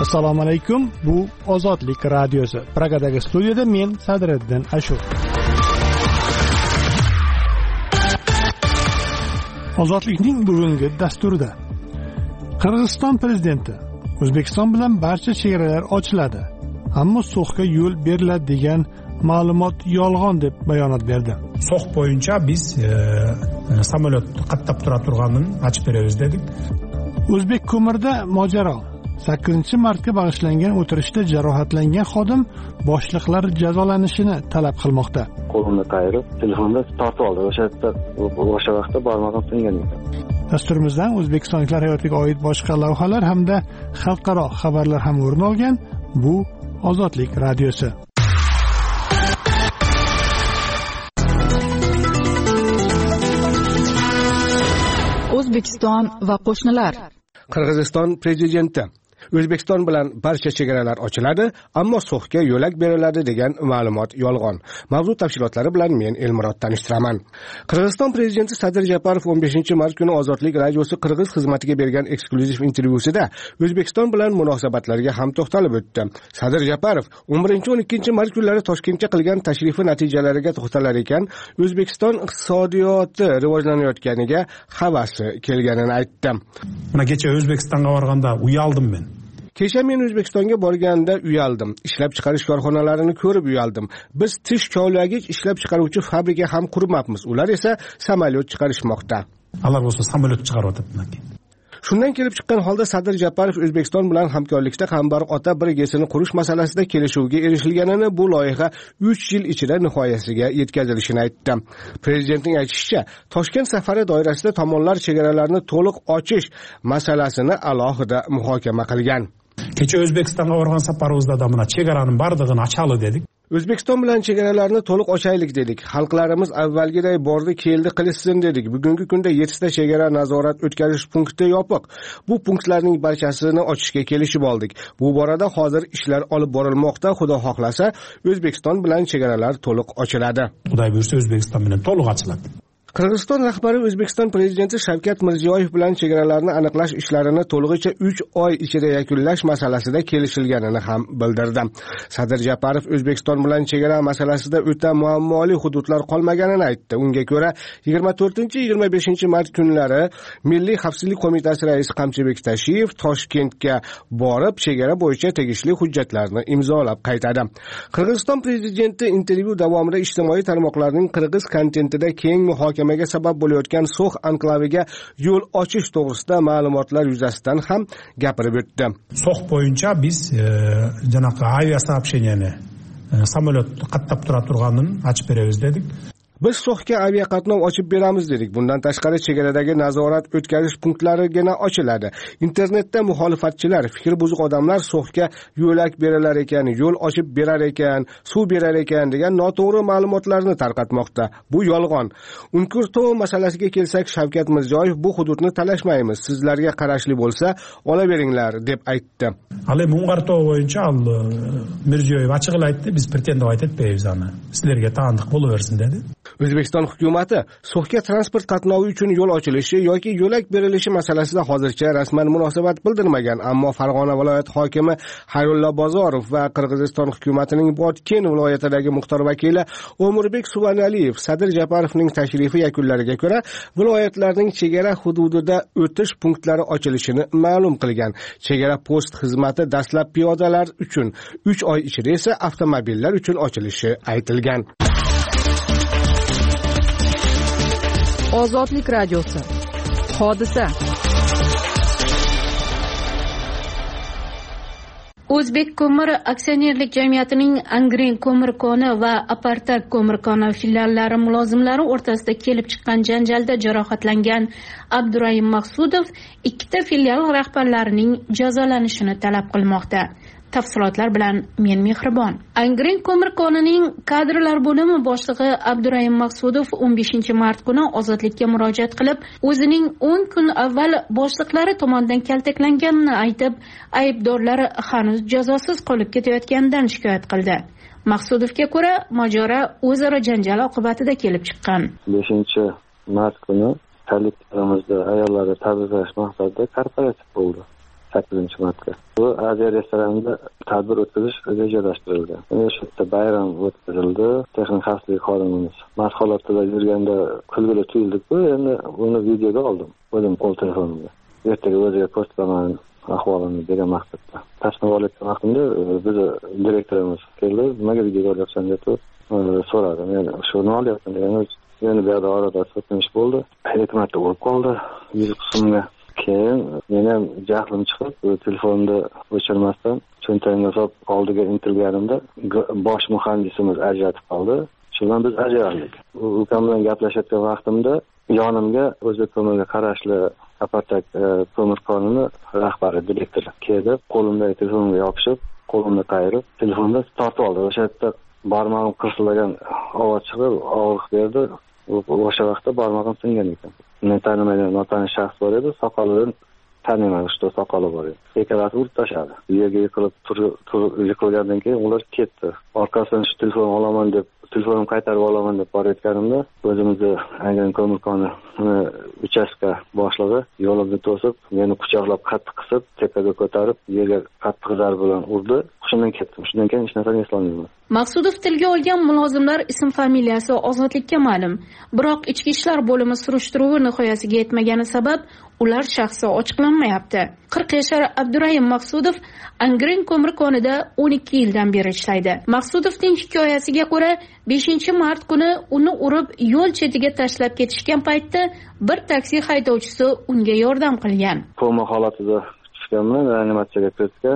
Assalomu alaykum. Bu Ozodlik radiosi. Pragadagi studiyada men Sadriddin Ashur. Ozodlikning bugungi dasturida Qirg'iziston prezidenti O'zbekiston bilan barcha chegaralar ochiladi, ammo so'xga yo'l beriladi degan ma'lumot yolg'on deb bayonot berdi. So'x bo'yicha biz samolyot qatnab turganini ochib beramiz dedik. O'zbek ko'mirda mojaro. 8-martga bag'ishlangan o'tirishda jarohatlangan xodim boshliqlar jazolanishini talab qilmoqda. Qo'limni qayirib, telefonda tortib oldi. O'sha vaqtda barmog'im singan ekan. Dasturimizdan O'zbekistonliklar hayotiga oid boshqa lavhalar hamda xalqaro xabarlar ham o'rin olgan. Bu Ozodlik radiosi. O'zbekiston va qo'shnilar. Qirg'iziston prezidenti O'zbekiston bilan barcha chegaralar ochiladi, ammo so'xga yo'lak beriladi degan ma'lumot yolg'on. Mavzu tafsilotlari bilan men Elmurod tanishtiraman. Qirg'iziston prezidenti Sadir Japarov 15-mart kuni Ozodlik radiosi Qirg'iz xizmatiga bergan eksklyuziv intervyusida O'zbekiston bilan munosabatlarga ham to'xtalib o'tdi. Sadir Japarov 11-12-mart kunlari Toshkentga qilgan tashrifi natijalariga to'xtalar ekan, O'zbekiston iqtisodiyoti rivojlanayotganiga havasi kelganini aytdi. Mana kecha O'zbekistonga borganda uyaldim men. Kecha men O'zbekistonga borganda uyaldim. Ishlab chiqarish korxonalarini ko'rib uyaldim. Biz tish kovlagich ishlab chiqaruvchi fabrika ham qurmabmiz. Ular esa samolyot chiqarishmoqda. Alloh bo'lsa samolyot chiqaryapti. Shundan kelib chiqqan holda Sadir Japarov O'zbekiston bilan hamkorlikda Qambar ota brigadasini qurish masalasida kelishuvga erishilganini, bu loyiha 3 yil ichida nihoyasiga yetkazilishini aytdi. Prezidentning aytishicha, Toshkent safari doirasida tomonlar chegaralarni to'liq ochish masalasini alohida muhokama qilgan. Kecha O'zbekistonga borgan safarimizda mana chegaraning barlig'ini ochali dedik. O'zbekiston bilan chegaralarni to'liq ochaylik dedik. Xalqlarimiz avvalgiday bordi, keldi qilishsin dedik. Bugungi kunda 7 ta chegara nazorat o'tkazish punkti yopiq. Bu punktlarning barchasini ochishga kelishib oldik. Bu borada hozir ishlar olib borilmoqda. Xudo xohlasa, O'zbekiston bilan chegaralar to'liq ochiladi. Xudo buyursa, O'zbekiston bilan to'liq ochiladi. Qirg'iziston rahbari O'zbekiston prezidenti Shavkat Mirziyoyev bilan chegaralarni aniqlash ishlarini to'lig'icha 3 oy ichida yakunlash masalasida kelishilganini ham bildirdi. Sadir Japarov O'zbekiston bilan chegara masalasida o'ta muammoli hududlar qolmaganini aytdi. Unga ko'ra 24-25-mart kunlari Milliy xavfsizlik qo'mitasi raisi Qamchibek Tashiyev Toshkentga borib, chegara bo'yicha tegishli hujjatlarni imzolab qaytadi. Qirg'iziston prezidenti intervyu davomida ijtimoiy tarmoqlarning qirg'iz kontentida keng muhokamaga sabab bo'layotgan So'x anklaviga yo'l ochish to'g'risida ma'lumotlar yuzasidan ham gapirib o'tdi. So'x bo'yicha biz janoq aviasoобщениeni samolyot qatnab turganini ochib beramiz dedik. Biz So'xga aviaqatnov ochib beramiz dedik. Bundan tashqari chegaradagi nazorat o'tkazish punktlarigina ochiladi. Internetda muxolifatchilar, fikr buzuq odamlar So'xga yo'lak berilar ekan, yo'l ochib berar ekan, suv berar ekan degan noto'g'ri ma'lumotlarni tarqatmoqda. Bu yolg'on. Unkurto masalasiga kelsak, Shavkat Mirziyoyev bu hududni talashmaymiz. Sizlarga qarashli bo'lsa, olaveringlar deb aytdi. Hali Unkurto bo'yicha Mirziyoyev ochiqla aytdi, biz pretendovat etmaymiz ana. Sizlarga taniq bo'laversin dedi. O'zbekiston hukumatı So'xga transport qatnovi uchun yo'l ochilishi yoki yo'lak berilishi masalasida hozircha rasman munosabat bildirmagan, ammo Farg'ona viloyat hokimi Xayrullo Bozorov va Qirg'iziston hukumatining Botken viloyatidagi muxtor vakili O'murbek Suvanaliyev Sadir Japarovning tashrifi yakunlariga ko'ra viloyatlarning chegara hududida o'tish punktlari ochilishini ma'lum qilgan. Chegara post xizmati dastlab piyodalar uchun, 3 oy ichida esa avtomobillar uchun ochilishi aytilgan. Ozodlik radiosi. Hodisa. O'zbek ko'mir aksionerlik jamiyatining Angren ko'mir koni va Apartak ko'mir koni filiallari mulozimlari o'rtasida kelib chiqqan janjalda jarohatlangan Abdurayim Maqsudov 2 ta filial rahbarlarining jazolanishini talab qilmoqda. Tafsilotlar bilan men Mehribon. Angren ko'mir konining kadrlar bo'limi boshlig'i Abdurayim Maqsudov 15-mart kuni ozodlikka murojaat qilib, o'zining 10 kun avval boshliqlari tomonidan kaltaklanganini aytib, aybdorlar hanuz jazosiz qolib ketayotganidan shikoyat qildi. Maqsudovga ko'ra, mojaro o'zaro janjal oqibatida kelib chiqqan. 5-mart kuni talablarimizda ayollarga tabriklash maqsadida korporativ bo'ldi. 8-martga. Bu Aziya restoranida tadbir o'tkazish rejalashtirilgan. Shu yerda bayram o'tkazildi. Texnik xavfsizlik xodimimiz mast holatda yurganda kulgili tuyuldi-ku, endi uni videoga oldim. O'zim qo'l telefonimda. Ertaga o'ziga ko'rsataman ahvolini degan maqsadda. Tasnif olayotgan vaqtimda bizni direktorimiz keldi. Nimaga video olyapsan deb so'radi. Men shu nima olyapman degan yana bu yerda orada so'kinish bo'ldi. 2 marta urib qoldi 100 so'mga. Keyin men ham jahlim chiqib, telefonda o'chirmasdan cho'ntagimga solib oldiga intilganimda bosh muhandisimiz ajratib qoldi. Shundan biz ajraldik. Ukam bilan gaplashayotgan vaqtimda yonimga O'zbek ko'miriga qarashli Apartak ko'mir konini rahbari, direktor keldi, qo'limdagi telefonga yopishib, qo'limni qayirib, telefonda tortib oldi. O'sha yerda barmog'im qirsillagan ovoz chiqib, og'riq berdi. O'sha vaqtda barmog'im singan ekan. Men tanimaydigan notanish shaxs bor edi, soqolidan tanimayman, shu soqoli bor edi. Ikkalasi urib tashladi. Yerga yiqilgandan keyin ular ketdi. Orqasidan shu telefonni olaman deb, telefonimni qaytarib olaman deb borayotganimda, o'zimizni Angren ko'mir koni uchastka boshlig'i yo'limni to'sib, meni quchoqlab qattiq qisib, tepaga ko'tarib, yerga qattiq zarba bilan urdi. Shundan ketdim. Shundan keyin hech narsani eslolmayman. Maqsudov tilga olgan mulozimlar ism-familiyasi ozodlikka ma'lum. Biroq ichki ishlar bo'limi surishtiruvi nihoyasiga yetmagani sabab ular shaxsi ochiqlanmayapti. 40 yashar Abdurayim Maqsudov Angren ko'mir konida 12 yildan beri ishlaydi. Maqsudovning hikoyasiga ko'ra, 5-mart kuni uni urib yo'l chetiga tashlab ketishgan paytda bir taksi haydovchisi unga yordam qilgan. Koma holatida tushganman, reanimatsiyaga kiritgan.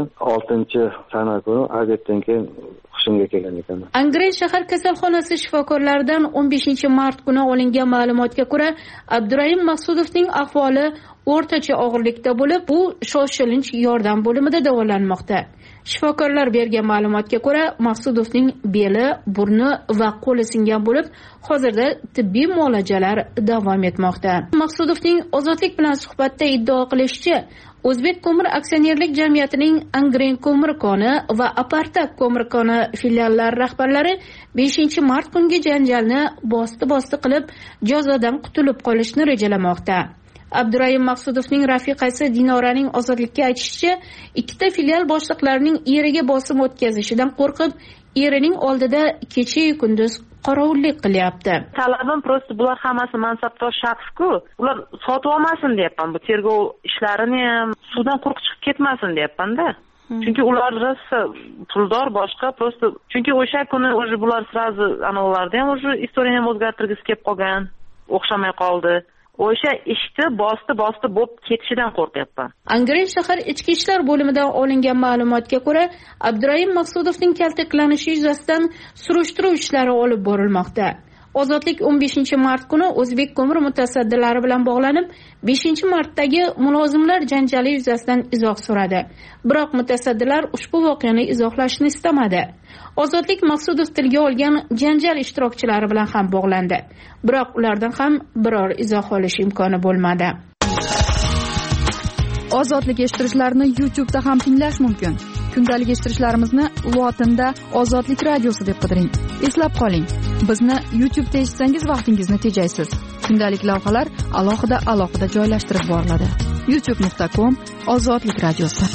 6-sana kuni agatdan keyin hushimga kelgan ekan. Angren shahar kasalxonasi shifokorlaridan 15-mart kuni olingan ma'lumotga ko'ra, Abdurayim Maqsudovning ahvoli o'rtacha og'irlikda bo'lib, u shoshilinch yordam bo'limida davolanmoqda. Shifokorlar bergan ma'lumotga ko'ra, Maqsudovning beli, burni va qo'li singan bo'lib, hozirda tibbiy muolajalar davom etmoqda. Maqsudovning ozodlik bilan suhbatda iddao qilishicha, O'zbek ko'mir aksionerlik jamiyatining Angren ko'mir koni va Apartak ko'mir koni filiallari rahbarlari 5-mart kungi janjalni bosti qilib, jazodan qutulib qolishni rejalamoqda. Abdurayim Maqsudovning rafiqasi Dinoraning ozodlikka aytishicha, ikkita filial boshliqlarining eriga bosim o'tkazishidan qo'rqib, erining oldida kecha-yu kunduz qorovullik qilyapti. Talabim prosta bular hammasi mansabdor shaxs-ku, ular sotib olmasin deyapman. Bu tergov ishlarini ham suvdan quruq chiqib ketmasin deyapman-da. Chunki ular rosa puldor boshqa prosta. Chunki o'sha kuni o'zi bular srazi anolardan ham o'zi istoriyani ham o'zgartirgisi kelib qolgan, o'xshamay qoldi. O'sha ishni bosti bo'lib ketishidan qo'rqyapman. Angren shahar ichki ishlar bo'limidan olingan ma'lumotga ko'ra, Abdurayim Maqsudovning kaltaklanishi yuzasidan surishtiruv ishlari olib borilmoqda. Ozodlik 15-mart kuni O'zbek ko'mir mutasaddilari bilan bog'lanib, 5-martdagi mulozimlar janjali yuzasidan izoh so'radi. Biroq mutasaddilar ushbu voqeani izohlashni istamadi. Ozodlik Maqsudov tilga olgan janjal ishtirokchilari bilan ham bog'landi. Biroq ulardan ham biror izoh olish imkoni bo'lmadi. Ozodlik eshittirichlarini YouTube'da ham tinglash mumkin. Kundalik eshittirishlarimizni lotinda Ozodlik radiosi deb qidiring. Eslab qoling, bizni YouTube'da eshitsangiz vaqtingizni tejaysiz. Kundalik lavhalar alohida joylashtirib boriladi. youtube.com/Ozodlik radiosi.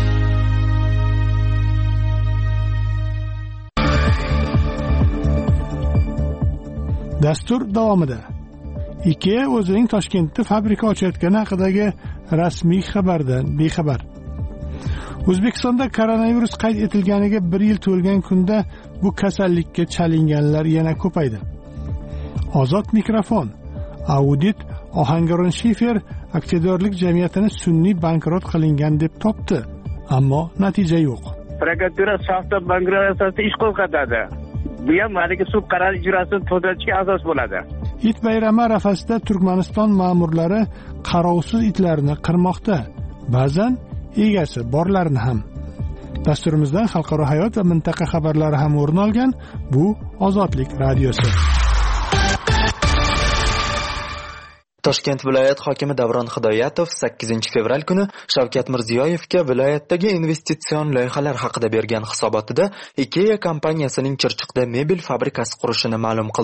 Dastur davomida IKEA o'zining Toshkentda fabrika ochayotgani haqidagi rasmiy xabardan bexabar. O'zbekistonda koronavirus qayd etilganiga 1 yil to'lgan kunda bu kasallikka chalinganlar yana ko'paydi. Ozod mikrofon. Audit Ohangaron Shifer aktyorlik jamiyatini sun'iy bankrot qilingan deb topdi, ammo natija yo'q. Prokuratura soxta bankrot asosida ish qo'zg'atadi. Bu ham malika sud qarori ijrosini to'xtatishga asos bo'ladi. It bayrami arafasida Turkmaniston ma'murlari qarovsiz itlarni qirmoqda. Ba'zan egasi borlarni ham. Dasturimizdan xalqaro hayot va mintaqa xabarlari ham o'rin olgan. Bu Ozodlik radiosi. Toshkent viloyat hokimi Davron Hidoyatov 8-fevral kuni Shavkat Mirziyoyevga viloyatdagi investitsion loyihalar haqida bergan hisobotida IKEA kompaniyasining Chirchiqda mebel fabrikasi qurishini ma'lum qildi.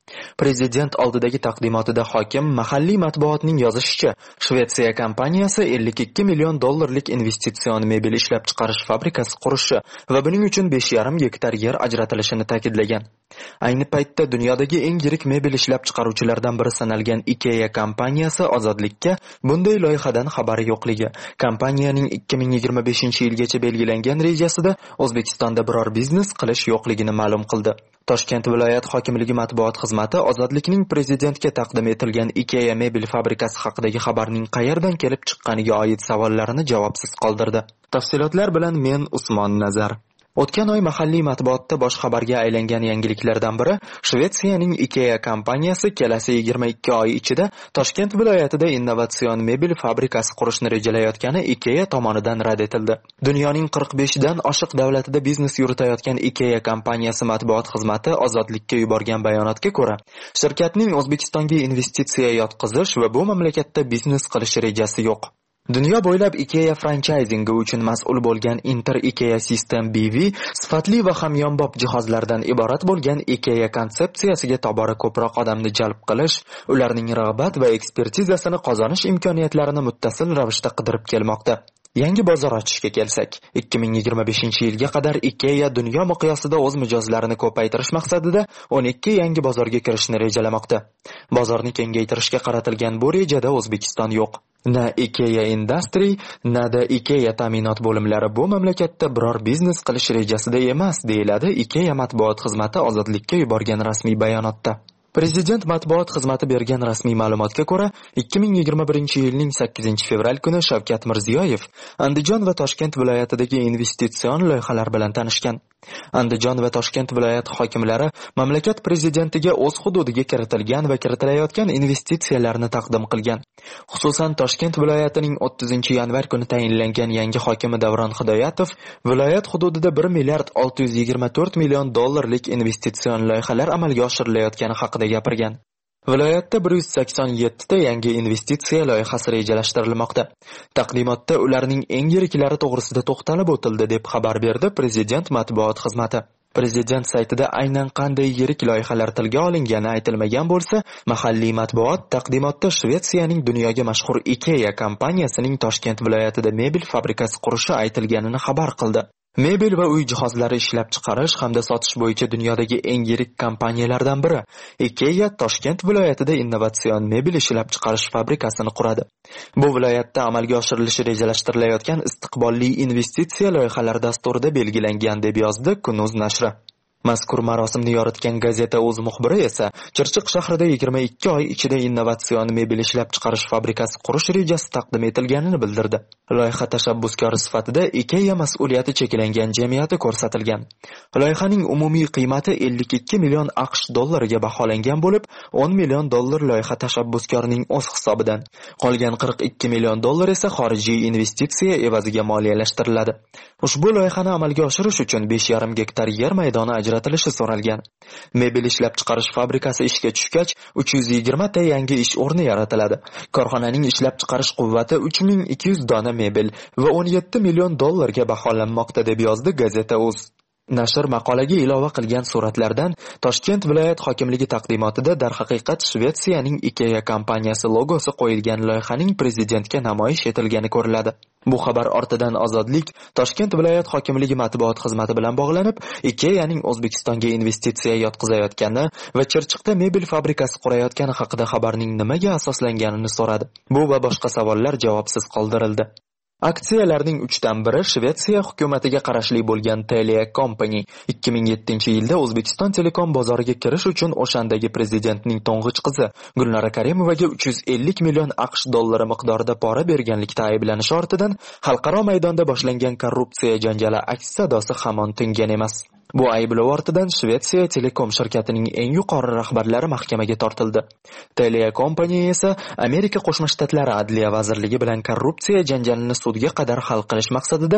Prezident oldidagi taqdimotida hokim mahalliy matbuotning yozishicha, Shvetsiya kompaniyasi 52 million dollarlik investitsion mebel ishlab chiqarish fabrikasi qurishi va buning uchun 5,5 gektar yer ajratilishini ta'kidlagan. Ayni paytda dunyodagi eng yirik mebel ishlab chiqaruvchilardan biri sanalgan IKEA kompaniyasi ozodlikka bunday loyihadan xabari yo'qligi, kompaniyaning 2025-yilgacha belgilangan rejasida O'zbekistonda biror biznes qilish yo'qligini ma'lum qildi. Toshkent viloyat hokimligi matbuot xizmati ozodlikning prezidentga taqdim etilgan IKEA mebel fabrikasi haqidagi xabarning qayerdan kelib chiqqaniga oid savollarini javobsiz qoldirdi. Tafsilotlar bilan men Usmon Nazar. O'tgan oy mahalliy matbuotda bosh xabarga aylangan yangiliklardan biri Shvetsiyaning IKEA kompaniyasi kelasi 22 oy ichida Toshkent viloyatida innovatsion mebel fabrikasi qurishni rejalayotgani IKEA tomonidan rad etildi. Dunyoning 45 dan oshiq davlatida biznes yuritayotgan IKEA kompaniyasi matbuot xizmati ozodlikka yuborgan bayonotga ko'ra, shirkatning O'zbekistonga investitsiya yotqizish va bu mamlakatda biznes qilish rejasi yo'q. Dunyo bo'ylab IKEA franchisingi uchun mas'ul bo'lgan Inter IKEA System BV sifatli va hamyonbop jihozlardan iborat bo'lgan IKEA konsepsiyasiga tobora ko'proq odamni jalb qilish, ularning rag'bat va ekspertizasini qozonish imkoniyatlarini muttasil ravishda qidirib kelmoqda. Yangi bozor ochishga kelsak, 2025-yilga qadar IKEA dunyo miqyosida o'z mijozlarini ko'paytirish maqsadida 12 yangi bozorga kirishni rejalamoqda. Bozorni kengaytirishga qaratilgan bu rejada O'zbekiston yo'q. Na IKEA Industry, na da IKEA ta'minot bo'limlari bu mamlakatda biror biznes qilish rejasida emas, deyiladi IKEA matbuot xizmati ozodlikka yuborgan rasmiy bayonotda. Prezident matbuot xizmati bergan rasmiy ma'lumotga ko'ra, 2021-yilning 8-fevral kuni Shavkat Mirziyoyev Andijon va Toshkent viloyatidagi investitsion loyihalar bilan tanishgan. Andijon va Toshkent viloyat hokimlari mamlakat prezidentiga o'z hududiga kiritilgan va kiritilayotgan investitsiyalarni taqdim qilgan. Xususan, Toshkent viloyatining 30-yanvar kuni tayinlangan yangi hokimi Davron Hidoyatov viloyat hududida 1 milliard 624 million dollarlik investitsion loyihalar amalga oshirilayotgani haqida gapirgan. Viloyatda 187 ta yangi investitsiya loyihasi rejalashtirilmoqda. Taqdimotda ularning eng yiriklari to'g'risida to'xtalib o'tildi deb xabar berdi Prezident matbuot xizmati. Prezident saytida aynan qanday yirik loyihalar tilga olingani aytilmagan bo'lsa, mahalliy matbuot taqdimotda Shvetsiyaning dunyoga mashhur IKEA kompaniyasining Toshkent viloyatida mebel fabrikasi qurishi aytilganini xabar qildi. Mebel va uy jihozlari ishlab chiqarish hamda sotish bo'yicha dunyodagi eng yirik kompaniyalardan biri IKEA Toshkent viloyatida innovatsion mebel ishlab chiqarish fabrikasini quradi. Bu viloyatda amalga oshirilishi rejalashtirilayotgan istiqbolli investitsiya loyihalari dasturida belgilangan deb yozdi Kunuz nashri. Mazkur marosimni yoritgan gazeta o'z muxbiri esa Chirchiq shahrida 22 oy ichida innovatsion mebel ishlab chiqarish fabrikasi qurish rejasi taqdim etilganini bildirdi. Loyiha tashabbuskori sifatida IKEA mas'uliyati cheklangan jamiyati ko'rsatilgan. Loyihaning umumiy qiymati 52 million AQSh dollariga baholangan bo'lib, 10 million dollar loyiha tashabbuskorining o'z hisobidan, qolgan 42 million dollar esa xorijiy investitsiya evaziga moliyalashtiriladi. Ushbu loyihani amalga oshirish uchun 5,5 gektar yer maydoni ajratilishi so'ralgan. Mebel ishlab chiqarish fabrikasi ishga tushgach, 320 ta yangi ish o'rni yaratiladi. Korxonaning ishlab chiqarish quvvati 3200 dona mebel va 17 million dollarga baholanmoqda deb yozdi gazeta o'z. Nashr maqolaga ilova qilgan suratlardan Toshkent viloyat hokimligi taqdimotida darhaqiqat Shvetsiyaning IKEA kompaniyasi logosi qo'yilgan loyihaning prezidentga namoyish etilgani ko'riladi. Bu xabar ortidan Ozodlik Toshkent viloyat hokimligi matbuot xizmati bilan bog'lanib, IKEAning O'zbekistonga investitsiya yotqizayotgani va Chirchiqda mebel fabrikasi qurayotgani haqida xabarning nimaga asoslanganini so'radi. Bu va boshqa savollar javobsiz qoldirildi. Aksiyalarning 3dan biri Shvetsiya hukumatiga qarashli bo'lgan Telia Company 2007-yilda O'zbekiston telekom bozoriga kirish uchun o'shandagi prezidentning to'ng'ich qizi Gulnora Karimovaga 350 million AQSh dollari miqdorida pora berganlikda ayblanishi ortidan xalqaro maydonda boshlangan korrupsiya janjali aks sadosi hamon tingan emas. Bu ayblov ortidan Shvetsiya telekom shirkatining eng yuqori rahbarlari mahkamaga tortildi. Telia Company esa Amerika Qo'shma Shtatlari Adliya vazirligi bilan korrupsiya janjalini sudga qadar hal qilish maqsadida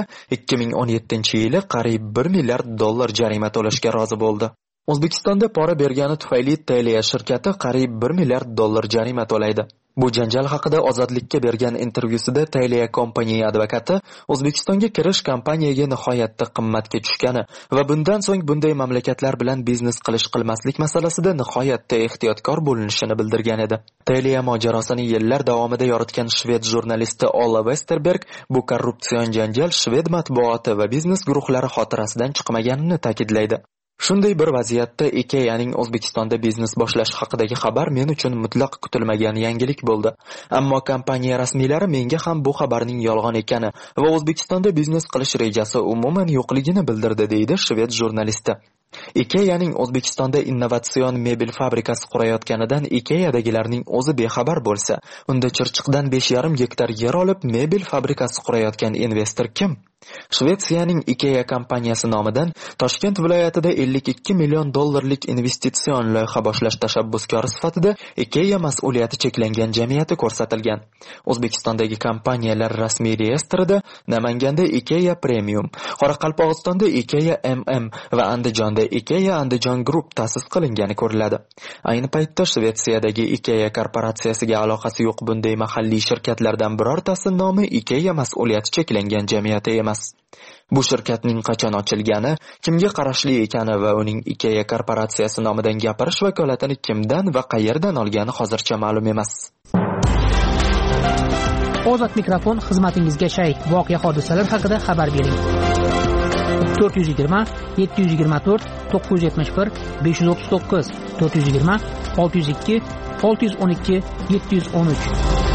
2017-yili qariyb 1 milliard dollar jarima to'lashga rozi bo'ldi. O'zbekistonda pora bergani tufayli Telia shirkati qariyb 1 milliard dollar jarima to'laydi. Bu janjal haqida Ozodlikka bergan intervyusida Telia kompaniya advokati O'zbekistonga kirish kompaniyaga nihoyatda qimmatga tushgani va bundan so'ng bunday mamlakatlar bilan biznes qilmaslik masalasida nihoyatda ehtiyotkor bo'linishini bildirgan edi. Telia mojarosini yillar davomida yoritgan shved jurnalisti Ola Westerberg bu korrupsion janjal shved matbuoti va biznes guruhlari xotirasidan chiqmaganini ta'kidlaydi. Shunday bir vaziyatda IKEAning O'zbekistonda biznes boshlash haqidagi xabar men uchun mutlaq kutilmagan yangilik bo'ldi. Ammo kompaniya rasmiylari menga ham bu xabarning yolg'on ekani va O'zbekistonda biznes qilish rejasi umuman yo'qligini bildirdi, deydi shved jurnalisti. IKEAning O'zbekistonda innovatsion mebel fabrikasi qurayotganidan IKEAdagilarning o'zi bexabar bo'lsa, unda Chirchiqdan 5,5 gektar yer olib mebel fabrikasi qurayotgan investor kim? Shvetsiyaning IKEA kompaniyasi nomidan Toshkent viloyatida 52 million dollarlik investitsion loyiha boshlash tashabbuskori sifatida IKEA mas'uliyati cheklangan jamiyati ko'rsatilgan. O'zbekistondagi kompaniyalar rasmiy reyestrida Namanganda IKEA Premium, Qoraqalpog'istonda IKEA MM va Andijonda IKEA Andijon Group ta'sis qilingani ko'riladi. Ayni paytda Shvetsiyadagi IKEA korporatsiyasiga aloqasi yo'q bunday mahalliy shirkatlardan birortasi nomi IKEA mas'uliyati cheklangan jamiyati emas. Bu shirkatning qachon ochilgani, kimga qarashli ekani va uning IKEA korporatsiyasi nomidan gapirish vakolatini kimdan va qayerdan olgani hozircha ma'lum emas. Ozod mikrofon xizmatingizga shay. Voqea hodisalar haqida xabar bering. 420 724 971 539 420 602 612 713.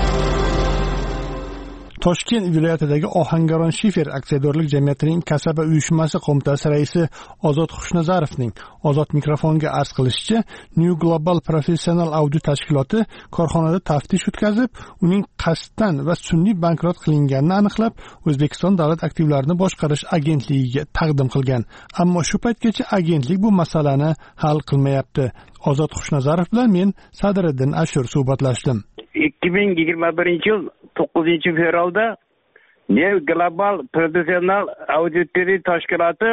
Toshkent viloyatidagi Ohangaron Shifer aksiyadorlik jamiyatining kasaba uyushmasi qo'mitasi raisi Ozod Xushnazarovning Ozod mikrofonga arz qilishicha, New Global Professional Audit tashkiloti korxonada taftish o'tkazib, uning qasddan va sun'iy bankrot qilinganini aniqlab, O'zbekiston davlat aktivlarini boshqarish agentligiga taqdim qilgan. Ammo shu paytgacha agentlik bu masalani hal qilmayapti. Ozod Xushnazarov bilan men Sadriddin Ashur suhbatlashdim. 2021-yil 9-fevralda New Global Professional Audit tashkiloti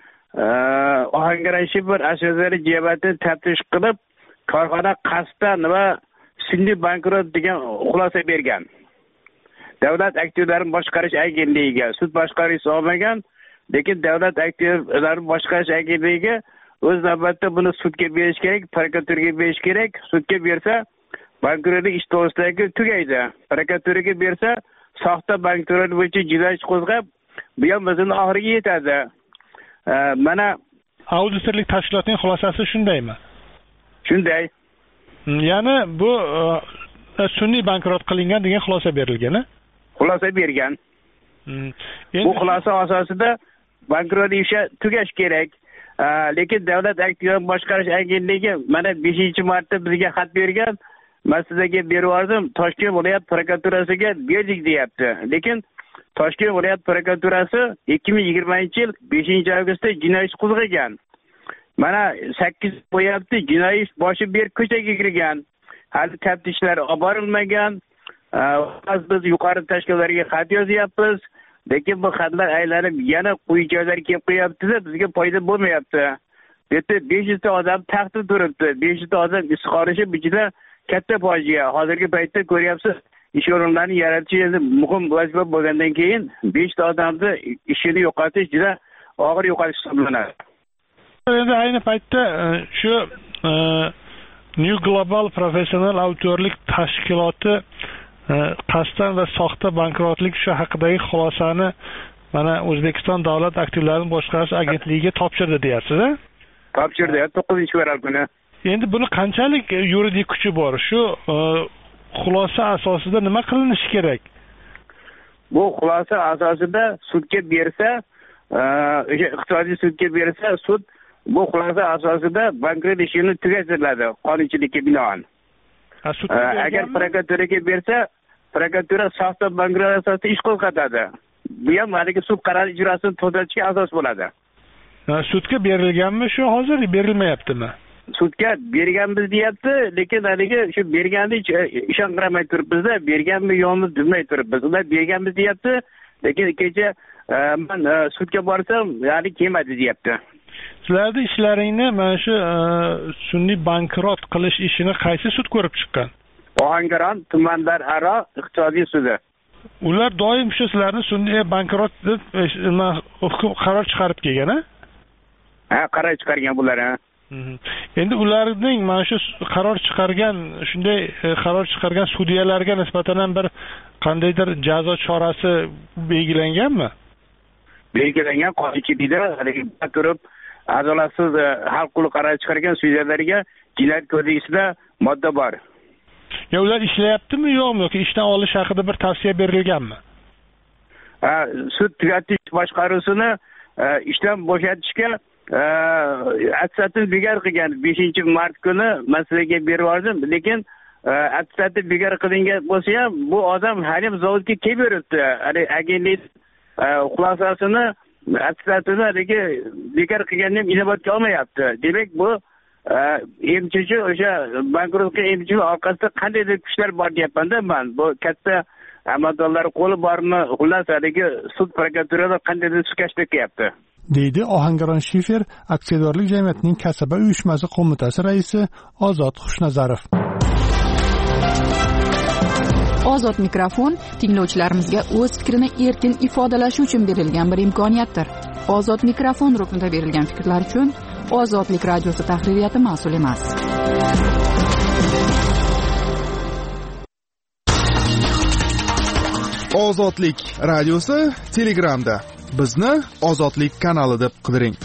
Ohangaron Shifer aksiyadorlik jamiyatini taftish qilib, korxona qasddan va sun'iy bankrot degan xulosa bergan. Davlat aktivlarini boshqarish agentligiga sud boshqarish olmagan, lekin davlat aktivlarini boshqarish agentligiga o'z navbatida buni sudga berish kerak, prokuraturaga berish kerak. Sudga bersa bankrotlik ish to'g'risidagi tugaydi. Prokuraturaga bersa soxta bankrot bo'yicha jinoyat ish qo'zg'ab, bu ham bizning oxiriga yetadi. Mana auditorlik tashkilotining xulosasi shundaymi? Shunday. Ya'ni bu sun'iy bankrot qilingan degan xulosa berilgan-a? Xulosa bergan. Bu xulosa asosida bankrot ishi tugash kerak. Lekin davlat aktivlarini boshqarish agentligi mana 5-marta bizga xat bergan. Men sizga berib Toshkent viloyat prokuraturasiga berdik deyapti. Lekin Toshkent viloyat prokuraturasi 2020-yil 5-avgustda jinoyat ish qo'zg'agan. Mana 8 qo'yapti, jinoyat ish boshi berib ko'chaga kirgan. Hali taftishlar olib borilmagan. Biz yuqori tashkilotlarga xat yozyapmiz. Lekin bu xatlar aylanib yana quyi joylarga kelib qo'yapti-da, bizga foyda bo'lmayapti. Debdi 500 ta odam taxtda turibdi. 500 ta odam ish qolishi bichida katta fojia. Hozirgi paytda ko'ryapsiz, ish o'rinlarini yaratish endi muhim vazifa bo'lgandan keyin 5 ta odamni ishini yo'qotish juda og'ir yo'qotish hisoblanadi. Endi ayni paytda shu New Global Professional Auditorlik tashkiloti qasddan va soxta bankrotlik shu haqidagi xulosani mana O'zbekiston davlat aktivlarini boshqarish agentligiga topshirdi deyapsiz-a? Topshirdi 9-fevral kuni. Endi buni qanchalik yuridik kuchi bor? Shu xulosa asosida nima qilinishi kerak? Bu xulosa asosida sudga bersa, iqtisodiy sudga bersa, sud bu xulosa asosida bankrot ishini tugatiladi qonunchilikka binoan. Agar prokuraturaga bersa, prokuratura soxta bankrot asosida ish qo'zg'atadi. Bu ham haligi sud qarori ijrosini to'xtatishga asos bo'ladi. Sudga berilganmi shu hozir berilmayaptimi? Sudga berganmiz deyapti, lekin haligi shu berganni ishonqiramay turibmiz-da, berganmi yo'qmi bilmay turibmiz. Ular berganmiz deyapti, lekin kecha men sudga borsam, ya'ni kelmadi deyapti. Sizlarning ishlaringni mana shu sun'iy bankrot qilish ishini qaysi sud ko'rib chiqqan? Ohangaron tumanlararo iqtisodiy sudi. Ular doim shu sizlarni sun'iy bankrot deb qaror chiqarib kelgan, ha, qaror chiqargan bular, ha. Endi ularning mana shu qaror chiqargan sudyalarga nisbatan ham bir qandaydir jazo chorasi belgilanganmi? Belgilangan qonunchilikda turib adolatsiz hal qilib qaror chiqargan sudyalarga jinoyat kodeksida modda bor. Ya ular ishlayaptimi yo'qmi yoki ishdan olish haqida bir tavsiya berilganmi? Sud tugatish boshqaruvini ishdan bo'shatishga attestativ bekor qilgan 5-mart kuni masalaga berib yubordim, lekin attestativ bekor qilingan bo'lsa ham bu odam hali zavodga kelib yuribdi. Agentlik xulosasini attestativni bekor qilganini ham inobatga olmayapti. Demak, bu emchichi o'sha bankrotga emchichi orqasida qandaydir kuchlar bor deyapman-da men. Bu katta amaldorlar qo'li bormi? Xullas, sud prokuraturada qandaydir sukashlik qilyapti. deydi Ohangaron Shifer aksiyadorlik jamiyatining kasaba uyushmasi qo'mitasi raisi Ozod Xushnazarov. Ozod mikrofon tinglovchilarimizga o'z fikrini erkin ifodalashi uchun berilgan bir imkoniyatdir. Ozod mikrofon ruknida berilgan fikrlar uchun Ozodlik radiosi tahririyati mas'ul emas. Ozodlik radiosi Telegramda. Bizni Ozodlik kanali deb qidiring.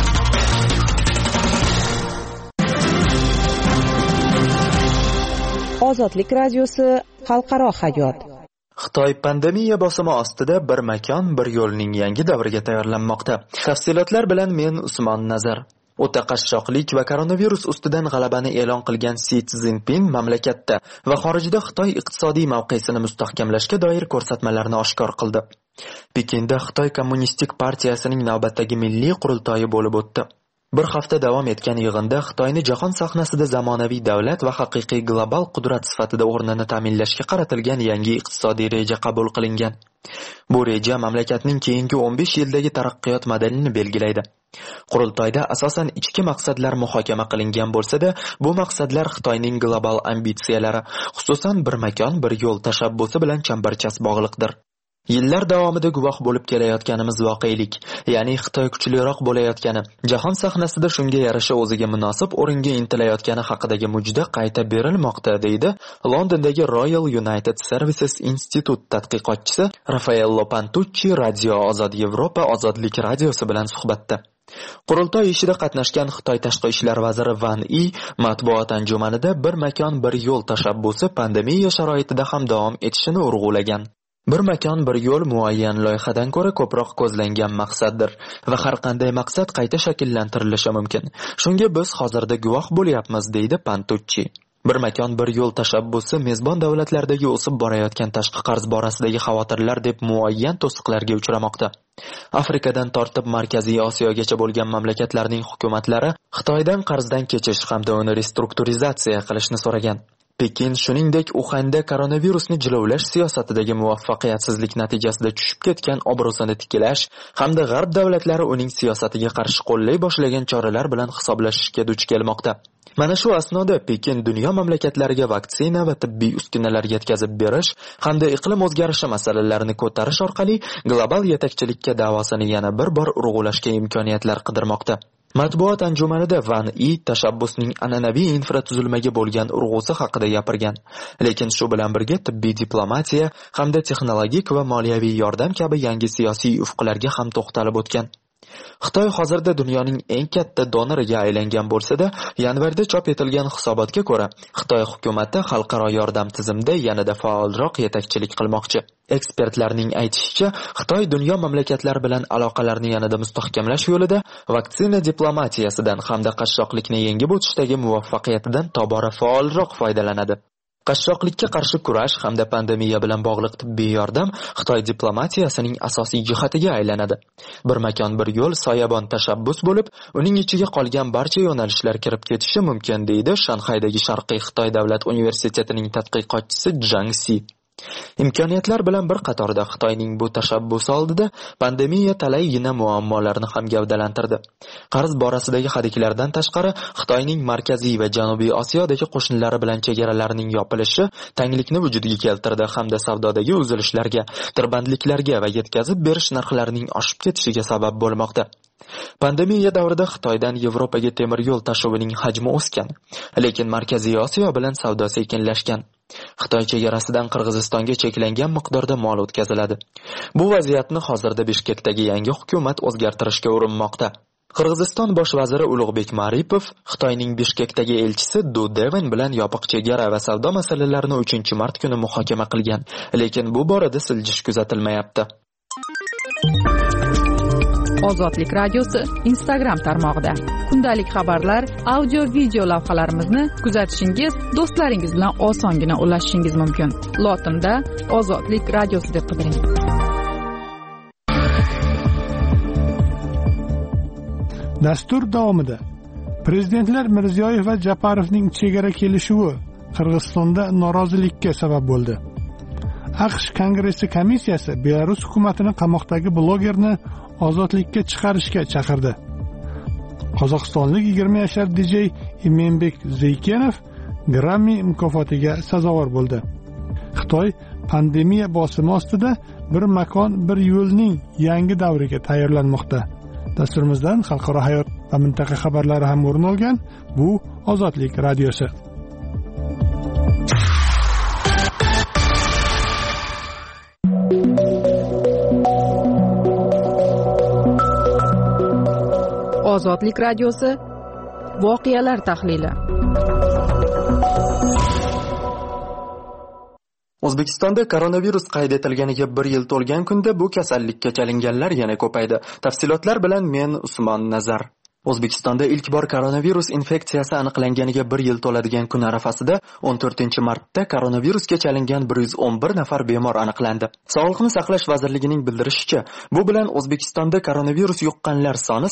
Ozodlik radiosi xalqaro hayot. Xitoy pandemiya bosimi ostida bir makon, bir yo'lning yangi davriga tayyorlanmoqda. Tafsilotlar bilan men Usmon Nazar. O'ta qashshoqlik va koronavirus ustidan g'alabani e'lon qilgan Si Szinpin mamlakatda va xorijda Xitoy iqtisodiy mavqesini mustahkamlashga doir ko'rsatmalarni oshkor qildi. Pekinda Xitoy Kommunistik partiyasining navbatdagi milliy qurultoyi bo'lib o'tdi. Bir hafta davom etgan yig'inda Xitoyni jahon sahnasida zamonaviy davlat va haqiqiy global qudrat sifatida o'rnini ta'minlashga qaratilgan yangi iqtisodiy reja qabul qilingan. Bu reja mamlakatning keyingi 15 yildagi taraqqiyot modelini belgilaydi. Qurultoyda asosan ichki maqsadlar muhokama qilingan bo'lsa-da, bu maqsadlar Xitoyning global ambitsiyalari, xususan bir makon, bir yo'l tashabbusi bilan chambarchas bog'liqdir. Yillar davomida guvoh bo'lib kelayotganimiz voqelik, ya'ni Xitoy kuchliroq bo'layotgani, jahon sahnasida shunga yarasha o'ziga munosib o'ringa intilayotgani haqidagi mujda qayta berilmoqda, deydi Londondagi Royal United Services Institute tadqiqotchisi Raffaello Pantucci Radio Ozod Yevropa ozodlik radiosi bilan suhbatda. Qurultoy ishida qatnashgan Xitoy tashqi ishlar vaziri Van Yi matbuot anjumanida bir makon, bir yo'l tashabbusi pandemiya sharoitida ham davom etishini urg'ulagan. Bir makon, bir yo'l muayyan loyihadan ko'ra ko'proq ko'zlangan maqsaddir va har qanday maqsad qayta shakllantirilishi mumkin. Shunga biz hozirda guvoh bo'lyapmiz, deydi Pantucci. Bir makon, bir yo'l tashabbusi mezbon davlatlardagi o'sib borayotgan tashqi qarz borasidagi xavotirlar deb muayyan to'siqlarga uchramoqda. Afrikadan tortib Markaziy Osiyogacha bo'lgan mamlakatlarning hukumatlari Xitoydan qarzdan kechish hamda uni restrukturizatsiya qilishni so'ragan. Pekin shuningdek Uxanda koronavirusni jilovlash siyosatidagi muvaffaqiyatsizlik natijasida tushib ketgan obro'sini tiklash hamda g'arb davlatlari uning siyosatiga qarshi qo'llay boshlagan choralar bilan hisoblashishga duch kelmoqda. Mana shu asnoda Pekin dunyo mamlakatlariga vaksina va tibbiy uskunalar yetkazib berish hamda iqlim o'zgarishi masalalarini ko'tarish orqali global yetakchilikka da'vosini yana bir bor urg'ulashga imkoniyatlar qidirmoqda. Matbuot anjumanida Van Yi tashabbusning an'anaviy infratuzilmaga bo'lgan urg'usi haqida gapirgan. Lekin shu bilan birga tibbiy diplomatiya hamda texnologik va moliyaviy yordam kabi yangi siyosiy ufqlarga ham to'xtalib o'tgan. Xitoy hozirda dunyoning eng katta donoriga aylangan bo'lsa-da, yanvarda chop etilgan hisobotga ko'ra, Xitoy hukumati xalqaro yordam tizimida yanada faolroq yetakchilik qilmoqchi. Ekspertlarning aytishicha, Xitoy dunyo mamlakatlari bilan aloqalarni yanada mustahkamlash yo'lida vaksina diplomatiyasidan hamda qashshoqlikni yengib o'tishdagi muvaffaqiyatidan tobora faolroq foydalanadi. Qashshoqlikka qarshi kurash hamda pandemiya bilan bog'liq tibbiy yordam Xitoy diplomatiyasining asosiy jihatiga aylanadi. Bir makon, bir yo'l soyabon tashabbus bo'lib, uning ichiga qolgan barcha yo'nalishlar kirib ketishi mumkin, deydi Shanxaydagi Sharqiy Xitoy davlat universitetining tadqiqotchisi Zhang Si. Imkoniyatlar bilan bir qatorda Xitoyning bu tashabbusi oldida pandemiya talaygina muammolarni ham gavdalantirdi. Qarz borasidagi hadiklardan tashqari, Xitoyning markaziy va janubiy Osiyodagi qo'shnilari bilan chegaralarining yopilishi tanglikni vujudga keltirdi hamda savdodagi uzilishlarga, tirbandliklarga va yetkazib berish narxlarining oshib ketishiga sabab bo'lmoqda. Pandemiya davrida Xitoydan Yevropaga temir yo'l tashuvining hajmi o'sgan, lekin Markaziy Osiyo bilan savdo sekinlashgan. Xitoy chegarasidan Qirg'izistonga cheklangan miqdorda mol o'tkaziladi. Bu vaziyatni hozirda Bishkekdagi yangi hukumat o'zgartirishga urinmoqda. Qirg'iziston bosh vaziri Ulug'bek Maripov Xitoyning Bishkekdagi elchisi Du Devin bilan yopiq chegara va savdo masalalarini 3-mart kuni muhokama qilgan, lekin bu borada siljish kuzatilmayapti. Ozodlik radiosi Instagram tarmog'ida kundalik xabarlar, audio, video lavhalarimizni kuzatishingiz, do'stlaringiz bilan osongina ulashishingiz mumkin. Lotinda Ozodlik radiosi deb qidiring. Dastur davomida Prezidentlar Mirziyoyev va Japarovning chegara kelishuvi Qirg'izistonda norozilikka sabab bo'ldi. AQSh Kongressi komissiyasi Belarus hukumatini qamoqdagi blogerni ozodlikka chiqarishga chaqirdi. Qozog'istonlik 20 yoshli DJ Imenbek Zeykenov Grammy mukofotiga sazovor bo'ldi. Xitoy pandemiya bosimi ostida bir makon, bir yo'lning yangi davriga tayyorlanmoqda. Dasturimizdan xalqaro hayot va mintaqa xabarlari ham o'rin olgan. Bu Ozodlik radiosi. Ozodlik radiosi voqealar tahlili. O'zbekistonda koronavirus qayd etilganiga 1 yil to'lgan kunda bu kasallikka chalinganlar yana ko'paydi. Tafsilotlar bilan men Usmon Nazar. O'zbekistonda ilk bor koronavirus infeksiyasi aniqlanganiga 1 yil to'ladigan kun arafasida 14-martda koronavirusga chalingan 111 nafar bemor aniqlandi. Sog'liqni saqlash vazirligining bildirishicha, bu bilan O'zbekistonda koronavirus yuqqanlar soni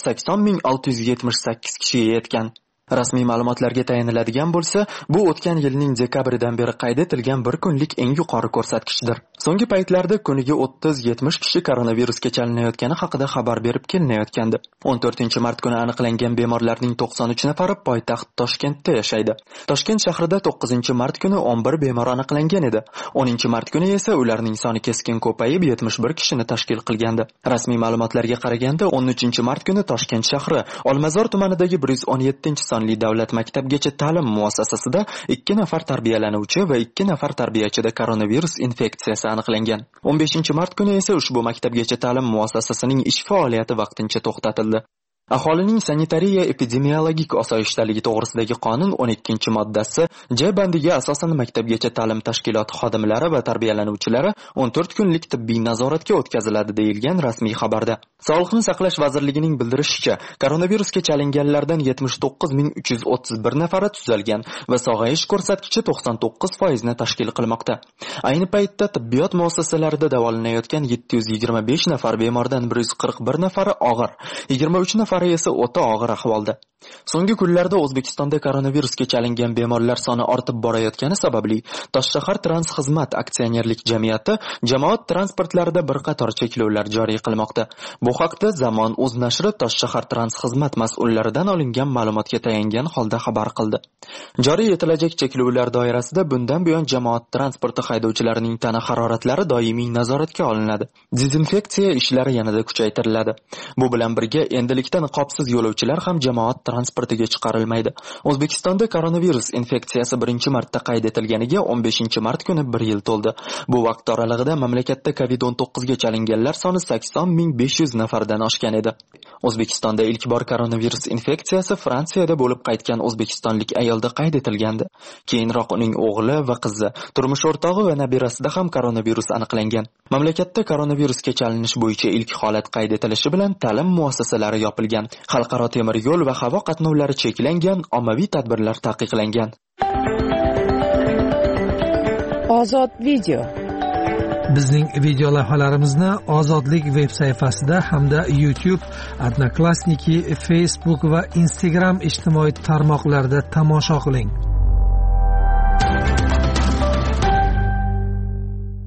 80.678 kishiga yetgan. Rasmiy ma'lumotlarga tayaniladigan bo'lsa, bu o'tgan yilning dekabridan beri qayd etilgan bir kunlik eng yuqori ko'rsatkichdir. So'nggi paytlarda kuniga 30-70 kishi koronavirusga chalinayotgani haqida xabar berib kelinayotgandi. 14-mart kuni aniqlangan bemorlarning 93 nafari poytaxt Toshkentda yashaydi. Toshkent shahrida 9-mart kuni 11 bemor aniqlangan edi. 10-mart kuni esa ularning soni keskin ko'payib 71 kishini tashkil qilgandi. Rasmiy ma'lumotlarga qaraganda 13-mart kuni Toshkent shahri Olmazor tumanidagi 117 davlat maktabgacha ta'lim muassasasida 2 nafar tarbiyalanuvchi va 2 nafar tarbiyachida koronavirus infeksiyasi aniqlangan. 15-mart kuni esa ushbu maktabgacha ta'lim muassasasining ish faoliyati vaqtincha to'xtatildi. Aholining sanitariya epidemiologik osoyishtaligi to'g'risidagi qonun 12-moddasi J bandiga asosan maktabgacha ta'lim tashkiloti xodimlari va tarbiyalanuvchilari 14 kunlik tibbiy nazoratga o'tkaziladi deyilgan rasmiy xabarda. Sog'liqni saqlash vazirligining bildirishicha, koronavirusga chalinganlardan 79.331 nafari tuzalgan va sog'ayish ko'rsatkichi 99% ni tashkil qilmoqda. Ayni paytda tibbiyot muassasalarida davolanayotgan 725 nafar bemordan 141 nafari og'ir, 23 nafari esa o'ta og'ir ahvolda. So'nggi kunlarda O'zbekistonda koronavirusga chalingan bemorlar soni ortib borayotgani sababli Toshshahar Transxizmat aksionerlik jamiyati jamoat transportlarida bir qator cheklovlar joriy qilmoqda. Bu haqda Zamon o'z nashri Toshshahar Transxizmat mas'ullaridan olingan ma'lumotga tayangan holda xabar qildi. Joriy etilajak cheklovlar doirasida bundan buyon jamoat transporti haydovchilarining tana haroratlari doimiy nazoratga olinadi. Dezinfeksiya ishlari yanada kuchaytiriladi. Bu bilan birga endilikda niqobsiz yo'lovchilar ham jamoat transportiga chiqarilmaydi. O'zbekistonda koronavirus infeksiyasi 1-marta qayd etilganiga 15-mart kuni 1 yil to'ldi. Bu vaqt oralig'ida mamlakatda COVID-19 ga chalinganlar soni 80.500 nafardan oshgan edi. O'zbekistonda ilk bor koronavirus infeksiyasi Fransiyada bo'lib qaytgan o'zbekistonlik ayolda qayd etilgandi. Keyinroq uning o'g'li va qizi, turmush o'rtog'i va nabirasida ham koronavirus aniqlangan. Mamlakatda koronavirusga chalinish bo'yicha ilk holat qayd etilishi bilan ta'lim muassasalari yopilgan. Xalqaro temir yo'l va havo qatnovlari cheklangan, ommaviy tadbirlar taqiqlangan. Ozod video. Bizning video lavhalarimizni Ozodlik veb sayfasida hamda YouTube, Odnoklassniki, Facebook va Instagram ijtimoiy tarmoqlarida tomosha qiling.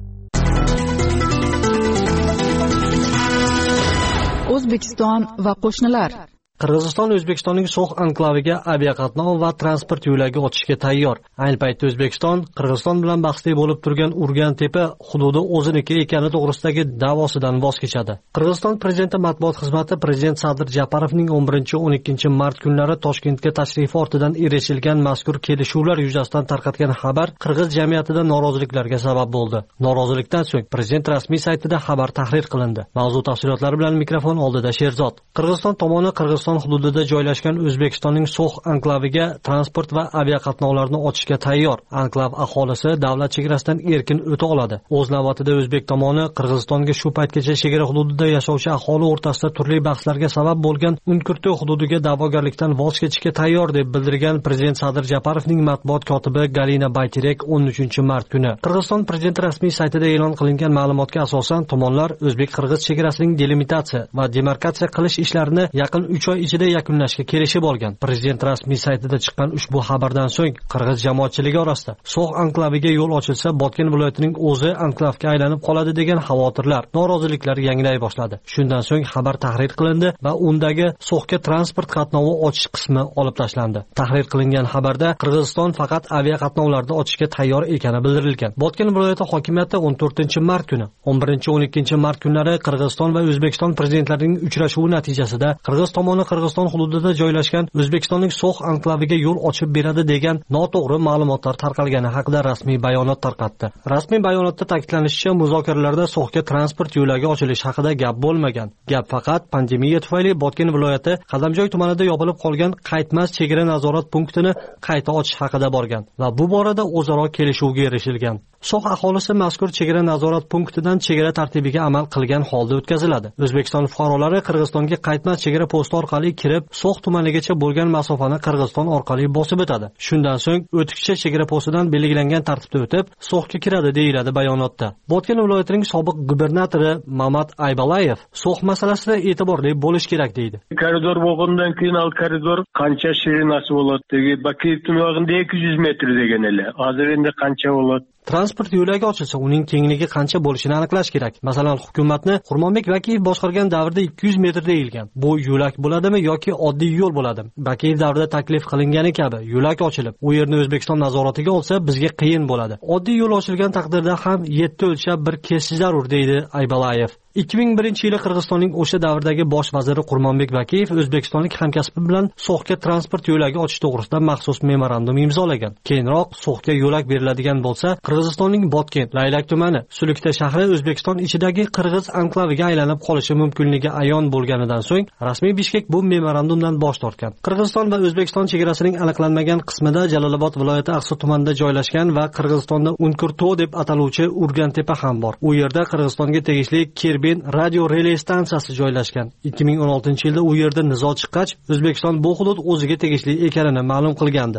O'zbekiston va qo'shnilar. Qirg'iziston O'zbekistonning So'x anklaviga aviaqatnov va transport yo'lagi ochishga tayyor. Ayni paytda O'zbekiston Qirg'iziston bilan bahsli bo'lib turgan Urgantepa hududi o'ziniki ekani to'g'risidagi da'vosidan voz kechadi. Qirg'iziston prezidenti matbuot xizmati prezident Sadir Japarovning 11-12 mart kunlari Toshkentga tashrifi ortidan erishilgan mazkur kelishuvlar yuzasidan tarqatgan xabar qirg'iz jamiyatida noroziliklarga sabab bo'ldi. Norozilikdan so'ng prezident rasmiy saytida xabar tahrir qilindi. Mavzu tafsilotlari bilan mikrofon oldida Sherzod. Qirg'iziston tomoni Qirg'iziston hududida joylashgan O'zbekistonning So'x anklaviga transport va aviaqatnovlarni ochishga tayyor. Anklav aholisi davlat chegarasidan erkin o'ta oladi. O'z navbatida o'zbek tomoni Qirg'izistonga shu paytgacha chegara hududida yashovchi aholi o'rtasida turli bahslarga sabab bo'lgan Unkurto hududiga da'vogarlikdan voz kechishga tayyor deb bildirgan prezident Sadir Japarovning matbuot kotibi Galina Bayterek 13-mart kuni. Qirg'iziston prezidenti rasmiy saytida e'lon qilingan ma'lumotga asosan tomonlar o'zbek-qirg'iz chegarasining delimitatsiya va demarkatsiya qilish ishlarini yaqin 3 oy ichida yakunlashga kelishib olgan. Prezident rasmiy saytida chiqqan ushbu xabardan so'ng qirg'iz jamoatchiligi orasida So'x anklaviga yo'l ochilsa Botken viloyatining o'zi anklavga aylanib qoladi degan xavotirlar, noroziliklar yanglay boshladi. Shundan so'ng xabar tahrir qilindi va undagi So'xga transport qatnovi ochish qismi olib tashlandi. Tahrir qilingan xabarda Qirg'iziston faqat aviaqatnovlarni ochishga tayyor ekani bildirilgan. Botken viloyati hokimiyati 14-mart kuni, 11-12 mart kunlari Qirg'iziston va O'zbekiston prezidentlarining uchrashuvi natijasida Qirg'iz tomoni Qirg'iziston hududida joylashgan O'zbekistonning So'x anklaviga yo'l ochib beradi degan noto'g'ri ma'lumotlar tarqalgani haqida rasmiy bayonot tarqatdi. Rasmiy bayonotda ta'kidlanishicha, muzokaralarda So'xga transport yo'lagi ochilishi haqida gap bo'lmagan. Gap faqat pandemiya tufayli Botken viloyati Qadamjoy tumanida yopilib qolgan qaytmas chegara nazorat punktini qayta ochish haqida borgan va bu borada o'zaro kelishuvga erishilgan. So'x aholisi mazkur chegara nazorat punktidan chegara tartibiga amal qilgan holda o'tkaziladi. O'zbekiston fuqarolari Qirg'izistonga qaytmas chegara posti orqali kirib, So'x tumanigacha bo'lgan masofani Qirg'iziston orqali bosib o'tadi. Shundan so'ng o'tkichcha chegara postidan belgilangan tartibda o'tib, So'xga kiradi deyiladi bayonotda. Botken viloyatining sobiq gubernatori Mamat Aybalayev So'x masalasida e'tiborli bo'lish kerak deydi. Koridor bo'lgandan keyin al koridor qancha shirinasi bo'ladi degi Bakiyev tumog'ida 200 metr degan edi. Hozir endi qancha bo'ladi? Transport yo'lagi ochilsa, uning kengligi qancha bo'lishini aniqlash kerak. Masalan, hukumatni Xurmonbek Bakiyev boshqargan davrda 200 metr deyilgan. Bu yo'lak bo'ladimi yoki oddiy yo'l bo'ladimi? Bakiyev davrida taklif qilingani kabi yo'lak ochilib, u yerni O'zbekiston nazoratiga olsa, bizga qiyin bo'ladi. Oddiy yo'l ochilgan taqdirda ham 7 o'lchab bir kesish zarur deydi Aybalayev. 2001-yili Qirg'izistonning o'sha davrdagi bosh vaziri Xurmonbek Bakiyev o'zbekistonlik hamkasbi bilan So'xga transport yo'lagi ochish to'g'risida maxsus memorandum imzolagan. Keyinroq So'xga yo'lak beriladigan bo'lsa, Qirg'izistonning Botken, Laylak tumani, Sulukta shahri O'zbekiston ichidagi qirg'iz anklaviga aylanib qolishi mumkinligi ayon bo'lganidan so'ng, rasmiy Bishkek bu memorandumdan bosh tortgan. Qirg'iziston va O'zbekiston chegarasining aniqlanmagan qismida Jalolobod viloyati Aqsu tumanida joylashgan va Qirg'izistonda Unkurto deb ataluvchi Urgantepa ham bor. U yerda Qirg'izistonga tegishli radio relay stansiyasi joylashgan. 2016-yilda u yerda nizo chiqqach, O'zbekiston bu hudud o'ziga tegishli ekanini ma'lum qilgandi.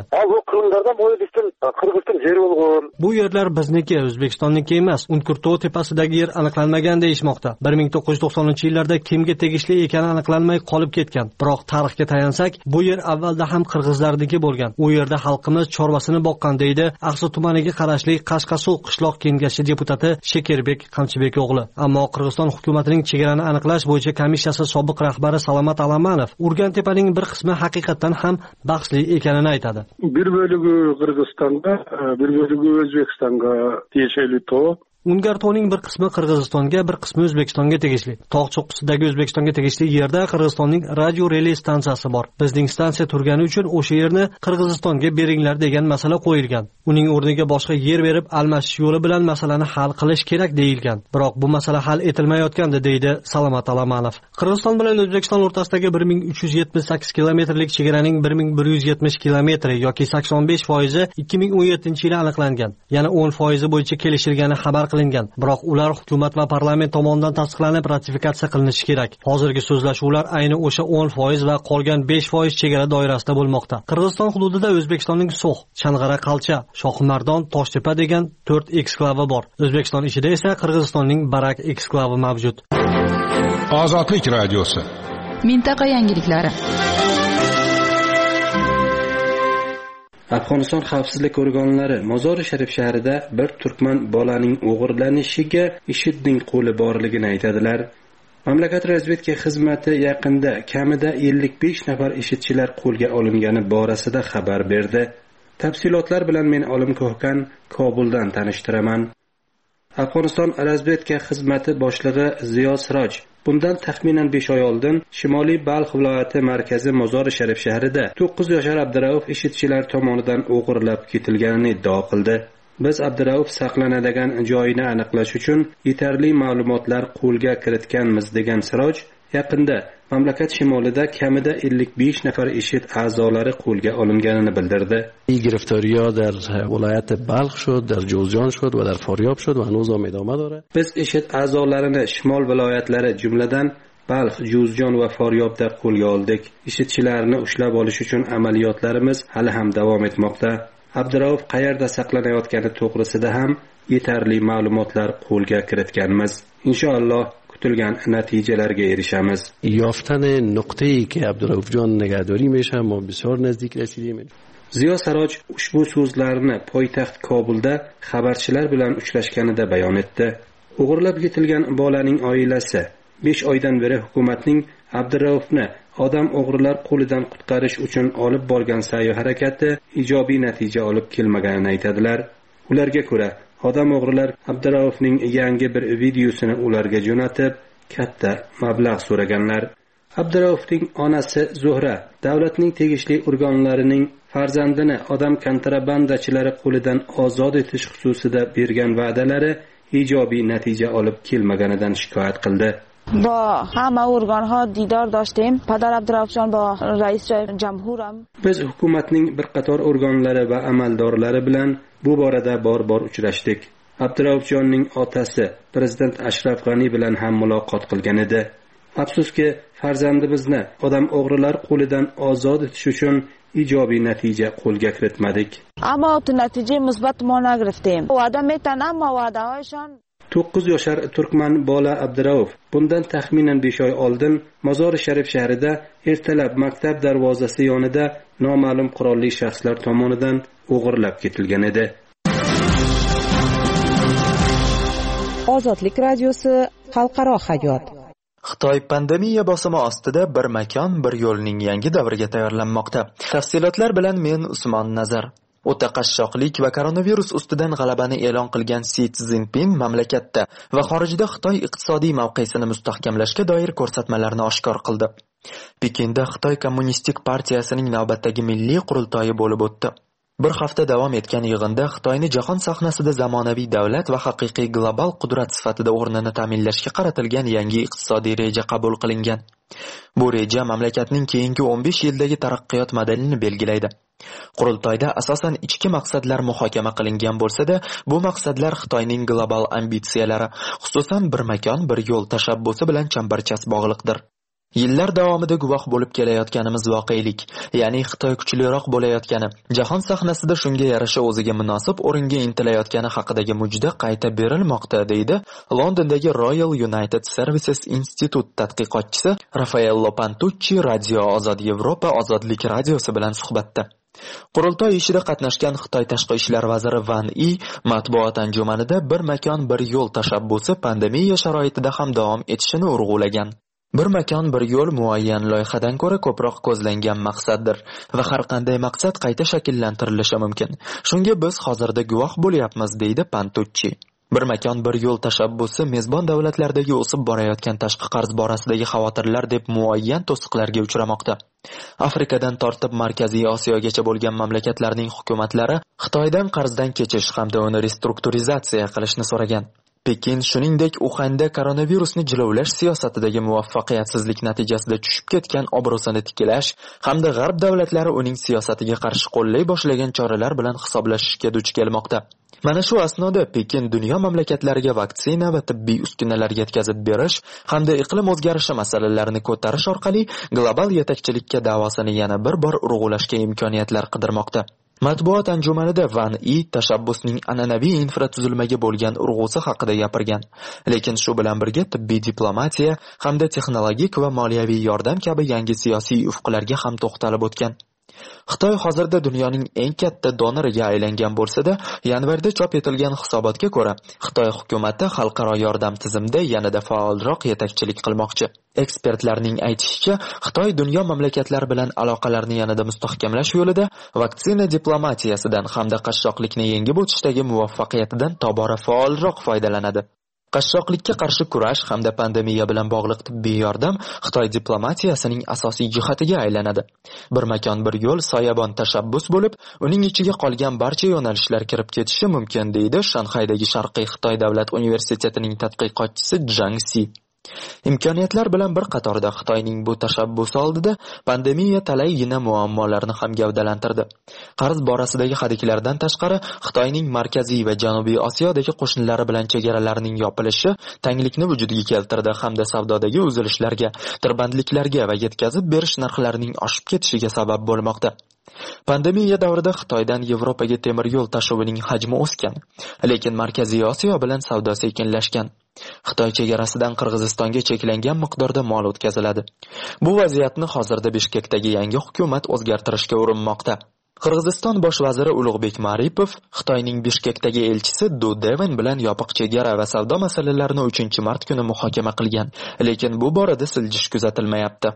Bu yerlar bizniki, O'zbekistonniki emas. Unkurto tepasidagi yer aniqlanmagan deyishmoqda. 1990-yillarda kimga tegishli ekani aniqlanmay qolib ketgan. Biroq tarixga tayansak, bu yer avvalda ham qirg'izlarniki bo'lgan. U yerda xalqimiz chorvasini boqqan deydi Aqsu tumaniga qarashli Qashqasuv qishloq kengashi deputati Shekerbek Qamchibek o'g'li. Ammo Qirg'iziston hukumatining chegarani aniqlash bo'yicha komissiyasi sobiq rahbari Salomat Alamanov Urgantepaning bir qismi haqiqatan ham bahsli ekanini aytadi. Bir bölügü Qirg'izistonga, bir bölügü O'zbekistonga tegishli to'q. Ungartoning bir qismi Qirg'izistonga, bir qismi O'zbekistonga tegishli. Tog' cho'qqisidagi O'zbekistonga tegishli yerda Qirg'izistonning radio relay stansiyasi bor. Bizning stansiya turgani uchun o'sha yerni Qirg'izistonga beringlar degan masala qo'yilgan. Uning o'rniga boshqa yer berib almashish yo'li bilan masalani hal qilish kerak deyilgan. Biroq bu masala hal etilmayotgandi deydi Salomat Alamanov. Qirg'iziston bilan O'zbekiston o'rtasidagi 1378 kilometrlik chegaraning 1170 kilometri yoki 85% 2017-yilda aniqlangan. Yana 10% bo'yicha kelishilgani xabar qilingan. Biroq ular hukumat va parlament tomonidan tasdiqlanib ratifikatsiya qilinishi kerak. Hozirgi so'zlashuvlar ayni o'sha 10% va qolgan 5% chegara doirasida bo'lmoqda. Qirg'iziston hududida O'zbekistonning So'x, Chang'ara Qalcha, Shohimardon, Toshtepa degan 4 eksklavi bor. O'zbekiston ichida esa Qirg'izistonning Barak eksklavi mavjud. Ozodlik radiosi. Mintaqa yangiliklari. Afg'oniston xavfsizlik organlari Mozori Sharif shahrida bir turkman bolaning o'g'irlanishiga IShIDning qo'li borligini aytadilar. Mamlakat razvedka xizmati yaqinda kamida 55 nafar IShIDchilar qo'lga olingani borasida xabar berdi. Tafsilotlar bilan men Olim Ko'hkan Kobuldan tanishtiraman. Afg'oniston razvedka xizmati boshlig'i Ziyo Siroj bundan taxminan 5 oy oldin Shimoliy Balx viloyati markazi Mozori Sharif shahrida 9 yoshar Abdurauf IShIDchilar tomonidan o'g'irlab ketilganini iddao qildi. Biz Abdurauf saqlanadigan joyini aniqlash uchun yetarli ma'lumotlar qo'lga kiritganmiz degan Siroj yaqinda mamlakat shimolida kamida 55 nafar IShID a'zolari qo'lga olinganini bildirdi. این گرفتاری‌ها در ولایت بلخ شد، در جوزجان شد و در فاریاب شد و هنوز هم ادامه داره. Biz IShID a'zolarini shimol viloyatlari jumladan Balx, Juzjon va Faryobda qo'lga oldik. IShIDchilarni ushlab olish uchun amaliyotlarimiz hali ham davom etmoqda. Abdurauf qayerda saqlanayotgani to'g'risida ham yetarli ma'lumotlar qo'lga kiritganmiz. Inshaalloh kutilgan natijalarga erishamiz. یافتن نقطه‌ای که عبدالرؤوف جان نگهداری میشه ما بسیار نزدیک رسیدیم. Ziyo Saroj ushbu so'zlarni poytaxt Kobulda xabarchilar bilan uchrashganida bayon etdi. O'g'irlab ketilgan bolaning oilasi 5 oydan beri hukumatning Abduraufni odam o'g'rilar qo'lidan qutqarish uchun olib borgan sa'y-harakati ijobiy natija olib kelmaganini aytadilar. Ularga ko'ra, odam o'g'rilar Abduraufning yangi bir videosini ularga jo'natib, katta mablag' so'raganlar. Abduraufning onasi Zuhra davlatning tegishli organlarining farzandini odam kontrabandachilari qo'lidan ozod etish xususida bergan va'dalari ijobiy natija olib kelmaganidan shikoyat qildi. با همه ارگان ها دیدار داشتیم. پدر عبدالرؤوف جان با رئیس جمهورم. Biz hukumatning bir qator organlari va amaldorlari bilan bu borada bor uchrashdik. Abdurauf jonning otasi prezident Ashraf G'ani bilan ham muloqot qilgan edi. Afsuski, farzandimizni odam o'g'rilar qo'lidan ozod etish uchun ijobiy natija qo'lga kiritmadik. اما تو نتیجه مثبت ما نگرفتیم. وعده میتن اما وعده هایشان 9 yoshar turkman bola Abdurauf bundan taxminan 5 oy oldin Mozori Sharif shahrida ertalab maktab darvozasi yonida noma'lum qurolli shaxslar tomonidan o'g'irlab ketilgan edi. Ozodlik radiosi xalqaro hayot. Xitoy pandemiya bosimi ostida bir makon, bir yo'lning yangi davriga tayyorlanmoqda. Tafsilotlar bilan men Usmon Nazar. O'ta qashshoqlik va koronavirus ustidan g'alabani e'lon qilgan Si Szinpin mamlakatda va xorijda Xitoy iqtisodiy mavqesini mustahkamlashga doir ko'rsatmalarni oshkor qildi. Pekinda Xitoy Kommunistik partiyasining navbatdagi milliy qurultoyi bo'lib o'tdi. Bir hafta davom etgan yig'inda Xitoyni jahon sahnasida zamonaviy davlat va haqiqiy global qudrat sifatida o'rnini ta'minlashga qaratilgan yangi iqtisodiy reja qabul qilingan. Bu reja mamlakatning keyingi 15 yildagi taraqqiyot modelini belgilaydi. Qurultoyda asosan ichki maqsadlar muhokama qilingan bo'lsa-da, bu maqsadlar Xitoyning global ambitsiyalari, xususan bir makon, bir yo'l tashabbusi bilan chambarchas bog'liqdir. Yillar davomida guvoh bo'lib kelayotganimiz voqelik, ya'ni Xitoy kuchliroq bo'layotgani, jahon sahnasida shunga yarasha o'ziga munosib o'ringa intilayotgani haqidagi mujda qayta berilmoqda, deydi Londondagi Royal United Services Institute tadqiqotchisi Raffaello Pantucci Radio Ozod Yevropa ozodlik radiosi bilan suhbatda. Qurultoy ishida qatnashgan Xitoy tashqi ishlar vaziri Van Yi matbuot anjumanida bir makon, bir yo'l tashabbusi pandemiya sharoitida ham davom etishini urg'ulagan. Bir makon, bir yo'l muayyan loyihadan ko'ra ko'proq ko'zlangan maqsaddir va har qanday maqsad qayta shakllantirilishi mumkin. Shunga biz hozirda guvoh bo'lyapmiz, deydi Pantucci. Bir makon, bir yo'l tashabbusi mezbon davlatlardagi o'sib borayotgan tashqi qarz borasidagi xavotirlar deb muayyan to'siqlarga uchramoqda. Afrikadan tortib Markaziy Osiyogacha bo'lgan mamlakatlarning hukumatlari Xitoydan qarzdan kechish hamda uni restrukturizatsiya qilishni so'ragan. Pekin shuningdek Uxanda koronavirusni jilovlash siyosatidagi muvaffaqiyatsizlik natijasida tushib ketgan obro'sini tiklash hamda g'arb davlatlari uning siyosatiga qarshi qo'llay boshlagan choralar bilan hisoblashishga duch kelmoqda. Mana shu asnoda Pekin dunyo mamlakatlariga vaksina va tibbiy uskunalar yetkazib berish hamda iqlim o'zgarishi masalalarini ko'tarish orqali global yetakchilikka da'vosini yana bir bor urg'ulashga imkoniyatlar qidirmoqda. Matbuot anjumanida Van Yi tashabbusning an'anaviy infratuzilmaga bo'lgan urg'usi haqida gapirgan. Lekin shu bilan birga tibbiy diplomatiya hamda texnologik va moliyaviy yordam kabi yangi siyosiy ufqlarga ham to'xtalib o'tgan. Xitoy hozirda dunyoning eng katta donoriga aylangan bo'lsa-da, yanvarda chop etilgan hisobotga ko'ra, Xitoy hukumati xalqaro yordam tizimida yanada faolroq yetakchilik qilmoqchi. Ekspertlarning aytishicha, Xitoy dunyo mamlakatlari bilan aloqalarni yanada mustahkamlash yo'lida vaksina diplomatiyasidan hamda qashshoqlikni yengib o'tishdagi muvaffaqiyatidan tobora faolroq foydalanadi. Qashshoqlikka qarshi kurash hamda pandemiya bilan bog'liq tibbiy yordam Xitoy diplomatiyasining asosiy jihatiga aylanadi. Bir makon bir yo'l soyabon tashabbus bo'lib, uning ichiga qolgan barcha yo'nalishlar kirib ketishi mumkin, deydi Shanxaydagi Sharqiy Xitoy davlat universitetining tadqiqotchisi Zhang Si. Imkoniyatlar bilan bir qatorda Xitoyning bu tashabbusi oldida pandemiya talaygina muammolarni ham gavdalantirdi. Qarz borasidagi hadiklardan tashqari, Xitoyning markaziy va janubiy Osiyodagi qo'shnilari bilan chegaralarining yopilishi tanglikni vujudga keltirdi hamda savdodagi uzilishlarga, tirbandliklarga va yetkazib berish narxlarining oshib ketishiga sabab bo'lmoqda. Pandemiya davrida Xitoydan Yevropaga temir yo'l tashivining hajmi o'sgan, lekin Markaziy Osiyo bilan savdo sekinlashgan. Xitoy chegarasidan Qirg'izistonga cheklangan miqdorda mol o'tkaziladi. Bu vaziyatni hozirda Bishkekdagi yangi hukumat o'zgartirishga urinmoqda. Qirg'iziston bosh vaziri Ulug'bek Maripov Xitoyning Bishkekdagi elchisi Du Deven bilan yopiq chegara va savdo masalalarini 3-mart kuni muhokama qilgan, lekin bu borada siljish kuzatilmayapti.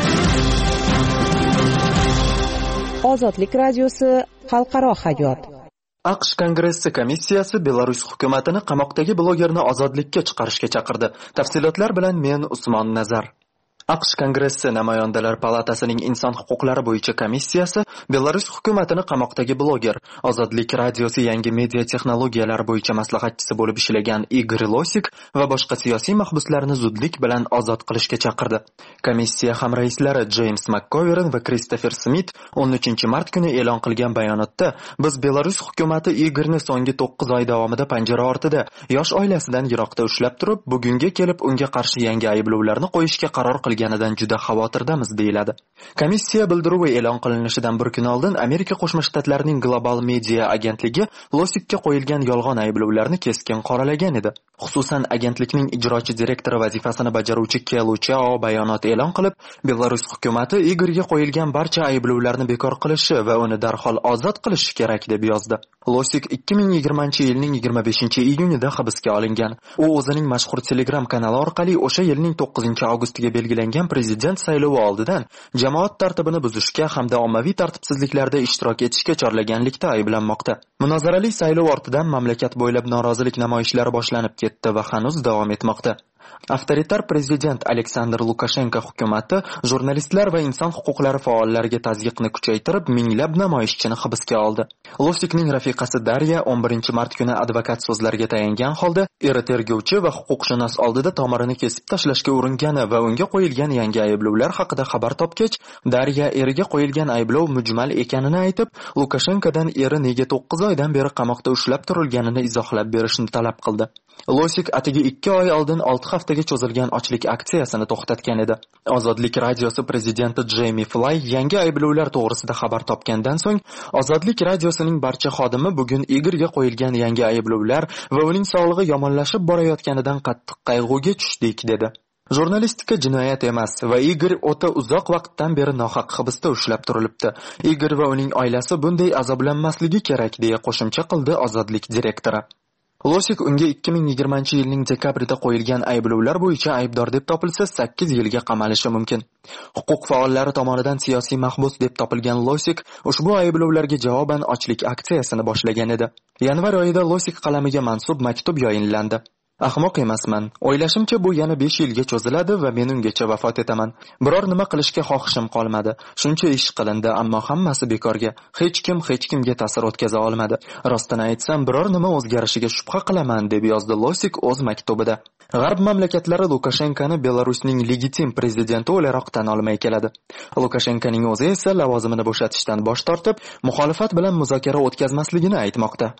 Ozodlik radiosi xalqaro hayot. AQSh Kongressi komissiyasi Belarus hukumatini qamoqdagi blogerni ozodlikka chiqarishga chaqirdi. Tafsilotlar bilan men Usmon Nazar. AQSh Kongressi Namoyandalar palatasining inson huquqlari bo'yicha komissiyasi Belarus hukumatini qamoqdagi bloger, Ozodlik radiosi yangi media texnologiyalari bo'yicha maslahatchisi bo'lib ishlagan Igor Losik va boshqa siyosiy mahbuslarni zudlik bilan ozod qilishga chaqirdi. Komissiya hamraislari James McCovern va Christopher Smith 13-mart kuni e'lon qilgan bayonotda, biz Belarus hukumati Igorni so'nggi 9 oy davomida panjara ortida, yosh oilasidan yiroqda ushlab turib, bugunga kelib unga qarshi yangi ayblovlarni qo'yishga qaror qilgan ganidan juda xavotirdamiz, deyiladi. Komissiya bildiruvi e'lon qilinishidan bir kun oldin Amerika Qo'shma Shtatlarining Global Media agentligi Losikka qo'yilgan yolg'on ayblovlarni keskin qoralagan edi. Xususan, agentlikning ijrochi direktori vazifasini bajaruvchi Kelu Chao bayonot e'lon qilib, Belarus hukumati Igorga qo'yilgan barcha ayblovlarni bekor qilishi va uni darhol ozod qilishi kerak deb yozdi. Losik 2020-yilning 25-iyunida hibsga olingan. U o'zining mashhur Telegram kanali orqali o'sha yilning 9-avgustiga belgilangan prezident saylovi oldidan jamoat tartibini buzishga hamda ommaviy tartibsizliklarda ishtirok etishga chorlaganlikda ayblanmoqda. Munozarali saylov ortidan mamlakat bo'ylab norozilik namoyishlari boshlanib ketdi va hanuz davom etmoqda. Avtoritar prezident Aleksandr Lukashenko hukumati jurnalistlar va inson huquqlari faollariga tazyiqni kuchaytirib, minglab namoyishchini hibsga oldi. Losikning rafiqasi Darya 11-mart kuni advokat so'zlariga tayangan holda eri tergovchi va huquqshunos oldida tomirini kesib tashlashga uringani va unga qo'yilgan yangi ayblovlar haqida xabar topgach, Darya eriga qo'yilgan ayblov mujmal ekanini aytib, Lukashenkodan eri nega 9 oydan beri qamoqda ushlab turilganini izohlab berishni talab qildi. Losik atigi 2 oy oldin 6 haftaga cho'zilgan ochlik aksiyasini to'xtatgan edi. Ozodlik radiosi prezidenti Jamie Fly yangi ayblovlar to'g'risida xabar topgandan so'ng, Ozodlik radiosining barcha xodimi bugun Igorga qo'yilgan yangi ayblovlar va uning sog'lig'i yomonlashib borayotganidan qattiq qayg'uga tushdik, dedi. Jurnalistika jinoyat emas va Igor o'ta uzoq vaqtdan beri nohaq hibsda ushlab turilibdi. Igor va uning oilasi bunday azoblanmasligi kerak, deya qo'shimcha qildi Ozodlik direktori. Losik unga 2020-yilning dekabrida qo'yilgan ayblovlar bo'yicha aybdor deb topilsa 8 yilga qamalishi mumkin. Huquq faollari tomonidan siyosiy mahbus deb topilgan Losik ushbu ayblovlarga javoban ochlik aksiyasini boshlagan edi. Yanvar oyida Losik qalamiga mansub maktub yo'llanadi. Ahmoq emasman. O'ylashimcha bu yana 5 yilga cho'ziladi va men ungacha vafot etaman. Biror nima qilishga xohishim qolmadi. Shuncha ish qilindi, ammo hammasi bekorga. Hech kimga ta'sir o'tkaza olmadi. Rostini aytsam, biror nima o'zgarishiga shubha qilaman, deb yozdi Losik o'z maktubida. G'arb mamlakatlari Lukashenkoni Belarusning legitim prezidenti o'laroq tan olmay keladi. Lukashenkoning o'zi esa lavozimini bo'shatishdan bosh tortib, muxolifat bilan muzokara o'tkazmasligini aytmoqda.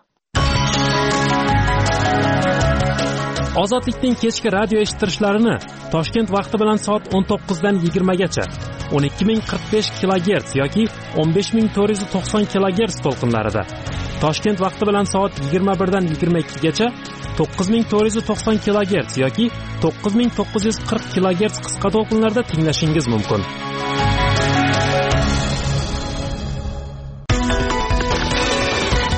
Ozodlikning kechki radio eshittirishlarini Toshkent vaqti bilan soat 19 dan 20 gacha 12045 kHz yoki 15490 kHz to'lqinlarida, Toshkent vaqti bilan soat 21 dan 22 gacha 9490 kHz yoki 9940 kHz qisqa to'lqinlarda tinglashingiz mumkin.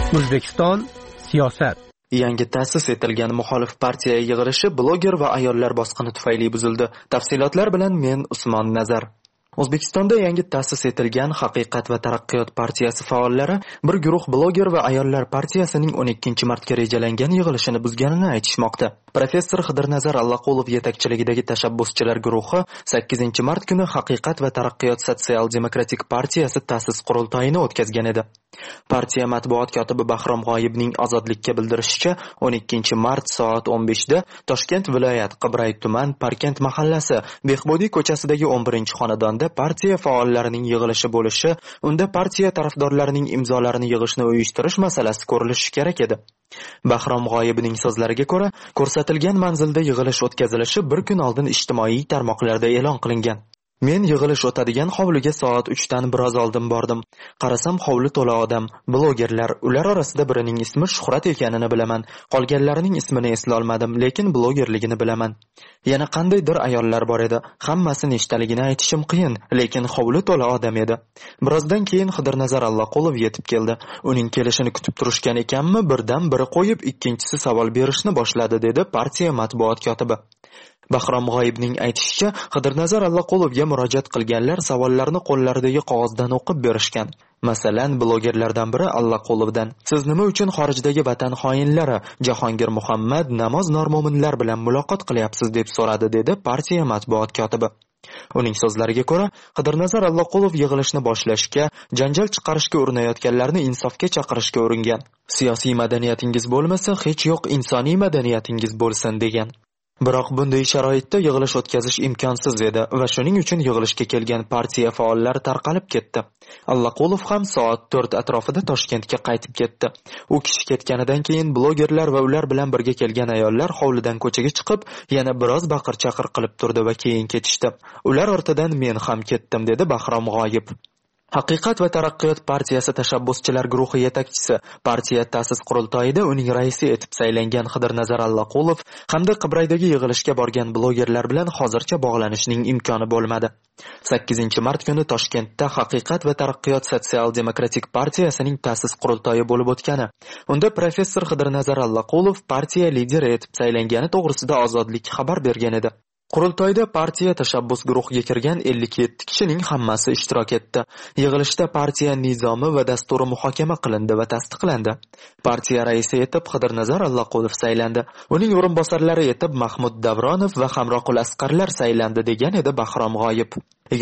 O'zbekiston siyosat. Yangi ta'sis etilgan muxolif partiya yig'ilishi bloger va ayollar bosqini tufayli buzildi. Tafsilotlar bilan men Usmon Nazar. O'zbekistonda yangi ta'sis etilgan Haqiqat va taraqqiyot partiyasi faollari bir guruh bloger va ayollar partiyasining 12-martga rejalangan yig'ilishini buzganini aytishmoqda. Professor Xidirnazar Allaqulov yetakchiligidagi tashabbuschilar guruhi 8-mart kuni Haqiqat va taraqqiyot sotsial-demokratik partiyasi ta'sis qurultoyini o'tkazgan edi. Partiya matbuot kotibi Bahrom G'oyibning Ozodlikka bildirishicha, 12-mart soat 15 da Toshkent viloyat Qibray tuman Parkent mahallasi Behbudiy ko'chasidagi 11-xonadonda partiya faollarining yig'ilishi bo'lishi, unda partiya tarafdorlarining imzolarini yig'ishni uyushtirish masalasi ko'rilishi kerak edi. Bahrom G'oyibning so'zlariga ko'ra, ko'rsatilgan manzilda yig'ilish o'tkazilishi bir kun oldin ijtimoiy tarmoqlarda e'lon qilingan. Men yig'ilish o'tadigan hovliga soat 3 dan biroz oldin bordim. Qarasam, hovli to'la odam, blogerlar. Ular orasida birining ismi Shuhrat ekanini bilaman. Qolganlarining ismini eslay olmadim, lekin blogerligini bilaman. Yana qandaydir ayollar bor edi. Hammasi nechtaligini aytishim qiyin, lekin hovli to'la odam edi. Birozdan keyin Xidirnazar Allaqulov yetib keldi. Uning kelishini kutib turishgan ekanmi, birdan biri qo'yib, ikkinchisi savol berishni boshladi, dedi partiya matbuot kotibi. Bahrom G'oyibning aytishicha, Xidirnazar Allaqulovga murojaat qilganlar savollarni qo'llaridagi qog'ozdan o'qib berishgan. Masalan, blogerlardan biri Allaqulovdan: "Siz nima uchun xorijdagi vatan xoinlari Jahongir Muhammad, Namoz Normo'minlar bilan muloqot qilyapsiz?" deb so'radi, dedi partiya matbuot kotibi. Uning so'zlariga ko'ra, Xidirnazar Allaqulov yig'ilishni boshlashga, janjal chiqarishga urinayotganlarni insofga chaqirishga uringan. "Siyosiy madaniyatingiz bo'lmasa, hech yo'q insoniy madaniyatingiz bo'lsin", degan. Biroq bunday sharoitda yig'ilish o'tkazish imkonsiz edi va shuning uchun yig'ilishga kelgan partiya faollari tarqalib ketdi. Allaqulov ham soat 4 atrofida Toshkentga qaytib ketdi. U kishi ketganidan keyin blogerlar va ular bilan birga kelgan ayollar hovlidan ko'chaga chiqib, yana biroz baqir-chaqir qilib turdi va keyin ketishdi. Ular ortidan men ham ketdim, dedi Bahrom G'oyib. Haqiqat va taraqqiyot partiyasi tashabbuschilar guruhi yetakchisi, partiya ta'sis qurultoyida uning raisi etib saylangan Xidirnazar Allaqulov hamda Qibraydagi yig'ilishga borgan blogerlar bilan hozircha bog'lanishning imkoni bo'lmadi. 8-mart kuni Toshkentda Haqiqat va taraqqiyot sotsial-demokratik partiyasining ta'sis qurultoyi bo'lib o'tgani, unda professor Xidirnazar Allaqulov partiya lideri etib saylangani to'g'risida Ozodlik xabar bergan edi. Qurultoyda partiya tashabbus guruhiga kirgan 57 kishining hammasi ishtirok etdi. Yig'ilishda partiya nizomi va dasturi muhokama qilindi va tasdiqlandi. Partiya raisi etib Xidirnazar Allaqulov saylandi. Uning o'rinbosarlari etib Mahmud Davronov va Hamroqul Asqarlar saylandi, degan edi Bahrom G'oyib.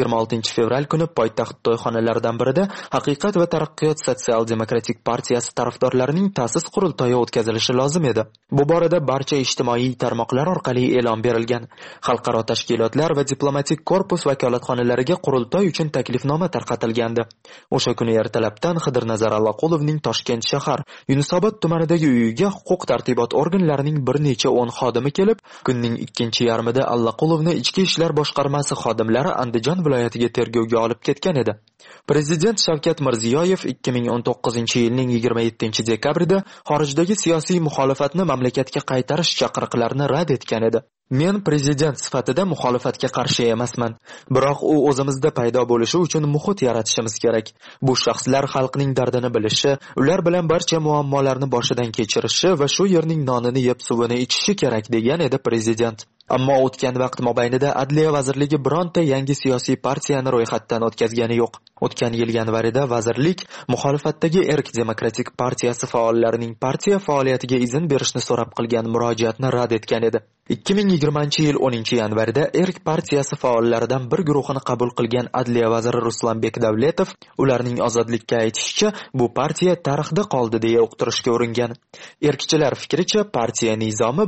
26 fevral kuni poytaxt to'yxonalaridan birida Haqiqat va taraqqiyot sotsial-demokratik partiyasi tarafdorlarining ta'sis qurultoyi o'tkazilishi lozim edi. Bu borada barcha ijtimoiy tarmoqlar orqali e'lon berilgan. Xalqaro tashkilotlar va diplomatik korpus vakolatxonalariga qurultoy uchun taklifnoma tarqatilgandi. O'sha kuni ertalabdan Xidirnazar Allaqulovning Toshkent shahar Yunusobod tumanidagi uyiga huquq tartibot organlarining bir necha 10 xodimi kelib, kunning ikkinchi yarmida Allaqulovni Ichki ishlar boshqarmasi xodimlari Andijon viloyatiga tergovga olib ketgan edi. Prezident Shavkat Mirziyoyev 2019-yilning 27-dekabrida xorijdagi siyosiy muxolifatni mamlakatga qaytarish chaqiriqlarini rad etgan edi. Men prezident sifatida muxolifatga qarshi emasman, biroq u o'zimizda paydo bo'lishi uchun muhit yaratishimiz kerak. Bu shaxslar xalqning dardini bilishi, ular bilan barcha muammolarni boshidan kechirishi va shu yerning nonini yeb suvini ichishi kerak, degan edi prezident. Ammo o'tgan vaqt mobaynida Adliya vazirligi bironta yangi siyosiy partiyani ro'yxatdan o'tkazgani yo'q. O'tgan yil yanvarida vazirlik muxolifatdagi Erk demokratik partiyasi faollarining partiya faoliyatiga izn berishni so'rab qilgan murojaatni rad etgan edi. 2020-yil 10-yanvarida Erk partiyasi faollaridan bir guruhini qabul qilgan Adliya vaziri Ruslanbek Davletov ularning Ozodlikka aytishicha, bu partiya tarixda qoldi deya uqtirishga uringan. Erkchilar fikricha, partiya nizomi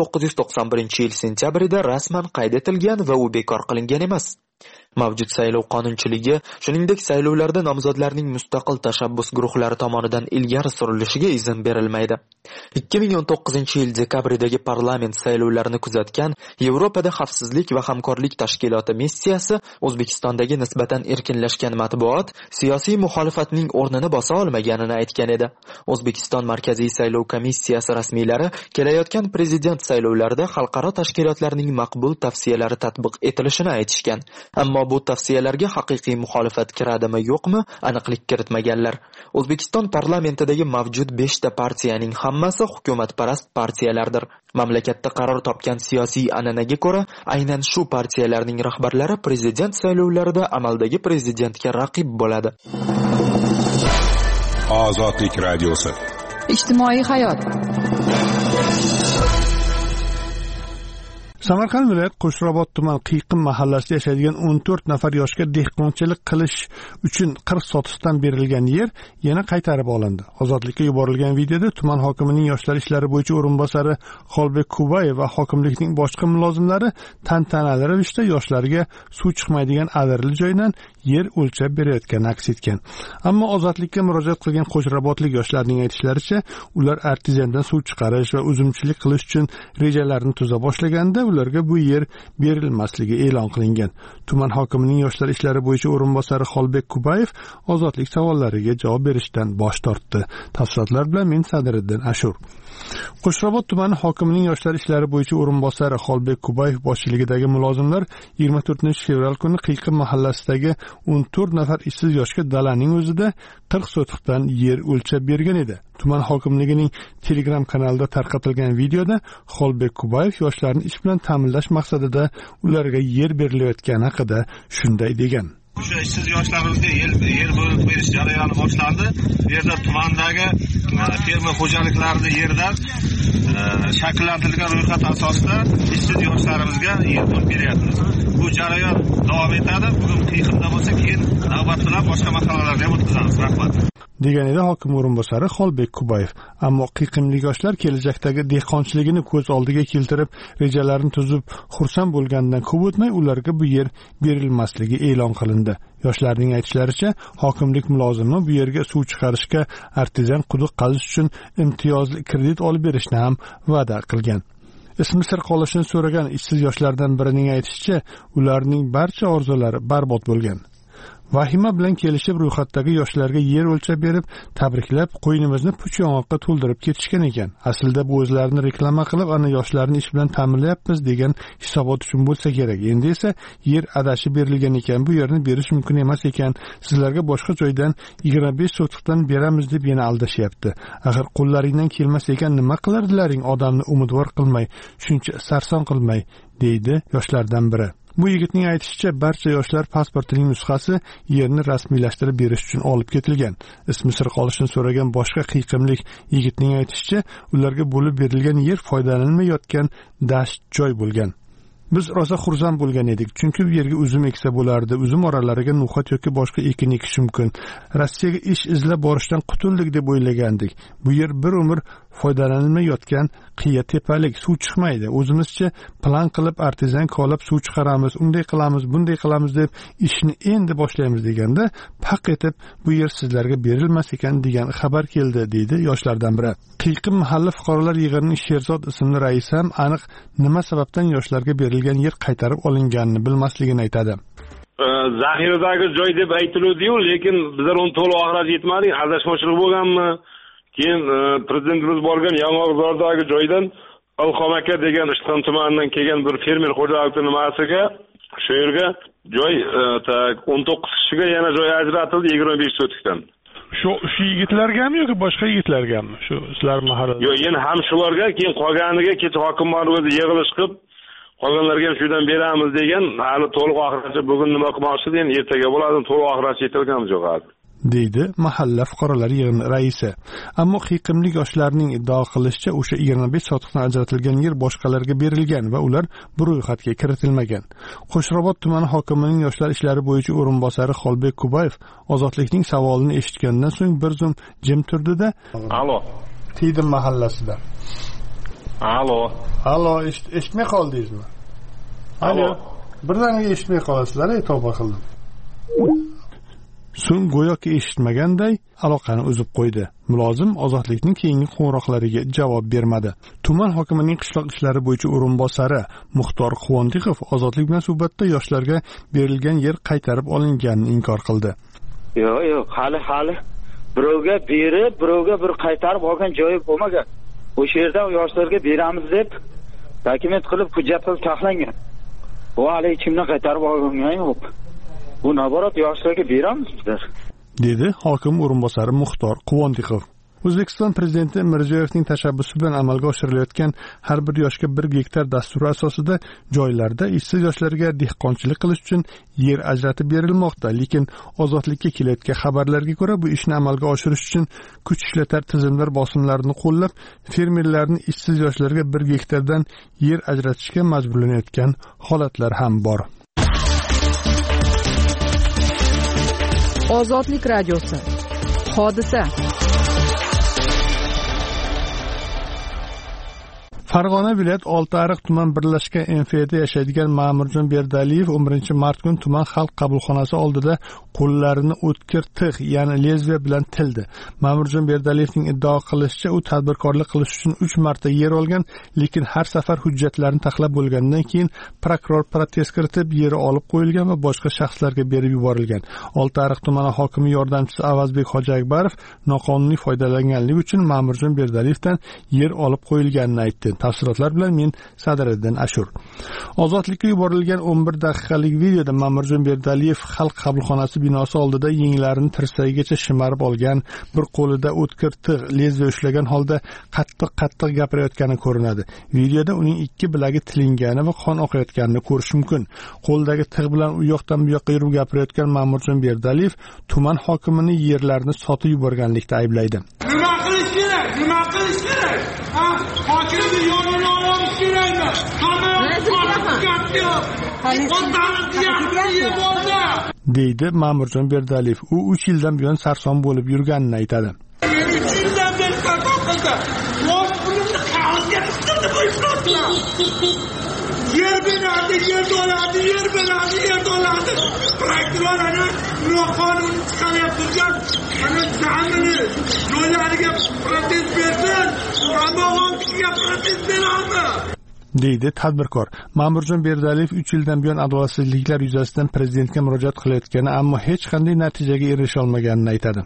1991-yil sentyabrida rasman qayd etilgan va u bekor qilingan emas. Mavjud saylov qonunchiligi, shuningdek saylovlarda nomzodlarning mustaqil tashabbus guruhlari tomonidan ilgari surilishiga izn berilmaydi. 2019-yil dekabrdagi parlament saylovlarini kuzatgan Yevropada xavfsizlik va hamkorlik tashkiloti missiyasi O'zbekistondagi nisbatan erkinlashgan matbuot siyosiy muxolifatning o'rnini bosa olmaganini aytgan edi. O'zbekiston Markaziy saylov komissiyasi rasmiylari kelayotgan prezident saylovlarida xalqaro tashkilotlarning maqbul tavsiyalari tatbiq etilishini aytishgan. ammo bu tavsiyalarga haqiqiy muxolifat kiradimi yo'qmi aniqlik kiritmaganlar. O'zbekiston parlamentidagi mavjud 5 ta partiyaning hammasi hukumatparast partiyalardir. Mamlakatda qaror topgan siyosiy an'anaga ko'ra, aynan shu partiyalarning rahbarlari prezident saylovlarida amaldagi prezidentga raqib bo'ladi. Ozodlik radiosi. Ijtimoiy hayot. Samarqand viloyat Qo'shrobod tuman Qiyiqim mahallasida yashaydigan 14 nafar yoshga dehqonchilik qilish uchun 40 sotisdan berilgan yer yana qaytarib olindi. Ozodlikka yuborilgan videoda tuman hokimining yoshlar ishlari bo'yicha o'rinbosari Xolbek Kubayev va hokimlikning boshqa mulozimlari tantanali ravishda yoshlarga suv chiqmaydigan adirli joydan yer o'lchab berayotgani aks etgan. Ammo ozodlikka murojaat qilgan Qo'shrobodlik yoshlarning aytishlaricha, ular artizandan suv chiqarish va uzumchilik qilish uchun rejalarini tuza boshlaganda ularga bu yer berilmasligi e'lon qilingan. Tuman hokimining yoshlar ishlari bo'yicha o'rinbosari Xolbek Kubayev ozodlik savollariga javob berishdan bosh tortdi. Tafsilotlar bilan men Sadiriddin Ashur. Qo'shrobod tumani hokimining yoshlar ishlari bo'yicha o'rinbosari Xolbek Kubayev boshchiligidagi mulozimlar 24-fevral kuni Qiyiqim mahallasidagi 14 nafar ishsiz yoshga dalaning o'zida 40 sotiqdan yer o'lchab bergan edi. Tuman hokimligining Telegram kanalida tarqatilgan videoda Xolbek Kubayev yoshlarni ish bilan ta'minlash maqsadida ularga yer berilayotgani haqida shunday degan. O'sha ishsiz yoshlarimizga yer bo'lib berish jarayoni boshlandi. Bu yerda tumandagi fermer xo'jaliklarida yerdan shakllantirilgan ro'yxat asosida ishsiz yoshlarimizga yer bo'lib beryapmiz. Bu jarayon davom etadi. Bugun Qiyiqimda bo'lsa, keyin navbat bilan boshqa masalalarga ham o'tkazamiz. Rahmat. degan edi hokim o'rinbosari Xolbek Kubayev. Ammo qiyiqimlik yoshlar kelajakdagi dehqonchiligini ko'z oldiga keltirib, rejalarini tuzib, xursand bo'lgandan ko'p o'tmay ularga bu yer berilmasligi e'lon qilindi. Yoshlarning aytishlaricha, hokimlik mulozimi bu yerga suv chiqarishga artizan quduq qazish uchun imtiyozli kredit olib berishni ham va'da qilgan. Ismi sir qolishini so'ragan ishsiz yoshlardan birining aytishicha, ularning barcha orzulari barbod bo'lgan. Vahima bilan kelishib ro'yxatdagi yoshlarga yer o'lchab berib, tabriklab, qo'ynimizni puch yong'oqqa to'ldirib ketishgan ekan. Aslida bu o'zlarini reklama qilib, ana yoshlarni ish bilan ta'minlayapmiz degan hisobot uchun bo'lsa kerak. Endi esa yer adashib berilgan ekan, bu yerni berish mumkin emas ekan. Sizlarga boshqa joydan 25 sotiqdan beramiz deb yana aldashyapti. Axir qo'llaringdan kelmas ekan nima qilardilaring, odamni umidvor qilmay, shuncha sarson qilmay, deydi yoshlardan biri. Bu yigitning aytishicha, barcha yoshlar pasportining nusxasi yerni rasmiylashtirib berish uchun olib ketilgan. Ismi sir qolishini so'ragan boshqa qiyiqimlik yigitning aytishicha, ularga bo'lib berilgan yer foydalanilmayotgan dasht joy bo'lgan. Biz rosa xursand bo'lgan edik, chunki bu yerga uzum eksa bo'lardi. Uzum oralariga no'xat yoki boshqa ekin ekish mumkin. Rossiyaga ish izlab borishdan qutuldik deb o'ylagandik. Bu yer bir umr foydalanilmayotgan qiya tepalik, suv chiqmaydi. O'zimizcha plan qilib artizan kolab suv chiqaramiz, unday qilamiz, bunday qilamiz deb ishni endi boshlaymiz deganda, paq etib bu yer sizlarga berilmas ekan degan xabar keldi, deydi yoshlardan biri. Qiyiqim mahalla fuqarolar yig'inining Sherzod ismli raisi ham aniq nima sababdan yoshlarga berilgan yer qaytarib olinganini bilmasligini aytadi. Zaxiradagi joy deb aytiladi-yu, lekin bizlar uni to'liq oxirati yetmadik, adashmoqchilik bo'lganmi? Keyin prezidentimiz borgan Yong'oqzordagi joydan Ilhom aka degan Ishton tumanidan kelgan bir fermer xo'jaligining nimasiga shu yerga joy 19 kishiga yana joy ajratildi 25 sotikdan. Shu yigitlargami yoki boshqa yigitlargami? Shu sizlar mahallada. Yo'q, yana ham shularga, keyin qolganiga kecha hokimlar o'zi yig'ilish qilib, qolganlarga ham shundan beramiz degan, hali to'liq oxirgacha bugun nima qilmoqchi degan, ertaga bo'ladi, to'liq oxirgacha yetilganimiz yo'q hali. deydi mahalla fuqarolar yig'ini raisi. Ammo qiyiqimlik yoshlarning iddao qilishicha, o'sha 25 sotiqdan ajratilgan yer boshqalarga berilgan va ular bu ro'yxatga kiritilmagan. Qo'shrobod tumani hokimining yoshlar ishlari bo'yicha o'rinbosari Xolbek Kubayev ozodlikning savolini eshitgandan so'ng bir zum jim turdi-da, "Alo, Tiydim mahallasida. Alo, eshitmay qoldingizmi? Alo. Birdaniga eshitmay qolasizlar, tavba qildim." So'ng go'yoki eshitmaganday aloqani uzib qo'ydi. Mulozim ozodlikning keyingi qo'ng'iroqlariga javob bermadi. Tuman hokimining qishloq ishlari bo'yicha o'rinbosari Muxtor Quvondiqov ozodlik bilan suhbatda yoshlarga berilgan yer qaytarib olinganini inkor qildi. Yo'q, hali birovga berib, birovga bir qaytarib olgan joyi bo'lmagan. O'sha yerdan yoshlarga beramiz deb dokument qilib, hujjat qilib taxlangan. bu hali ichimdan qaytarib olgan yo'q. Bu naborat yoshlarga beramiz bizlar, dedi hokim o'rinbosari Muxtor Quvondiqov. O'zbekiston prezidenti Mirziyoyevning tashabbusi bilan amalga oshirilayotgan har bir yoshga 1 gektar dasturi asosida joylarda ishsiz yoshlarga dehqonchilik qilish uchun yer ajratib berilmoqda, lekin ozodlikka kelayotgan xabarlarga ko'ra bu ishni amalga oshirish uchun kuch ishlatar tizimlar bosimlarini qo'llab, fermerlarni ishsiz yoshlarga 1 gektardan yer ajratishga majburlanayotgan holatlar ham bor. Ozodlik radiosi. Hodisa. Farg'ona viloyat Oltiariq tuman birlashgan MFda yashaydigan Ma'murjon Berdaliyev 11-mart kuni tuman xalq qabulxonasi oldida qo'llarini o'tkir tig', ya'ni lezbiya bilan tildi. Ma'murjon Berdaliyevning iddao qilishicha, u tadbirkorlik qilish uchun 3 marta yer olgan, lekin har safar hujjatlarni taxlab bo'lgandan keyin prokuror protest kiritib, yeri olib qo'yilgan va boshqa shaxslarga berib yuborilgan. Oltiariq tumani hokimi yordamchisi Avazbek Hojiakbarov noqonuniy foydalanganligi uchun Ma'murjon Berdaliyevdan yer olib qo'yilganini aytdi. Tafsilotlar bilan men Sadiriddin Ashur. Ozodlikka yuborilgan 11 daqiqalik videoda Ma'murjon Berdaliyev xalq qabulxonasi binosi oldida yenglarini tirsagigacha shimarib olgan, bir qo'lida o'tkir tig', lezbiya ushlagan holda qattiq gapirayotgani ko'rinadi. Videoda uning 2 bilagi tilingani va qon oqayotganini ko'rish mumkin. Qo'ldagi tig' bilan u yoqdan bu yoqqa yurib gapirayotgan Ma'murjon Berdaliyev tuman hokimini yerlarini sotib yuborganlikda ayblaydi. Nima qilish kerak? Nima qilish kerak? Hokimni yonini olish kerakmi? deydi Ma'murjon Berdaliyev. U 3 yildan buyon sarson bo'lib yurganini aytadi. 3 yildan beri sarson qildi. Yosh pulimni qog'ozga tiqtirdi bu ifloslar. Yer beradi, yer oladi. Prokuror ana noqonuniy chiqaryapti. Ana zamini joylariga protest bersin. Qamoqqa kishiga protest beradi, deydi tadbirkor. Ma'murjon Berdaliyev 3 yildan buyon adolatsizliklar yuzasidan prezidentga murojaat qilayotgani, ammo hech qanday natijaga erisha olmaganini aytadi.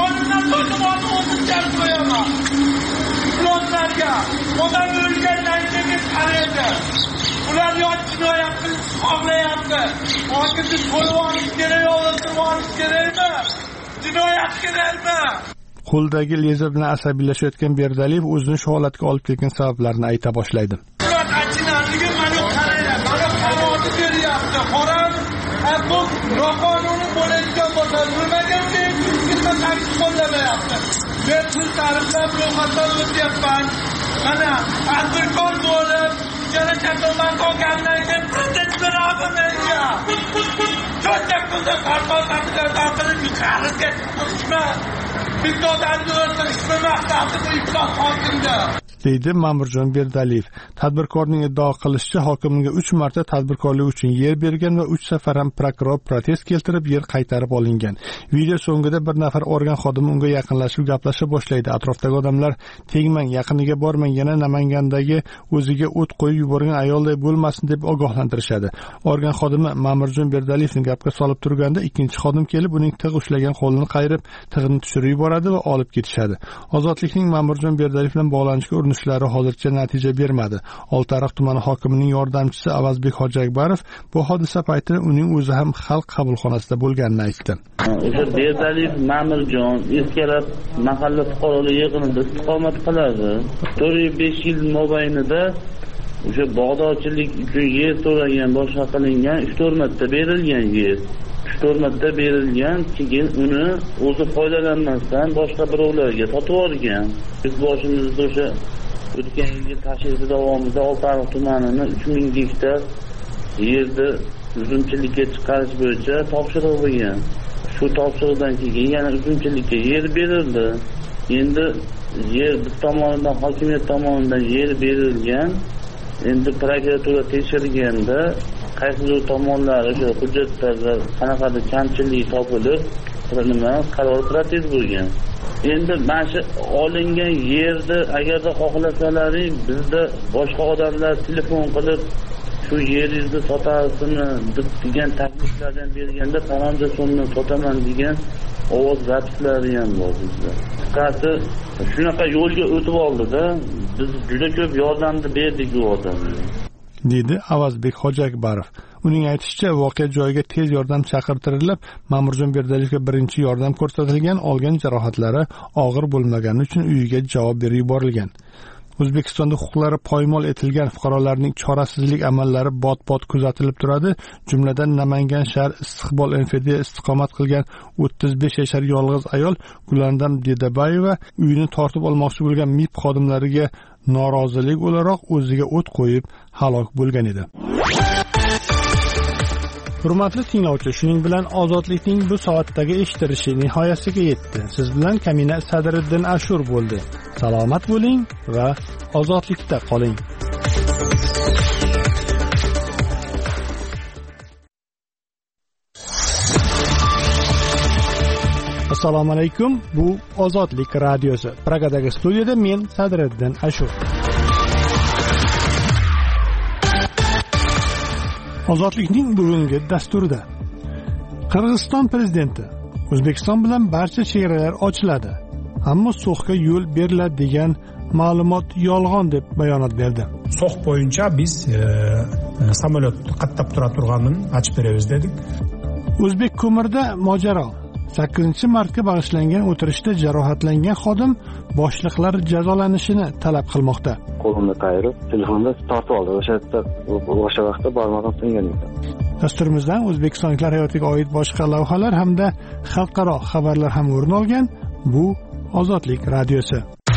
Ular yosh jinoyat qilish xohlayapti. Hokimni qo'lga olish kerak, o'ldirib kerakmi? Jinoyat kerakmi? Qo'ldagi lezar bilan asabiylashayotgan Berdaliyev o'zini shu holatga olib kelgan sabablarini ayta boshlaydi. Noqonuniy bo'layotgan bo'lsa, nimaga qo'llamayapti? Men pul tariflab ro'yxatdan o'tyapman. Mana tadbirkor bo'lib, yana kattaman qolgandan keyin protest beramiz menga. To'rtta pulda qarqoqlarga taqilib yuqoriga chiqishma. Bittodani o'ldirishni maqsadi bu iflos hokimda, deydi Ma'murjon Berdaliyev. Tadbirkorning iddao qilishicha, hokimga 3 marta tadbirkorlik uchun yer bergan va 3 safar ham prokuror protest keltirib yer qaytarib olingan. Video so'ngida bir nafar organ xodimi unga yaqinlashib gaplasha boshlaydi. Atrofdagi odamlar tegmang, yaqiniga bormang, yana Namangandagi o'ziga o't qo'yib yuborgan ayolday bo'lmasin deb ogohlantirishadi. Organ xodimi Ma'murjon Berdaliyevni gapga solib turganda ikkinchi xodim kelib uning tig' ushlagan qo'lini qayirib, tig'ini tushirib yuboradi va olib ketishadi. Ozodlikning Ma'murjon Berdaliyev bilan bog'lanishga urinishlari hozircha natija bermadi. Oltiariq tumani hokimining yordamchisi Avazbek Hojiakbarov bu hodisa paytida uning o'zi ham xalq qabulxonasida bo'lganini aytdi. O'sha Berdaliyev Ma'murjon Eskarab mahalla fuqarolar yig'inida istiqomat qiladi. 4-5 yil mobaynida o'sha bog'dorchilik uchun yer so'ragan, boshqa qilingan 3-4 marta berilgan yer. 3-4 marta berilgan, keyin uni o'zi foydalanmasdan boshqa birovlarga sotib olgan. Biz boshimizda o'sha o'tgan yil tashrif davomida Oltiariq tumanini 3000 gektar yerni uzumchilikka chiqarish bo'yicha topshiriq bo'lgan. Shu topshiriqdan keyin yana uzumchilikka yer berildi. Endi yer biz tomonidan, hokimiyat tomonidan yer berilgan. Endi prokuratura tekshirganda qaysidir tomonlar o'sha hujjatlarda qanaqadir kamchilik topilib, nima qaror protest bo'lgan. Endi mana shu olingan yerni agarda xohlasalaring, bizda boshqa odamlar telefon qilib shu yeringizni sotasizmi degan takliflardan berganda faloncha so'mdan sotaman degan ovoz zapislari ham bor bizda. Qisqasi shunaqa yo'lga o'tib oldi-da, biz juda ko'p yordamni berdik bu odamga, dedi Avazbek Hojiakbarov. Uning aytishicha, voqea joyiga tez yordam chaqirtirilib, Ma'murjon Berdalovga birinchi yordam ko'rsatilgan, olgan jarohatlari og'ir bo'lmagani uchun uyiga javob berib yuborilgan. O'zbekistonda huquqlari poymol etilgan fuqarolarning chorasizlik amallari bot-bot kuzatilib turadi. Jumladan Namangan shahar Istiqbol NFD istiqomat qilgan 35 yashar yolg'iz ayol Gulandam Dedabayeva uyini tortib olmoqchi bo'lgan MIB xodimlariga norozilik o'laroq o'ziga o't qo'yib halok bo'lgan edi. Hurmatli tinglovchi, shuning bilan ozodlikning bu soatdagi eshitilishi nihoyasiga yetdi. Siz bilan Kamina Sadriddin Ashur bo'ldi. Salomat bo'ling va ozodlikda qoling. Assalomu alaykum. Bu Ozodlik radiosi. Pragadagi studiyada men Sadriddin Ashur. Ozodlikning bugungi dasturida Qirg'iziston prezidenti O'zbekiston bilan barcha chegaralar ochiladi, ammo so'xga yo'l beriladi degan ma'lumot yolg'on deb bayonot berdi. So'x bo'yicha biz samolyot qatnab turganini ochib beramiz dedik. O'zbek ko'mirda mojaro. 8-martga bag'ishlangan o'tirishda jarohatlangan xodim boshliqlar jazolanishini talab qilmoqda. Qo'limni qayirib, telefonda tortib oldi. O'sha vaqtda barmog'im singan edi. Dasturimizdan o'zbekistonliklar hayotiga oid boshqa lavhalar hamda xalqaro xabarlar ham o'rin olgan. Bu Ozodlik radiosi.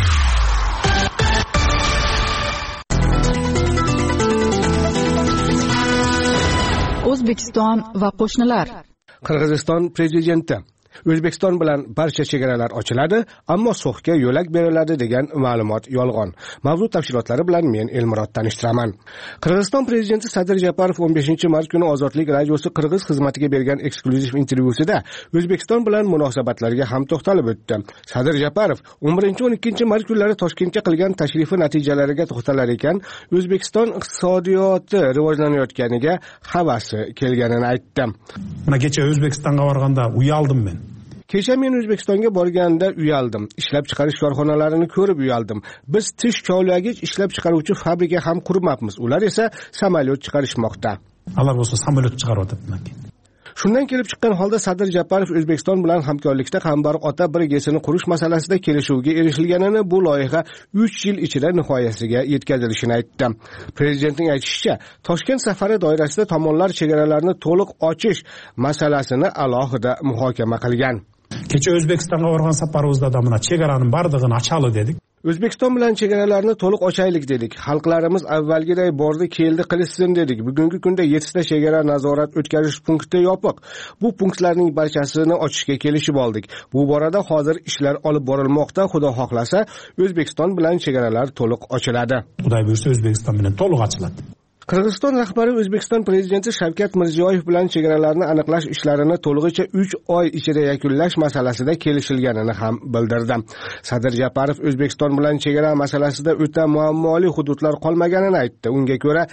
O'zbekiston va qo'shnilar. Qirg'iziston prezidenti O'zbekiston bilan barcha chegaralar ochiladi, ammo so'xga yo'lak beriladi degan ma'lumot yolg'on. Mavzu tafsilotlari bilan men Elmurod tanishtiraman. Qirg'iziston prezidenti Sadir Japarov 15-mart kuni Ozodlik radiosi Qirg'iz xizmatiga bergan eksklyuziv intervyusida O'zbekiston bilan munosabatlarga ham to'xtalib o'tdi. Sadir Japarov 11-12-mart kunlari Toshkentga qilgan tashrifi natijalariga to'xtalar ekan, O'zbekiston iqtisodiyoti rivojlanayotganiga havasi kelganini aytdi. Mana kecha O'zbekistonga borganda uyaldim men. Kecha men O'zbekistonga borganda uyaldim. Ishlab chiqarish korxonalarini ko'rib uyaldim. Biz tish kovlagich ishlab chiqaruvchi fabrika ham qurmabmiz. Ular esa samolyot chiqarishmoqda. Ular bo'lsa samolyot chiqaryapti. Shundan kelib chiqqan holda Sadir Japarov O'zbekiston bilan hamkorlikda Qambarq ota brigadasini qurish masalasida kelishuvga erishilganini, bu loyiha 3 yil ichida nihoyasiga yetkazilishini aytdi. Prezidentning aytishicha, Toshkent safari doirasida tomonlar chegaralarni to'liq ochish masalasini alohida muhokama qilgan. Kecha O'zbekistonga borgan safarimizda mana chegaraning barlig'ini ochali dedik. O'zbekiston bilan chegaralarni to'liq ochaylik dedik. Xalqlarimiz avvalgiday bordi, keldi qilishsin dedik. Bugungi kunda 7 ta chegara nazorat o'tkazish punkti yopiq. Bu punktlarning barchasini ochishga kelishib oldik. Bu borada hozir ishlar olib borilmoqda. Xudo xohlasa, O'zbekiston bilan chegaralar to'liq ochiladi. Xudo buyursa, O'zbekiston bilan to'liq ochiladi. Qirg'iziston rahbari O'zbekiston prezidenti Shavkat Mirziyoyev bilan chegaralarni aniqlash ishlarini to'lig'icha 3 oy ichida yakunlash masalasida kelishilganini ham bildirdi. Sadir Japarov O'zbekiston bilan chegara masalasida o'ta muammoli hududlar qolmaganini aytdi. Unga ko'ra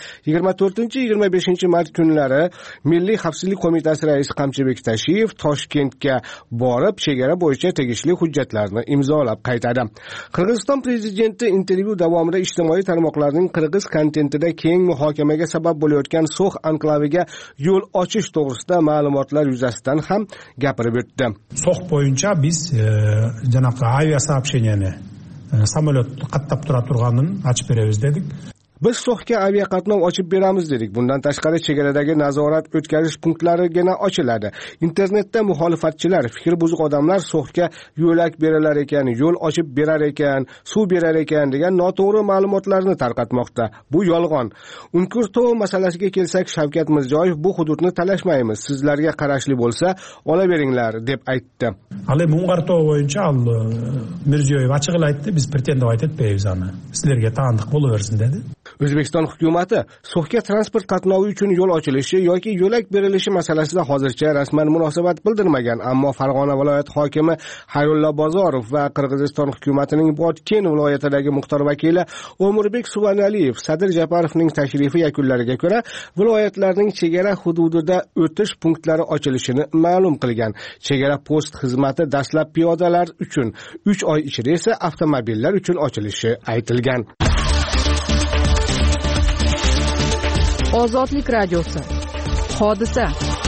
24-25 mart kunlari Milliy xavfsizlik qo'mitasi raisi Qamchibek Tashiyev Toshkentga borib, chegara bo'yicha tegishli hujjatlarni imzolab qaytadi. Qirg'iziston prezidenti intervyu davomida ijtimoiy tarmoqlarning qirg'iz kontentida keng muhokamaga sabab bo'layotgan So'x anklaviga yo'l ochish to'g'risida ma'lumotlar yuzasidan ham gapirib o'tdi. So'x bo'yicha biz janob aviasoобщениeni samolyot qatnab turganini ochib beramiz dedik. Biz So'xga aviaqatnov ochib beramiz dedik. Bundan tashqari chegaradagi nazorat o'tkazish punktlarigina ochiladi. Internetda muxolifatchilar, fikr buzuq odamlar So'xga yo'lak berilar ekan, yo'l ochib berar ekan, suv berar ekan degan noto'g'ri ma'lumotlarni tarqatmoqda. Bu yolg'on. Unkurto masalasiga kelsak, Shavkat Mirziyoyev bu hududni talashmaymiz. Sizlarga qarashli bo'lsa, olaveringlar deb aytdi. Hali Unkurto bo'yicha Mirziyoyev ochiqla aytdi, biz pretendovat etmaymiz ani. Sizlarga taniq bo'laversin dedi. O'zbekiston hukumatı So'xga transport qatnovi uchun yo'l ochilishi yoki yo'lak berilishi masalasida hozircha rasman munosabat bildirmagan, ammo Farg'ona viloyati hokimi Hayrulla Bozorov va Qirg'iziston hukumatining Botken viloyatidagi muxtor vakili O'murbek Suvanaliyev Sadir Japarovning tashrifi yakunlariga ko'ra viloyatlarning chegara hududida o'tish punktlari ochilishini ma'lum qilgan. Chegara post xizmati dastlab piyodalar uchun, 3 oy ichida esa avtomobillar uchun ochilishi aytilgan. Ozodlik radiosi. Hodisa.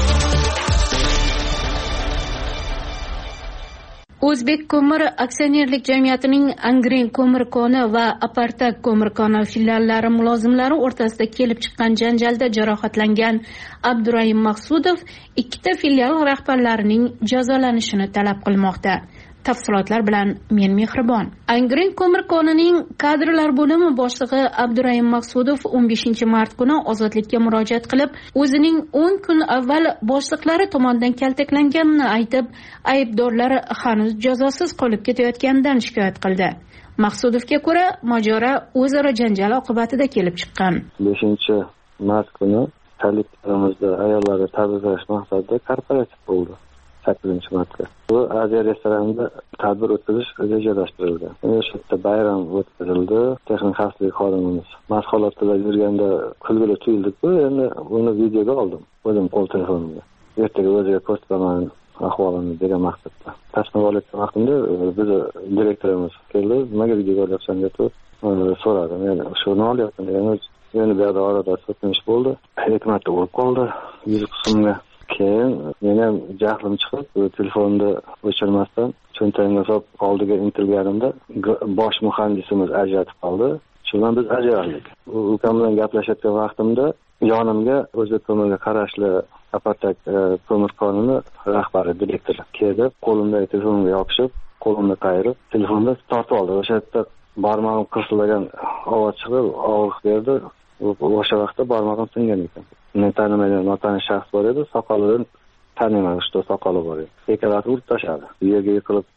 O'zbek ko'mir aksionerlik jamiyatining Angren ko'mir koni va Apartak ko'mir koni filiallari mulozimlari o'rtasida kelib chiqqan janjalda jarohatlangan Abdurahim Maqsudov ikkita filial rahbarlarining jazolanishini talab qilmoqda. Tafsilotlar bilan men Mehribon. Angren ko'mir konining kadrlar bo'limi boshlig'i Abdurahim Maqsudov 15 mart kuni ozodlikka murojaat qilib, o'zining 10 kun avval boshliqlari tomonidan kaltaklanganini aytib, aybdorlar hanuz jazosiz qolib ketayotganidan shikoyat qildi. Maqsudovga ko'ra, mojaro o'zaro janjal oqibatida kelib chiqqan. 5 mart kuni kollektivimizda ayollarni tabriklash maqsadida korporativ bo'ldi. 8 martda. Bu Aziya restoranida tadbir o'tkazish rejalashtirilgan. O'sha yerda bayram o'tkazildi. Texnik xavfsizlik xodimimiz mast holatda yurganda kulgili tuyuldik-ku, endi uni videoga oldim. O'zim qo'l telefonimda. Ertaga o'ziga ko'rsataman ahvolini degan maqsadda. Tasnif olayotgan vaqtimda bizni direktorimiz keldi. Nimaga videoga olyapsan deb so'radi. Men shu nima olyapman degan endi bu yerda orada so'kinish bo'ldi. Hikmatda o'lib qoldi 100 so'mga. Keyin men ham jahlim chiqib, telefonni o'chirmasdan cho'ntagimga solib oldiga intilganimda bosh muhandisimiz ajratib qoldi. Shundan biz ajraldik. Ukam bilan gaplashayotgan vaqtimda yonimga O'zbek ko'mirga qarashli Apartak ko'mir konini rahbari, direktori keldi, qo'limdagi telefonga yopishib, qo'limni qayirib, telefonni tortib oldi. O'sha yerda barmog'im qirsillagan ovoz chiqib, og'riq berdi. O'sha vaqtda barmog'im singan ekan. Men tanimagan notanish shaxs bor edi, soqolidan taniman, shu soqoli bor edi. Ikkalasi urib tashladi. Yerga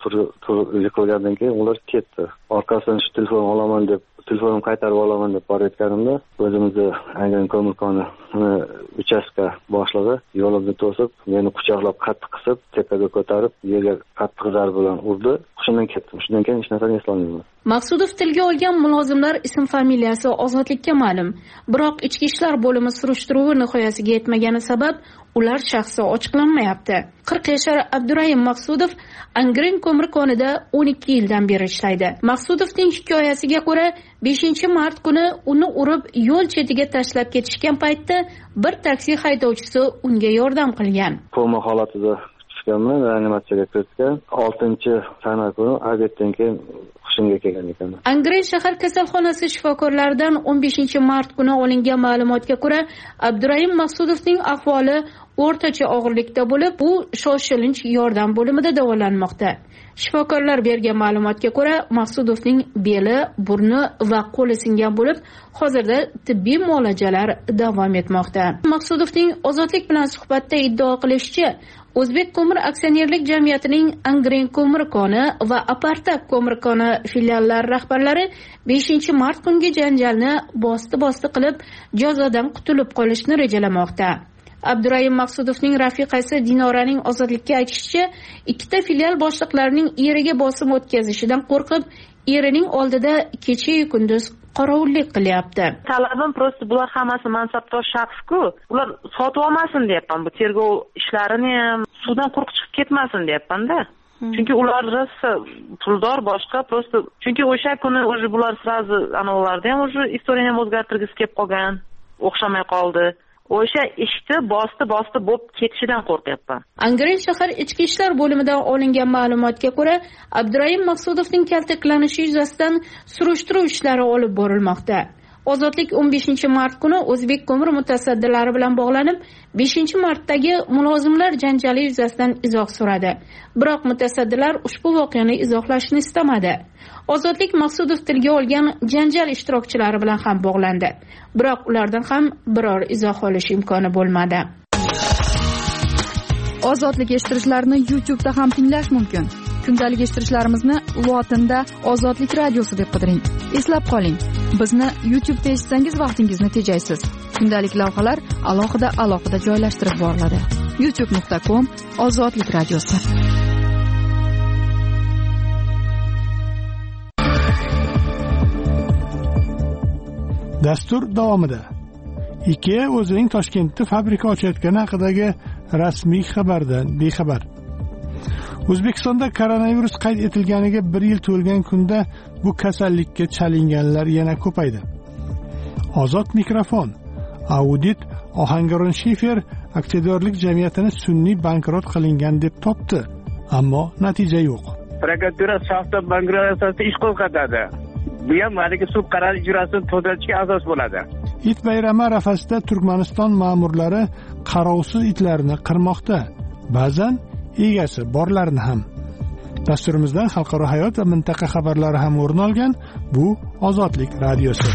yiqilgandan keyin ular ketdi. Orqasidan shu telefonni olaman deb, telefonimni qaytarib olaman deb borayotganimda, o'zimizni Angren ko'mir koni uchastka boshlig'i yo'limni to'sib, meni quchoqlab qattiq qisib, tepaga ko'tarib, yerga qattiq zarb bilan urdi. Shundan ketdim. Shundan keyin hech narsani eslolmayman. Maqsudov tilga olgan mulozimlar ism familiyasi ozodlikka ma'lum. Biroq ichki ishlar bo'limi surishtiruvi nihoyasiga yetmagani sabab ular shaxsi ochiqlanmayapti. 40 yashar Abdurahim Maqsudov Angren ko'mir konida 12 yildan beri ishlaydi. Maqsudovning hikoyasiga ko'ra, 5-mart kuni uni urib yo'l chetiga tashlab ketishgan paytda bir taksi haydovchisi unga yordam qilgan. Koma holatida tushganman, reanimatsiyaga kiritgan. 6-sana kuni aviatdan keyin hushimga kelgan ekan. Angren shahar kasalxonasi shifokorlaridan 15-mart kuni olingan ma'lumotga ko'ra, Abdurahim Maqsudovning ahvoli o'rtacha og'irlikda bo'lib, u shoshilinch yordam bo'limida davolanmoqda. Shifokorlar bergan ma'lumotga ko'ra, Maqsudovning beli, burni va qo'li singan bo'lib, hozirda tibbiy muolajalar davom etmoqda. Maqsudovning ozodlik bilan suhbatda iddao qilishicha, O'zbek ko'mir aksionerlik jamiyatining Angren ko'mir koni va Apartak ko'mir koni filiallari rahbarlari 5-mart kungi janjalni bosti qilib, jazodan qutulib qolishni rejalamoqda. Abdurahim Maqsudovning rafiqasi Dinoraning ozodlikka aytishicha, ikkita filial boshliqlarining eriga bosim o'tkazishidan qo'rqib, erining oldida kecha-yu kunduz qorovullik qilyapti. Talabim prosta bular hammasi mansabdor shaxs-ku, ular sotib olmasin deyapman. Bu tergov ishlarini ham suvdan quruq chiqib ketmasin deyapman-da. Chunki ular rosa puldor boshqa, prosta chunki o'sha kuni o'zi bular srazi anolarida ham o'zi istoriyani ham o'zgartirgisi kelib qolgan, o'xshamay qoldi. O'sha ishni bosti bo'lib ketishidan qo'rqyapman. Angren shahar ichki ishlar bo'limidan olingan ma'lumotga ko'ra, Abdurahim Maqsudovning kaltaklanishi yuzasidan surishtiruv ishlari olib borilmoqda. Ozodlik 15-mart kuni O'zbek ko'mir mutasaddilari bilan bog'lanib, 5-martdagi mulozimlar janjali yuzasidan izoh so'radi. Biroq mutasaddilar ushbu voqeani izohlashni istamadi. Ozodlik Maqsudov tilga olgan janjal ishtirokchilari bilan ham bog'landi. Biroq ulardan ham biror izoh olish imkoni bo'lmadi. Ozodlik eshittirichlarini YouTube'da ham tinglash mumkin. Kundalik eshittirishlarimizni lotinda Ozodlik radiosi deb qidiring. Eslab qoling, bizni YouTube'da eshitsangiz vaqtingizni tejaysiz. Kundalik lavhalar alohida joylashtirib boriladi. youtube.com/Ozodlik radiosi. Dastur davomida IKEA o'zining Toshkentda fabrika ochayotgani haqidagi rasmiy xabardan bexabar. O'zbekistonda koronavirus qayd etilganiga 1 yil to'lgan kunda bu kasallikka chalinganlar yana ko'paydi. Ozod mikrofon. Audit Ohangaron Shifer aksiyadorlik jamiyatini sun'iy bankrot qilingan deb topdi, ammo natija yo'q. Prokuratura soxta bankrot asosida ish qo'zg'atadi. Bu ham haligi sud qarori ijrosini to'xtatishga asos bo'ladi. It bayrami arafasida Turkmaniston ma'murlari qarovsiz itlarni qirmoqda, ba'zan egasi borlarni ham. Dasturimizdan xalqaro hayot va mintaqa xabarlari ham o'rin olgan. Bu Ozodlik radiosi.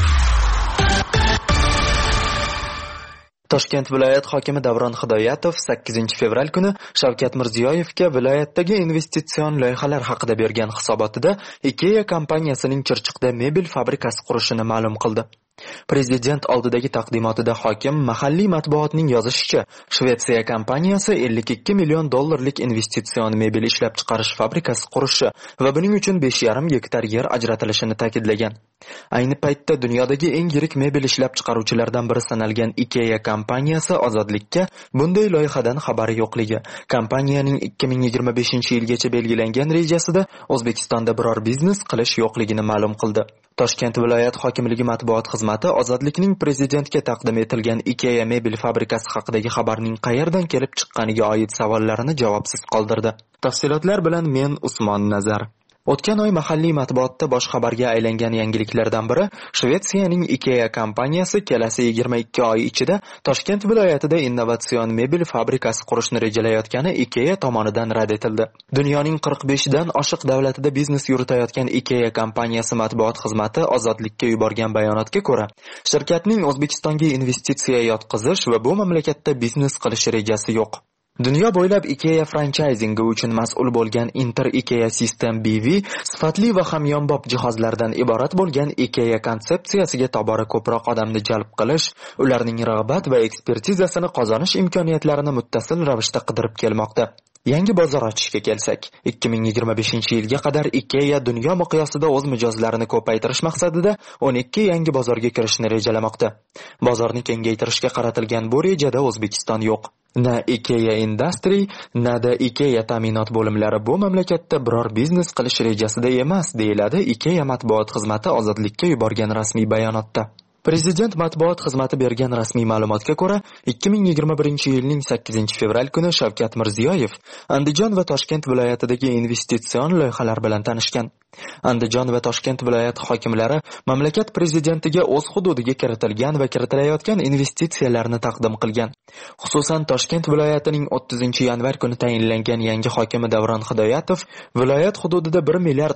Toshkent viloyat hokimi Davron Hidoyatov 8 fevral kuni Shavkat Mirziyoyevga viloyatdagi investitsion loyihalar haqida bergan hisobotida IKEA kompaniyasining Chirchiqda mebel fabrikasi qurishini ma'lum qildi. Prezident oldidagi taqdimotida hokim mahalliy matbuotning yozishicha, Shvetsiya kompaniyasi 52 million dollarlik investitsion mebel ishlab chiqarish fabrikasi qurishi va buning uchun 5,5 gektar yer ajratilishini ta'kidlagan. Ayni paytda dunyodagi eng yirik mebel ishlab chiqaruvchilardan biri sanalgan IKEA kompaniyasi Ozodlikka bunday loyihadan xabari yo'qligi, kompaniyaning 2025-yilgacha belgilangan rejasida O'zbekistonda biror biznes qilish yo'qligini ma'lum qildi. Toshkent viloyat hokimligi matbuot xizmati Ozodlikning prezidentga taqdim etilgan IKEA mebel fabrikasi haqidagi xabarning qayerdan kelib chiqqaniga oid savollarini javobsiz qoldirdi. Tafsilotlar bilan men Usmon Nazar. O'tgan oy mahalliy matbuotda bosh xabarga aylangan yangiliklardan biri Shvetsiyaning IKEA kompaniyasi kelasi 22 oy ichida Toshkent viloyatida innovatsion mebel fabrikasi qurishni rejalayotgani IKEA tomonidan rad etildi. Dunyoning 45 dan oshiq davlatida biznes yuritayotgan IKEA kompaniyasi matbuot xizmati Ozodlikka yuborgan bayonotga ko'ra, shirkatning O'zbekistonga investitsiya yotqizish va bu mamlakatda biznes qilish rejasi yo'q. Dunyo bo'ylab IKEA franchisingi uchun mas'ul bo'lgan Inter IKEA System BV sifatli va hamyonbop jihozlardan iborat bo'lgan IKEA konsepsiyasiga tobora ko'proq odamni jalb qilish, ularning rag'bat va ekspertizasini qozonish imkoniyatlarini muttasil ravishda qidirib kelmoqda. Yangi bozor ochishga kelsak, 2025-yilga qadar IKEA dunyo miqyosida o'z mijozlarini ko'paytirish maqsadida 12 yangi bozorga kirishni rejalamoqda. Bozorni kengaytirishga qaratilgan bu rejada O'zbekiston yo'q. Na IKEA Industry, na da IKEA ta'minot bo'limlari bu mamlakatda biror biznes qilish rejasida emas, deyiladi IKEA matbuot xizmati Ozodlikka yuborgan rasmiy bayonotda. Prezident matbuot xizmati bergan rasmiy ma'lumotga ko'ra, 2021-yilning 8 fevral kuni Shavkat Mirziyoyev Andijon va Toshkent viloyatidagi investitsion loyihalar bilan tanishgan. Andijon va Toshkent viloyati hokimlari mamlakat prezidentiga o'z hududiga kiritilgan va kiritilayotgan investitsiyalarni taqdim qilgan. Xususan, Toshkent viloyatining 30-yanvar kuni tayinlangan yangi hokimi Davron Hidoyatov viloyat hududida 1 milliard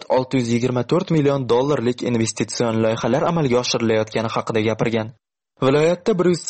624 million dollarlik investitsion loyihalar amalga oshirilayotgani haqida gapirgan. Viloyatda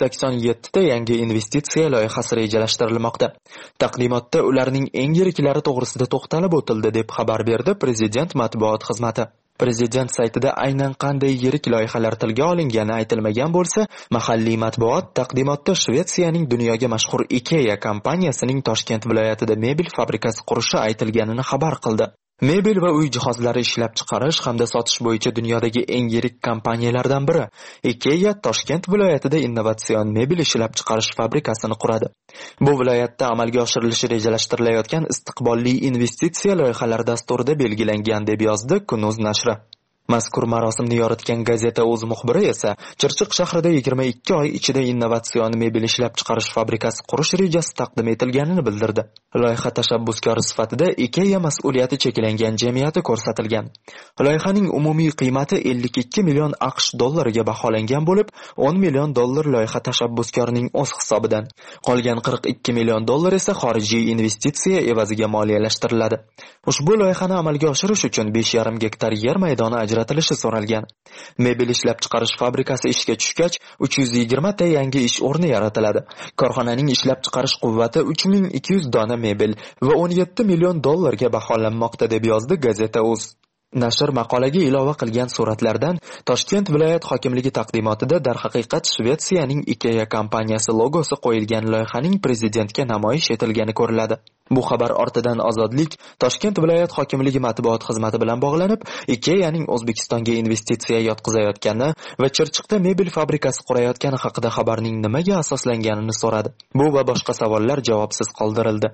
187 ta yangi investitsiya loyihasi rejalashtirilmoqda. Taqdimotda ularning eng yiriklari to'g'risida to'xtalib o'tildi deb xabar berdi Prezident matbuot xizmati. Prezident saytida aynan qanday yirik loyihalar tilga olingani aytilmagan bo'lsa, mahalliy matbuot taqdimotda Shvetsiyaning dunyoga mashhur IKEA kompaniyasining Toshkent viloyatida mebel fabrikasi qurishi aytilganini xabar qildi. Mebel va uy jihozlari ishlab chiqarish hamda sotish bo'yicha dunyodagi eng yirik kompaniyalardan biri IKEA Toshkent viloyatida innovatsion mebel ishlab chiqarish fabrikasini quradi. Bu viloyatda amalga oshirilishi rejalashtirilayotgan istiqbolli investitsiya loyihalari dasturida belgilangan deb yozdi Kunuz nashri. Mazkur marosimni yoritgan gazeta o'z muxbiri esa Chirchiq shahrida 22 oy ichida innovatsion mebel ishlab chiqarish fabrikasi qurish rejasi taqdim etilganini bildirdi. Loyiha tashabbuskori sifatida IKEA mas'uliyati cheklangan jamiyati ko'rsatilgan. Loyihaning umumiy qiymati 52 million AQSh dollariga baholangan bo'lib, 10 million dollar loyiha tashabbuskorining o'z hisobidan, qolgan 42 million dollar esa xorijiy investitsiya evaziga moliyalashtiriladi. Ushbu loyihani amalga oshirish uchun 5,5 gektar yer maydoni ajratilishi so'ralgan. Mebel ishlab chiqarish fabrikasi ishga tushgach, 320 ta yangi ish o'rni yaratiladi. Korxonaning ishlab chiqarish quvvati 3200 dona mebel va 17 million dollarga baholanmoqda deb yozdi gazeta o'z. Nashr maqolaga ilova qilgan suratlardan Toshkent viloyat hokimligi taqdimotida darhaqiqat Shvetsiyaning IKEA kompaniyasi logosi qo'yilgan loyihaning prezidentga namoyish etilgani ko'riladi. Bu xabar ortidan Ozodlik Toshkent viloyat hokimligi matbuot xizmati bilan bog'lanib, IKEAning O'zbekistonga investitsiya yotqizayotgani va Chirchiqda mebel fabrikasi qurayotgani haqida xabarning nimaga asoslanganini so'radi. Bu va boshqa savollar javobsiz qoldirildi.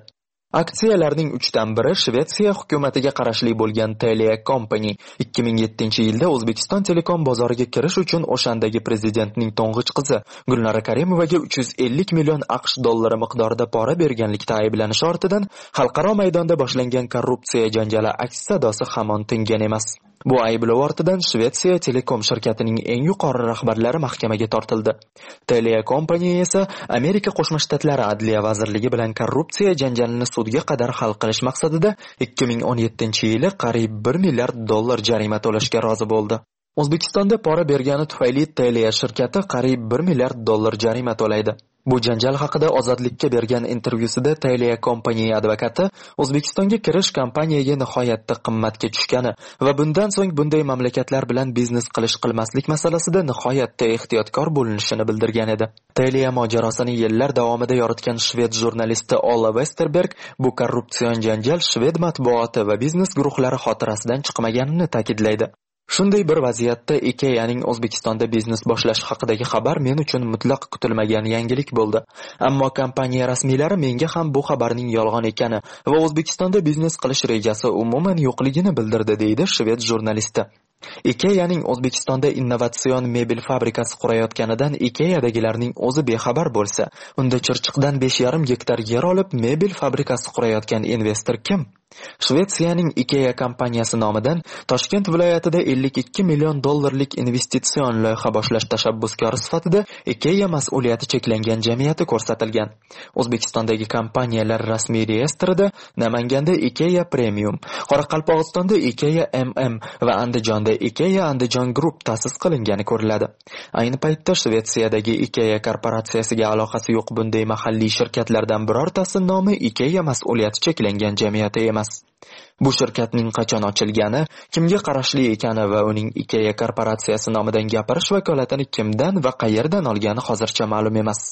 Aksiyalarning 1/3 Shvetsiya hukumatiga qarashli bo'lgan Telia Company 2007-yilda O'zbekiston telekom bozoriga kirish uchun o'shandagi prezidentning to'ng'ich qizi Gulnora Karimovaga 350 million AQSh dollari miqdorida pora berganlikda ayblanishi ortidan xalqaro maydonda boshlangan korrupsiya janjali aks sadosi hamon tingan emas. Bu ayblov ortidan Shvetsiya telekom shirkatining eng yuqori rahbarlari mahkamaga tortildi. Telia Company esa Amerika Qo'shma Shtatlari Adliya vazirligi bilan korrupsiya janjalini sudga qadar hal qilish maqsadida 2017-yili qariyb 1 milliard dollar jarima to'lashga rozi bo'ldi. O'zbekistonda pora bergani tufayli Telia shirkati qariyb 1 milliard dollar jarima to'laydi. Bu janjal haqida Ozodlikka bergan intervyusida Telia Company advokati O'zbekistonga kirish kompaniyaga nihoyatda qimmatga tushgani va bundan so'ng bunday mamlakatlar bilan biznes qilmaslik masalasida nihoyatda ehtiyotkor bo'linishini bildirgan edi. Telia mojarosini yillar davomida yoritgan shved jurnalisti Ola Westerberg bu korrupsion janjal shved matbuoti va biznes guruhlari xotirasidan chiqmaganini ta'kidlaydi. Shunday bir vaziyatda IKEAning O'zbekistonda biznes boshlash haqidagi xabar men uchun mutlaq kutilmagan yangilik bo'ldi. Ammo kompaniya rasmiylari menga ham bu xabarning yolg'on ekani va O'zbekistonda biznes qilish rejasi umuman yo'qligini bildirdi, deydi shved jurnalisti. IKEAning O'zbekistonda innovatsion mebel fabrikasi qurayotganidan IKEAdagilarning o'zi bexabar bo'lsa, unda Chirchiqdan 5,5 gektar yer olib mebel fabrikasi qurayotgan investor kim? Shvetsiyaning IKEA kompaniyasi nomidan Toshkent viloyatida 52 million dollarlik investitsion loyiha boshlash tashabbuskori sifatida IKEA mas'uliyati cheklangan jamiyati ko'rsatilgan. O'zbekistondagi kompaniyalar rasmiy reyestrida Namanganda IKEA Premium, Qoraqalpog'istonda IKEA MM va Andijonda IKEA Andijon Group ta'sis qilingani ko'riladi. Ayni paytda Shvetsiyadagi IKEA korporatsiyasiga aloqasi yo'q bunday mahalliy shirkatlardan birortasi nomi IKEA mas'uliyati cheklangan jamiyati emas. Bu shirkatning qachon ochilgani, kimga qarashli ekani va uning IKEA korporatsiyasi nomidan gapirish vakolatini kimdan va qayerdan olgani hozircha ma'lum emas.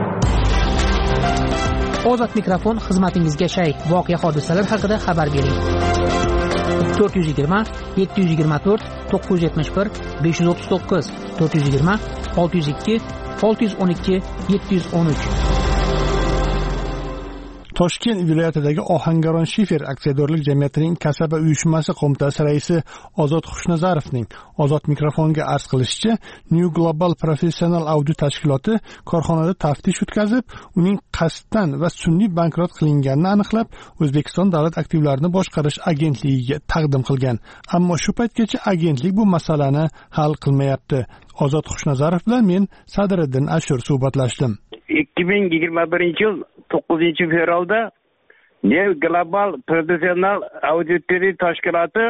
Ozod mikrofon xizmatingizga shay. Voqea hodisalar haqida xabar bering. 420 724 971 539 420 602 612 713. Toshkent viloyatidagi Ohangaron Shifer aksiyadorlik jamiyatining kasaba uyushmasi qo'mitasi raisi Ozod Xushnazarovning Ozod mikrofonga arz qilishicha, New Global Professional Audit tashkiloti korxonada taftish o'tkazib, uning qasddan va sun'iy bankrot qilinganini aniqlab, O'zbekiston davlat aktivlarini boshqarish agentligiga taqdim qilgan. Ammo shu paytgacha agentlik bu masalani hal qilmayapti. Ozod Xushnazarov bilan men Sadriddin Ashur suhbatlashdim. 2021-yil 9-fevralda New Global Professional Audit tashkiloti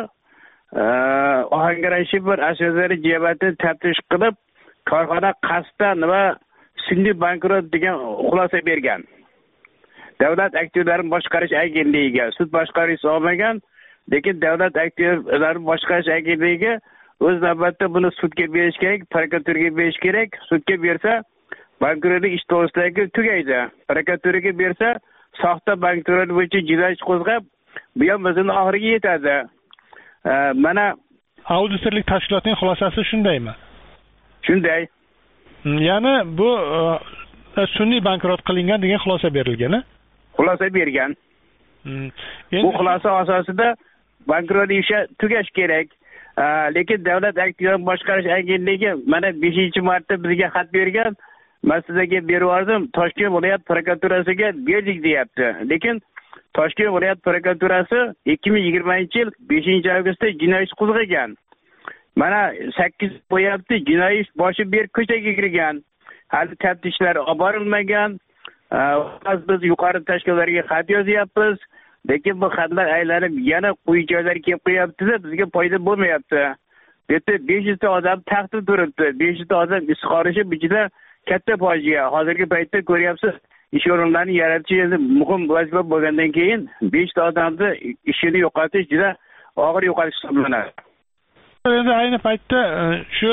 Ohangaron Shifer aksiyadorlik jamiyatini taftish qilib, korxona qasddan va sun'iy bankrot degan xulosa bergan. Davlat aktivlarini boshqarish agentligiga sud boshqarish olmagan, lekin davlat aktivlarini boshqarish agentligiga o'z navbatida buni sudga berish kerak, prokuraturaga berish kerak. Sudga bersa bankrotlik ish to'g'risidagi tugaydi. Prokuraturaga bersa soxta bankrot bo'yicha jinoyat ish qo'zg'ab, bu ham bizning oxiriga yetadi. Mana auditorlik tashkilotining xulosasi shundaymi? Shunday. Ya'ni bu sun'iy bankrot qilingan degan xulosa berilgan. Xulosa bergan. Bu xulosa asosida bankrot ishi tugash kerak. Lekin davlat aktivlarini boshqarish agentligi mana 5-marta bizga xat bergan. Men sizga berib Toshkent viloyat prokuraturasiga berdik deyapti. Lekin Toshkent viloyat prokuraturasi 2020-yil 5-avgustda jinoyat ish qo'zg'agan. Mana 8 qo'yapti, jinoyat ish boshi berib ko'chaga kirgan. Hali taftishlar olib borilmagan. Biz yuqori tashkilotlarga xat yozyapmiz. Lekin bu xatlar aylanib yana quyi joylarga kelib qo'yapti-da, bizga foyda bo'lmayapti. Bitta 500 ta odam taxtda turibdi. 500 ta odam ish qorishi bichida katta fojia. Hozirgi paytda ko'ryapsiz, ish o'rinlarini yaratish endi muhim vazifa bo'lgandan keyin 5 ta odamni ishini yo'qotish juda og'ir yo'qotish hisoblanadi. Endi ayni paytda shu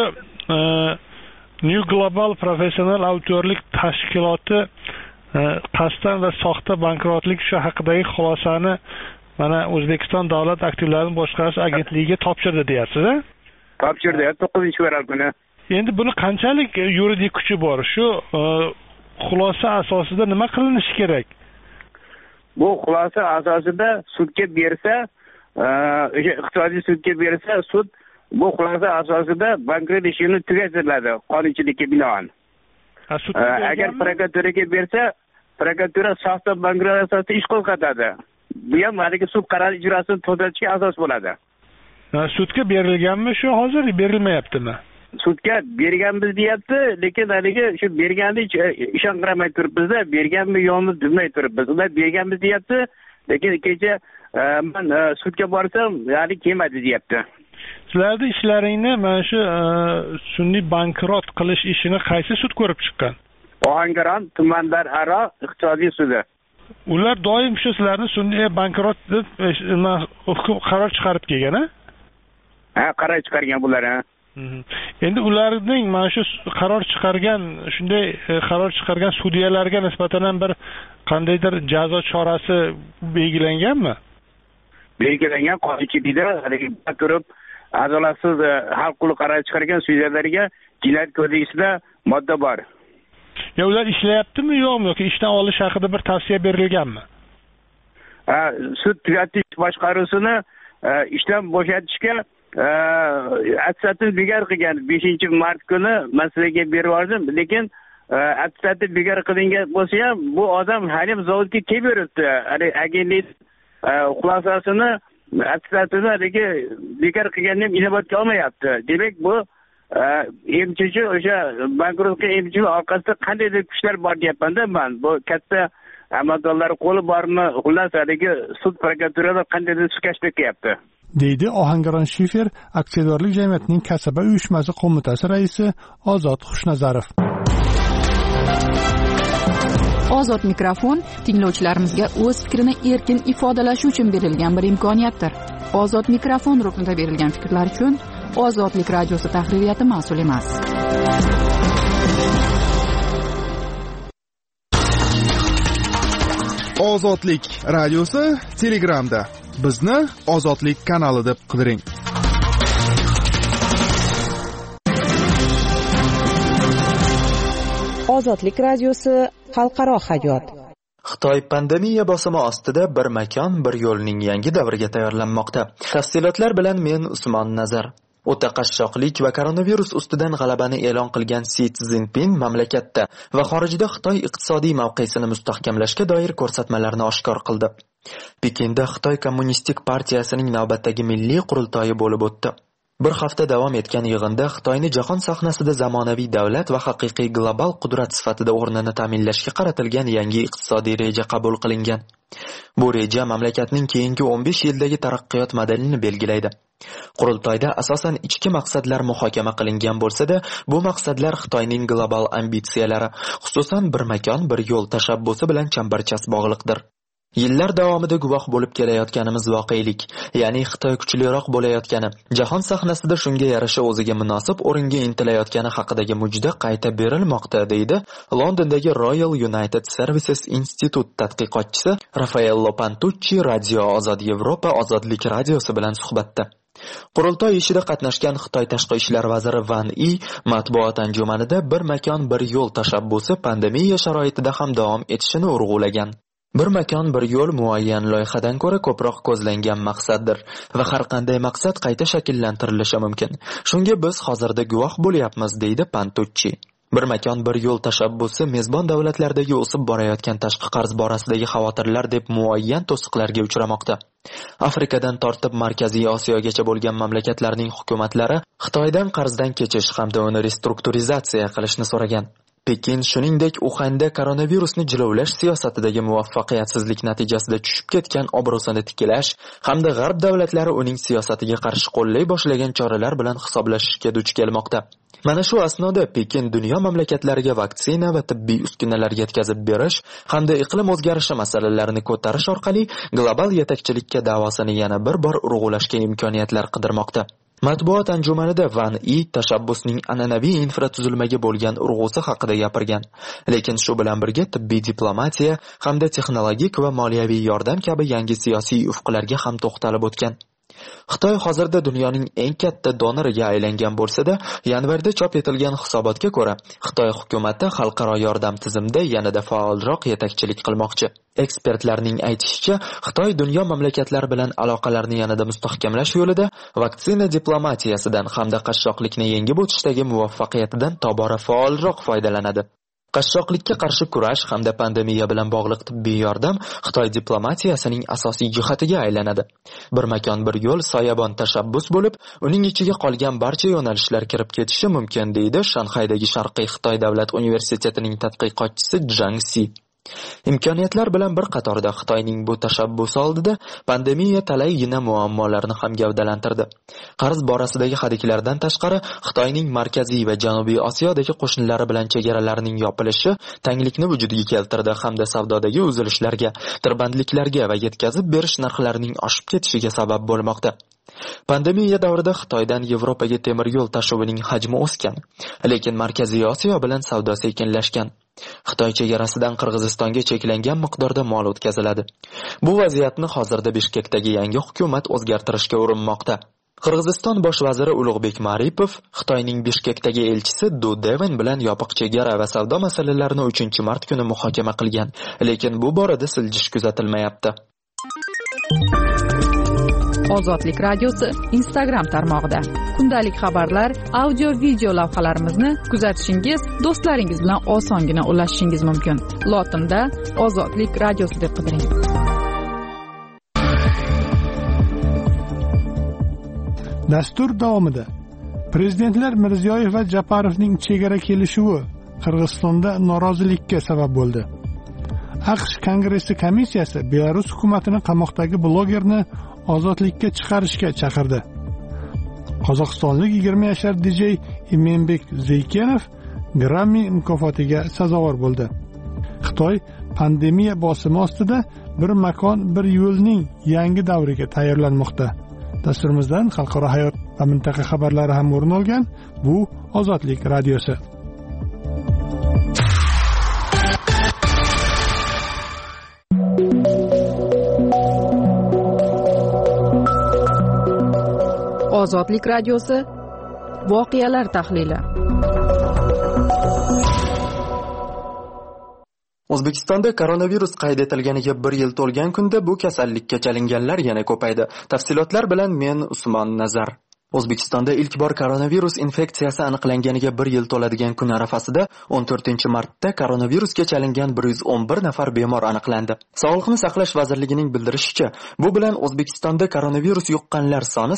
New Global Professional Auditorlik tashkiloti qasddan va soxta bankrotlik shu haqidagi xulosani mana O'zbekiston davlat aktivlarini boshqarish agentligiga topshirdi deyapsiz-a? Topshirdi, 9-fevral kuni. Endi buni qanchalik yuridik kuchi bor? Shu xulosa asosida nima qilinishi kerak? bu xulosa asosida sudga bersa, o'sha iqtisodiy sudga bersa, sud bu xulosa asosida bankrot ishini tugatiladi qonunchilikka binoan. Agar prokuraturaga bersa, prokuratura soxta bankrot asosida ish qo'zg'atadi. Bu ham haligi sud qarori ijrosini to'xtatishga asos bo'ladi. Sudga berilganmi shu hozir berilmayaptimi? Sudga berganmiz deyapti, lekin haligi shu berganni ishonqiramay turibmiz-da, berganmi yo'qmi bilmay turibmiz. Ular berganmiz deyapti, lekin kecha men sudga borsam, ya'ni kelmadi deyapti. Sizlarning ishlaringni mana shu sun'iy bankrot qilish ishini qaysi sud ko'rib chiqqan? Ohangaron tumanlararo iqtisodiy sudi. Ular doim shu sizlarni sun'iy bankrot deb qaror chiqarib kelgan-a? Ha, qaror chiqargan bular, ha. Endi ularning mana shu qaror chiqargan, shunday qaror chiqargan sudyalarga nisbatan bir qandaydir jazo chorasi belgilanganmi? Belgilangan qonunchilikda haligi turib azolatsiz hal qilib qaror chiqargan sudyalarga jinoyat kodeksida modda bor. Ya ular ishlayaptimi yo'qmi yoki ishdan olish haqida bir tavsiya berilganmi? Sud tugatish boshqaruvini ishdan bo'shatishga attestatsiya bekor qilgan 5-mart kuni masalaga berib yubordim, lekin attestatsiya bekor qilingan bo'lsa ham bu odam hali zavodga kelib yuribdi. Hali agentlik xulosasini attestatsiyani haligi bekor qilganini ham inobatga olmayapti. Demak bu emchichi o'sha bankrotga emchichi orqasida qandaydir kuchlar bor deyapman-da men. Bu katta amaldorlar qo'li bormi? Xullas haligi sud prokuraturada qandaydir sukashlik qilyapti. deydi Ohangaron Shifer aksiyadorlik jamiyatining kasaba uyushmasi qo'mitasi raisi Ozod Xushnazarov. Ozod mikrofon tinglovchilarimizga o'z fikrini erkin ifodalashi uchun berilgan bir imkoniyatdir. Ozod mikrofon ruknida berilgan fikrlar uchun Ozodlik radiosi tahririyati mas'ul emas. Ozodlik radiosi Telegramda. Bizni Ozodlik kanali deb qidiring. Ozodlik radiosi xalqaro hayot. Xitoy pandemiya bosimi ostida bir makon, bir yo'lning yangi davriga tayyorlanmoqda. Tafsilotlar bilan men Usmon Nazar. O'ta qashshoqlik va koronavirus ustidan g'alabani e'lon qilgan Si Szinpin mamlakatda va xorijda Xitoy iqtisodiy mavqesini mustahkamlashga doir ko'rsatmalarni oshkor qildi. Pekinda Xitoy Kommunistik partiyasining navbatdagi milliy qurultoyi bo'lib o'tdi. Bir hafta davom etgan yig'inda Xitoyni jahon sahnasida zamonaviy davlat va haqiqiy global qudrat sifatida o'rnini ta'minlashga qaratilgan yangi iqtisodiy reja qabul qilingan. Bu reja mamlakatning keyingi 15 yildagi taraqqiyot modelini belgilaydi. Qurultoyda asosan ichki maqsadlar muhokama qilingan bo'lsa-da, bu maqsadlar Xitoyning global ambitsiyalari, xususan bir makon, bir yo'l tashabbusi bilan chambarchas bog'liqdir. Yillar davomida guvoh bo'lib kelayotganimiz voqelik, ya'ni Xitoy kuchliroq bo'layotgani, jahon sahnasida shunga yarasha o'ziga munosib o'ringa intilayotgani haqidagi mujda qayta berilmoqda, deydi Londondagi Royal United Services Institute tadqiqotchisi Raffaello Pantucci Radio Ozod Yevropa Ozodlik radiosi bilan suhbatda. Qurultoy ishida qatnashgan Xitoy tashqi ishlar vaziri Van Yi matbuot anjumanida bir makon, bir yo'l tashabbusi pandemiya sharoitida ham davom etishini urg'ulagan. Bir makon, bir yo'l muayyan loyihadan ko'ra ko'proq ko'zlangan maqsaddir va har qanday maqsad qayta shakllantirilishi mumkin. Shunga biz hozirda guvoh bo'lyapmiz, deydi Pantucci. Bir makon, bir yo'l tashabbusi mezbon davlatlardagi o'sib borayotgan tashqi qarz borasidagi xavotirlar deb muayyan to'siqlarga uchramoqda. Afrikadan tortib Markaziy Osiyogacha bo'lgan mamlakatlarning hukumatlari Xitoydan qarzdan kechish hamda uni restrukturizatsiya qilishni so'ragan. Pekin shuningdek Uxanda koronavirusni jilovlash siyosatidagi muvaffaqiyatsizlik natijasida tushib ketgan obro'sini tiklash hamda g'arb davlatlari uning siyosatiga qarshi qo'llay boshlagan choralar bilan hisoblashishga duch kelmoqda. Mana shu asnoda Pekin dunyo mamlakatlariga vaksina va tibbiy uskunalar yetkazib berish hamda iqlim o'zgarishi masalalarini ko'tarish orqali global yetakchilikka da'vosini yana bir bor urg'ulashga imkoniyatlar qidirmoqda. Matbuot anjumanida Van Yi tashabbusning an'anaviy infratuzilmaga bo'lgan urg'usi haqida gapirgan. Lekin shu bilan birga tibbiy diplomatiya hamda texnologik va moliyaviy yordam kabi yangi siyosiy ufqlarga ham to'xtalib o'tgan. Xitoy hozirda dunyoning eng katta donoriga aylangan bo'lsa-da, yanvarda chop etilgan hisobotga ko'ra, Xitoy hukumati xalqaro yordam tizimida yanada faolroq yetakchilik qilmoqchi. Ekspertlarning aytishicha, Xitoy dunyo mamlakatlari bilan aloqalarni yanada mustahkamlash yo'lida vaksina diplomatiyasidan hamda qashshoqlikni yengib o'tishdagi muvaffaqiyatidan tobora faolroq foydalanadi. Qashshoqlikka qarshi kurash hamda pandemiya bilan bog'liq tibbiy yordam Xitoy diplomatiyasining asosiy jihatiga aylanadi. Bir makon bir yo'l soyabon tashabbus bo'lib, uning ichiga qolgan barcha yo'nalishlar kirib ketishi mumkin, deydi Shanxaydagi Sharqiy Xitoy davlat universitetining tadqiqotchisi Zhang Si. Imkoniyatlar bilan bir qatorda Xitoyning bu tashabbusi oldida pandemiya talaygina muammolarni ham gavdalantirdi. Qarz borasidagi hadiklardan tashqari, Xitoyning markaziy va janubiy Osiyodagi qo'shnilari bilan chegaralarining yopilishi tanglikni vujudga keltirdi hamda savdodagi uzilishlarga, tirbandliklarga va yetkazib berish narxlarining oshib ketishiga sabab bo'lmoqda. Pandemiya davrida Xitoydan Yevropaga temir yo'l tashuvining hajmi o'sgan, lekin Markaziy Osiyo bilan savdo sekinlashgan. Xitoy chegarasidan Qirg'izistonga cheklangan miqdorda mol o'tkaziladi. Bu vaziyatni hozirda Bishkekdagi yangi hukumat o'zgartirishga urinmoqda. Qirg'iziston bosh vaziri Ulug'bek Maripov Xitoyning Bishkekdagi elchisi Du Deven bilan yopiq chegara va savdo masalalarini 3-mart kuni muhokama qilgan, lekin bu borada siljish kuzatilmayapti. Ozodlik radiosi Instagram tarmog'ida kundalik xabarlar, audio video lavhalarimizni kuzatishingiz, do'stlaringiz bilan osongina ulashishingiz mumkin. Lotinda Ozodlik radiosi deb qidiring. Dastur davomida Prezidentlar Mirziyoyev va Japarovning chegara kelishuvi Qirg'izistonda norozilikka sabab bo'ldi. AQSh Kongressi komissiyasi Belarus hukumatini qamoqdagi blogerni ozodlikka chiqarishga chaqirdi. Qozog'istonlik 20 yoshar DJ Imenbek Zeykenov Grammy mukofotiga sazovor bo'ldi. Xitoy pandemiya bosimi ostida bir makon bir yo'lning yangi davriga tayyorlanmoqda. Dasturimizdan xalqaro hayot va mintaqa xabarlari ham o'rin olgan. Bu Ozodlik radiosi. Ozodlik radiosi voqealar tahlili. O'zbekistonda koronavirus qayd etilganiga 1 yil to'lgan kunda bu kasallikka chalinganlar yana ko'paydi. Tafsilotlar bilan men Usmon Nazar. O'zbekistonda ilk bor koronavirus infeksiyasi aniqlanganiga 1 yil to'ladigan kun arafasida 14-martda koronavirusga chalingan 111 nafar bemor aniqlandi. Sog'liqni saqlash vazirligining bildirishicha, bu bilan O'zbekistonda koronavirus yuqqanlar soni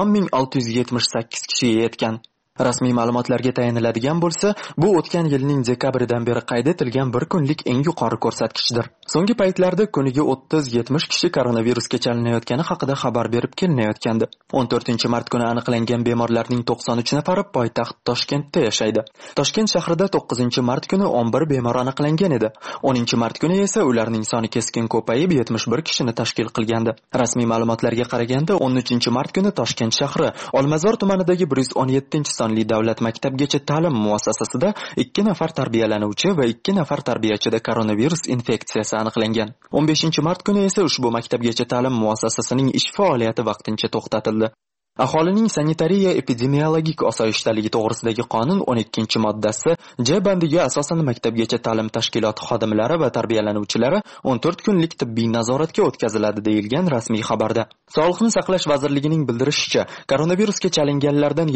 80.678 kishiga yetgan. Rasmiy ma'lumotlarga tayaniladigan bo'lsa, bu o'tgan yilning dekabridan beri qayd etilgan bir kunlik eng yuqori ko'rsatkichdir. So'nggi paytlarda kuniga 30-70 kishi koronavirusga chalinayotgani haqida xabar berib kelinayotgandi. 14-mart kuni aniqlangan bemorlarning 93 nafari poytaxt Toshkentda yashaydi. Toshkent shahrida 9-mart kuni 11 bemor aniqlangan edi. 10-mart kuni esa ularning soni keskin ko'payib 71 kishini tashkil qilgandi. Rasmiy ma'lumotlarga qaraganda 13-mart kuni Toshkent shahri Olmazor tumanidagi 117 sonli davlat maktabgacha ta'lim muassasasida 2 nafar tarbiyalanuvchi va 2 nafar tarbiyachida koronavirus infeksiyasi aniqlangan. 15-mart kuni esa ushbu maktabgacha ta'lim muassasasining ish faoliyati vaqtincha to'xtatildi. Aholining sanitariya epidemiologik osoyishtaligi to'g'risidagi qonun 12-moddasi J bandiga asosan maktabgacha ta'lim tashkiloti xodimlari va tarbiyalanuvchilari 14 kunlik tibbiy nazoratga o'tkaziladi deyilgan rasmiy xabarda. Sog'liqni saqlash vazirligining bildirishicha, koronavirusga chalinganlardan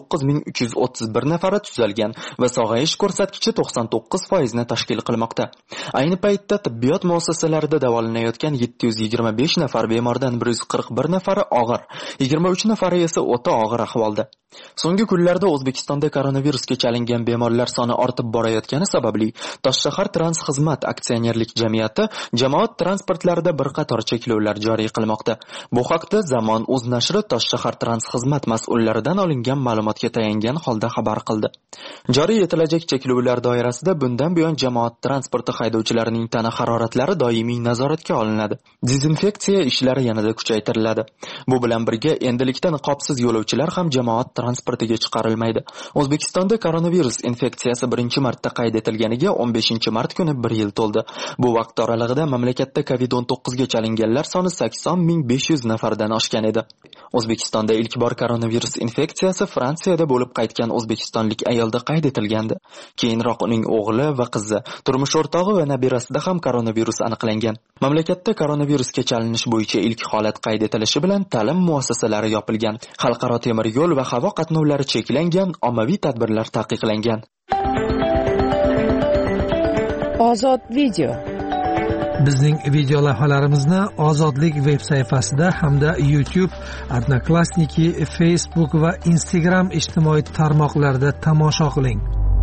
79.331 nafari tuzalgan va sog'ayish ko'rsatkichi 99% ni tashkil qilmoqda. Ayni paytda tibbiyot muassasalarida davolanayotgan 725 nafar bemordan 141 nafari og'ir, 23 nafari esa o'ta og'ir ahvolda. So'nggi kunlarda O'zbekistonda koronavirusga chalingan bemorlar soni ortib borayotgani sababli Toshshahar Transxizmat aksionerlik jamiyati jamoat transportlarida bir qator cheklovlar joriy qilmoqda. Bu haqda Zamon o'z nashri Toshshahar Transxizmat mas'ullaridan olingan ma'lumotga tayangan holda xabar qildi. Joriy etilajak cheklovlar doirasida bundan buyon jamoat transporti haydovchilarining tana haroratlari doimiy nazoratga olinadi. Dezinfeksiya ishlari yanada kuchaytiriladi. Bu bilan birga endilikda niqobsiz yo'lovchilar ham jamoat transportiga chiqarilmaydi. O'zbekistonda koronavirus infeksiyasi birinchi marta qayd etilganiga 15 mart kuni 1 yil to'ldi. Bu vaqt oralig'ida mamlakatda COVID-19 ga chalinganlar soni 80.500 nafardan oshgan edi. O'zbekistonda ilk bor koronavirus infeksiyasi Fransiyada bo'lib qaytgan o'zbekistonlik ayolda qayd etilgandi. Keyinroq uning o'g'li va qizi, turmush o'rtog'i va nabirasida ham koronavirus aniqlangan. Mamlakatda koronavirusga chalinish bo'yicha ilk holat qayd etilishi bilan ta'lim muassasalari yopilgan. Xalqaro temir yo'l va havo qatnovlari cheklangan, ommaviy tadbirlar taqiqlangan. Ozod video. Bizning video lavhalarimizni Ozodlik veb sayfasida hamda YouTube, Odnoklassniki, Facebook va Instagram ijtimoiy tarmoqlarida tomosha qiling.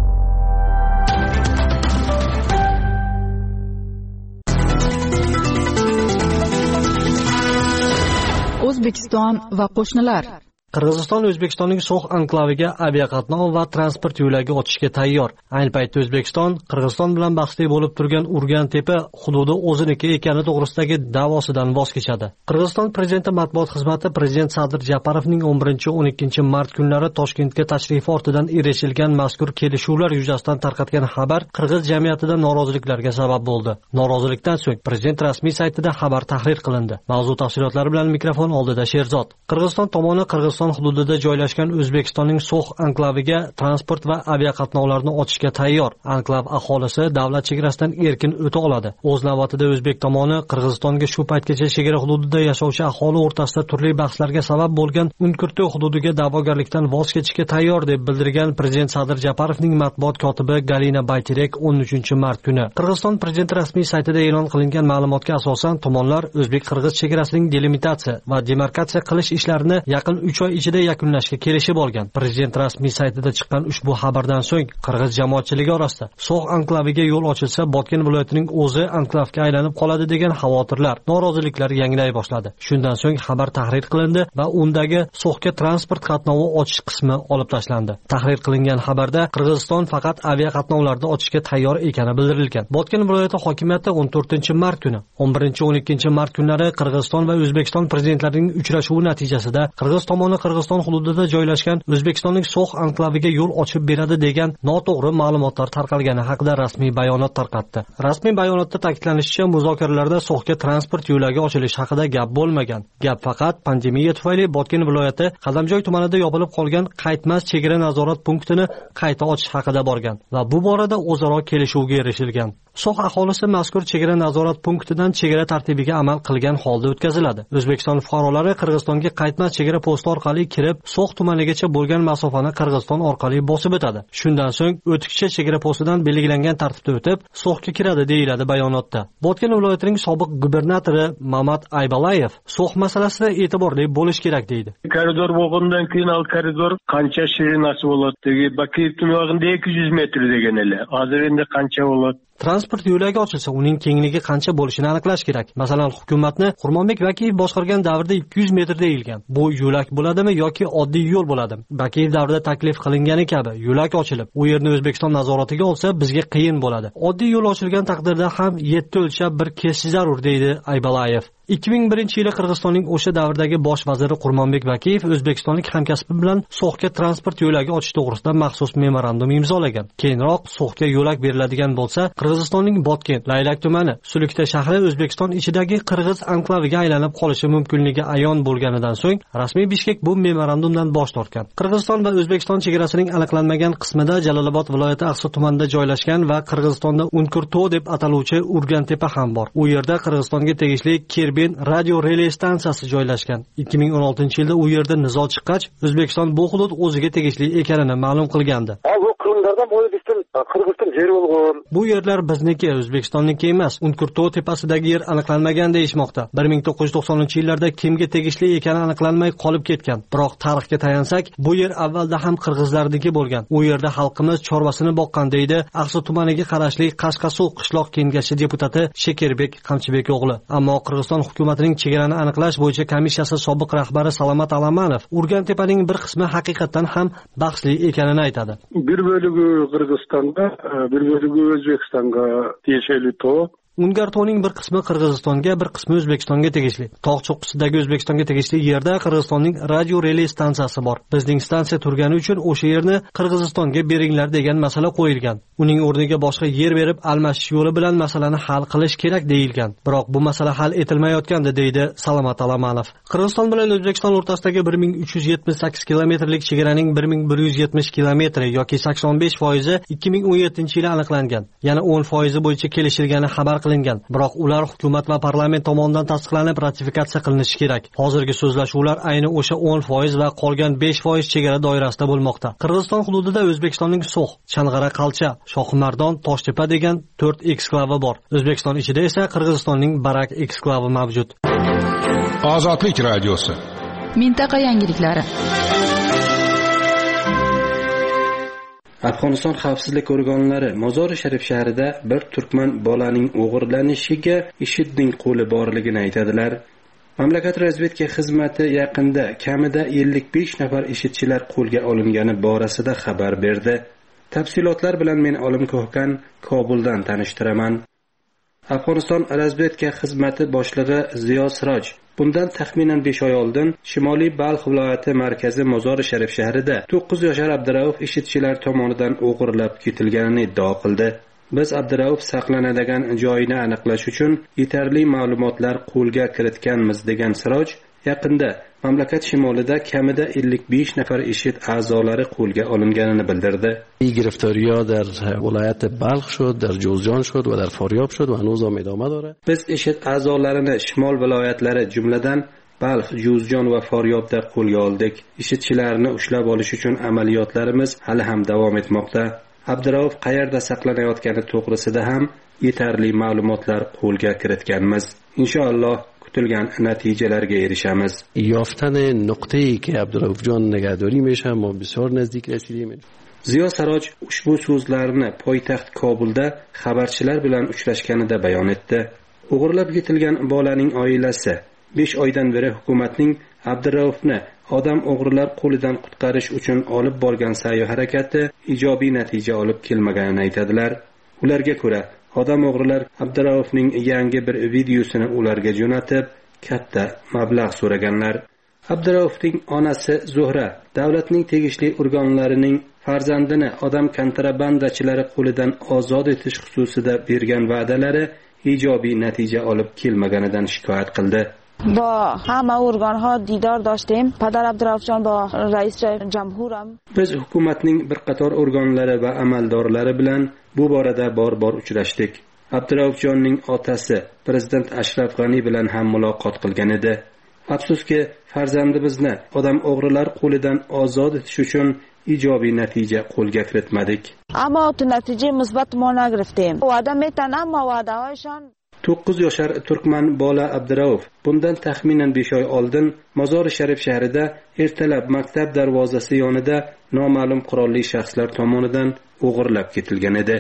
O'zbekiston va qo'shnilar. Qirg'iziston O'zbekistonning So'x anklaviga aviaqatnov va transport yo'lagi ochishga tayyor. Ayni paytda O'zbekiston Qirg'iziston bilan bahsli bo'lib turgan Urgantepa hududi o'ziniki ekani to'g'risidagi da'vosidan voz kechadi. Qirg'iziston prezidenti matbuot xizmati prezident Sadir Japarovning 11-12 mart kunlari Toshkentga tashrifi ortidan erishilgan mazkur kelishuvlar yuzasidan tarqatgan xabar qirg'iz jamiyatida noroziliklarga sabab bo'ldi. Norozilikdan so'ng prezident rasmiy saytida xabar tahrir qilindi. Mavzu tafsilotlari bilan mikrofon oldida Sherzod. Qirg'iziston tomoni Qirg'iziston hududida joylashgan O'zbekistonning So'x anklaviga transport va aviaqatnovlarni ochishga tayyor. Anklav aholisi davlat chegarasidan erkin o'ta oladi. O'z navbatida o'zbek tomoni Qirg'izistonga shu paytgacha chegara hududida yashovchi aholi o'rtasida turli bahslarga sabab bo'lgan Unkurto hududiga da'vogarlikdan voz kechishga tayyor deb bildirgan prezident Sadir Japarovning matbuot kotibi Galina Bayterek 13-mart kuni. Qirg'iziston prezidenti rasmiy saytida e'lon qilingan ma'lumotga asosan tomonlar o'zbek-qirg'iz chegarasining delimitatsiya va demarkatsiya qilish ishlarini yaqin 3 oy ichida yakunlashga kelishib olgan. Prezident rasmiy saytida chiqqan ushbu xabardan so'ng qirg'iz jamoatchiligi orasida So'x anklaviga yo'l ochilsa Botken viloyatining o'zi anklavga aylanib qoladi degan xavotirlar, noroziliklar yanglay boshladi. Shundan so'ng xabar tahrir qilindi va undagi So'xga transport qatnovi ochish qismi olib tashlandi. Tahrir qilingan xabarda Qirg'iziston faqat aviaqatnovlarni ochishga tayyor ekani bildirilgan. Botken viloyati hokimiyati 14-mart kuni, 11-12 mart kunlari Qirg'iziston va O'zbekiston prezidentlarining uchrashuvi natijasida Qirg'iz tomoni Qirg'iziston hududida joylashgan O'zbekistonning So'x anklaviga yo'l ochib beradi degan noto'g'ri ma'lumotlar tarqalgani haqida rasmiy bayonot tarqatdi. Rasmiy bayonotda ta'kidlanishicha, muzokaralarda So'xga transport yo'lagi ochilishi haqida gap bo'lmagan. Gap faqat pandemiya tufayli Botken viloyati Qadamjoy tumanida yopilib qolgan qaytmas chegara nazorat punktini qayta ochish haqida borgan va bu borada o'zaro kelishuvga erishilgan. So'x aholisi mazkur chegara nazorat punktidan chegara tartibiga amal qilgan holda o'tkaziladi. O'zbekiston fuqarolari Qirg'izistonga qaytmas chegara posti orqali kirib, So'x tumanigacha bo'lgan masofani Qirg'iziston orqali bosib o'tadi. Shundan so'ng o'tkicha chegara postidan belgilangan tartibda o'tib, So'xga kiradi deyiladi bayonotda. Botken viloyatining sobiq gubernatori Mamat Aybalayev So'x masalasida e'tiborli bo'lish kerak deydi. Koridor bo'lgandan keyin al koridor qancha shirinasi bo'ladi degi Bakiyev tumog'ida 200 metr degan edi. Hozir endi qancha bo'ladi? Transport yo'lagi ochilsa, uning kengligi qancha bo'lishini aniqlash kerak. Masalan, hukumatni Xurmonbek Bakiyev boshqargan davrda 200 metr deyilgan. Bu yo'lak bo'ladimi yoki oddiy yo'l bo'ladimi? Bakiyev davrida taklif qilingani kabi yo'lak ochilib, u yerni O'zbekiston nazoratiga olsa, bizga qiyin bo'ladi. Oddiy yo'l ochilgan taqdirda ham 7 o'lchab bir kesish zarur deydi Aybalayev. 2001-yili Qirg'izistonning o'sha davrdagi bosh vaziri Xurmonbek Bakiyev o'zbekistonlik hamkasbi bilan So'xga transport yo'lagi ochish to'g'risida maxsus memorandum imzolagan. Keyinroq So'xga yo'lak beriladigan bo'lsa, Qirg'izistonning Botken, Laylak tumani, Sulukta shahri O'zbekiston ichidagi qirg'iz anklaviga aylanib qolishi mumkinligi ayon bo'lganidan so'ng, rasmiy Bishkek bu memorandumdan bosh tortgan. Qirg'iziston va O'zbekiston chegarasining aniqlanmagan qismida Jalolobod viloyati Aqsa tumanida joylashgan va Qirg'izistonda Unkurto deb ataluvchi Urgantepa ham bor. U yerda Qirg'izistonga tegishli radio relay stansiyasi joylashgan. 2016-yilda u yerda nizo chiqqach, O'zbekiston bu hudud o'ziga tegishli ekanini ma'lum qilgandi. Bu yerlar bizniki, O'zbekistonniki emas. Unkurto tepasidagi yer aniqlanmagan deyishmoqda. 1990-yillarda kimga tegishli ekani aniqlanmay qolib ketgan. Biroq tarixga tayansak, bu yer avvalda ham qirg'izlarniki bo'lgan. U yerda xalqimiz chorvasini boqqan deydi Aqsa tumaniga qarashli Qashqasuv qishloq kengashi deputati Shekerbek Qamchibek o'g'li. Ammo Qirg'iziston hukumatining chegarani aniqlash bo'yicha komissiyasi sobiq rahbari Salomat Alamanov Urgantepaning bir qismi haqiqatan ham bahsli ekanini aytadi. Bir bölügü Qirg'izistonga, bir bölügü O'zbekistonga tegishli to. Ungar tog'ining bir qismi Qirg'izistonga, bir qismi O'zbekistonga tegishli. Tog' cho'qqisidagi O'zbekistonga tegishli yerda Qirg'izistonning radio relay stansiyasi bor. Bizning stansiya turgani uchun o'sha yerni Qirg'izistonga beringlar degan masala qo'yilgan. Uning o'rniga boshqa yer berib almashish yo'li bilan masalani hal qilish kerak deyilgan. Biroq bu masala hal etilmayotgandi, deydi Salomat Alamanov. Qirg'iziston bilan O'zbekiston o'rtasidagi 1378 kilometrlik chegaraning 1170 kilometri yoki 85% 2017-yili aniqlangan. Yana 10% bo'yicha kelishilgani xabar qilingan. Biroq ular hukumat va parlament tomonidan tasdiqlanib ratifikatsiya qilinishi kerak. Hozirgi so'zlashuvlar ayni o'sha 10% va qolgan 5% chegara doirasida bo'lmoqda. Qirg'iziston hududida O'zbekistonning So'x, Chang'ara, Qalcha, Shohimardon, Toshtepa degan 4 eksklavi bor. O'zbekiston ichida esa Qirg'izistonning Barak eksklavi mavjud. Ozodlik radiosi. Mintaqa yangiliklari. Afg'oniston xavfsizlik organlari Mozori Sharif shahrida bir turkman bolaning o'g'irlanishiga IShIDning qo'li borligini aytadilar. Mamlakat razvedka xizmati yaqinda kamida 55 nafar IShIDchilar qo'lga olingani borasida xabar berdi. Tafsilotlar bilan men Olim Ko'hkan Kobuldan tanishtiraman. Afg'oniston razvedka xizmati boshlig'i Ziyo Siroj bundan taxminan 5 oy oldin Shimoliy Balx viloyati markazi Mozori Sharif shahrida 9 yoshar Abdurauf IShIDchilar tomonidan o'g'irlab ketilganini iddao qildi. Biz Abdurauf saqlanadigan joyini aniqlash uchun yetarli ma'lumotlar qo'lga kiritganmiz degan Siroj yaqinda mamlakat shimolida kamida 55 nafar IShID a'zolari qo'lga olinganini bildirdi. این گرفتاری‌ها در ولایت بلخ شد، در جوزجان شد و در فاریاب شد و هنوز هم ادامه داره. Biz IShID a'zolarini shimol viloyatlari jumladan Balx, Juzjon va Faryobda qo'lga oldik. IShIDchilarni ushlab olish uchun amaliyotlarimiz hali ham davom etmoqda. Abdurauf qayerda saqlanayotgani to'g'risida ham yetarli ma'lumotlar qo'lga kiritganmiz. Inshaalloh kutilgan natijalarga erishamiz. یافتن نقطه‌ای که عبدالرؤوف جان نگهداری میشه ما بسیار نزدیک رسیدیم. Ziyo Saroj ushbu so'zlarni poytaxt Kobulda xabarchilar bilan uchrashganida bayon etdi. O'g'irlab ketilgan bolaning oilasi 5 oydan beri hukumatning Abduraufni odam o'g'rilar qo'lidan qutqarish uchun olib borgan sa'y-harakati ijobiy natija olib kelmaganini aytadilar. Ularga ko'ra, odam o'g'rilar Abduraufning yangi bir videosini ularga jo'natib, katta mablag' so'raganlar. Abduraufning onasi Zuhra davlatning tegishli organlarining farzandini odam kontrabandachilari qo'lidan ozod etish xususida bergan va'dalari ijobiy natija olib kelmaganidan shikoyat qildi. با همه ارگان ها دیدار داشتیم. پدر عبدالرؤوف جان با رئیس جمهورم. Biz hukumatning bir qator organlari va amaldorlari bilan bu borada bor uchrashdik. Abdurauf jonning otasi prezident Ashraf G'ani bilan ham muloqot qilgan edi. Afsuski, farzandimizni odam o'g'rilar qo'lidan ozod etish uchun ijobiy natija qo'lga kiritmadik. اما تو نتیجه مثبت ما نگرفتیم. وعده میتن اما وعده هایشان 9 yoshar turkman bola Abdurauf bundan taxminan 5 oy oldin Mozori Sharif shahrida ertalab maktab darvozasi yonida noma'lum qurolli shaxslar tomonidan o'g'irlab ketilgan edi.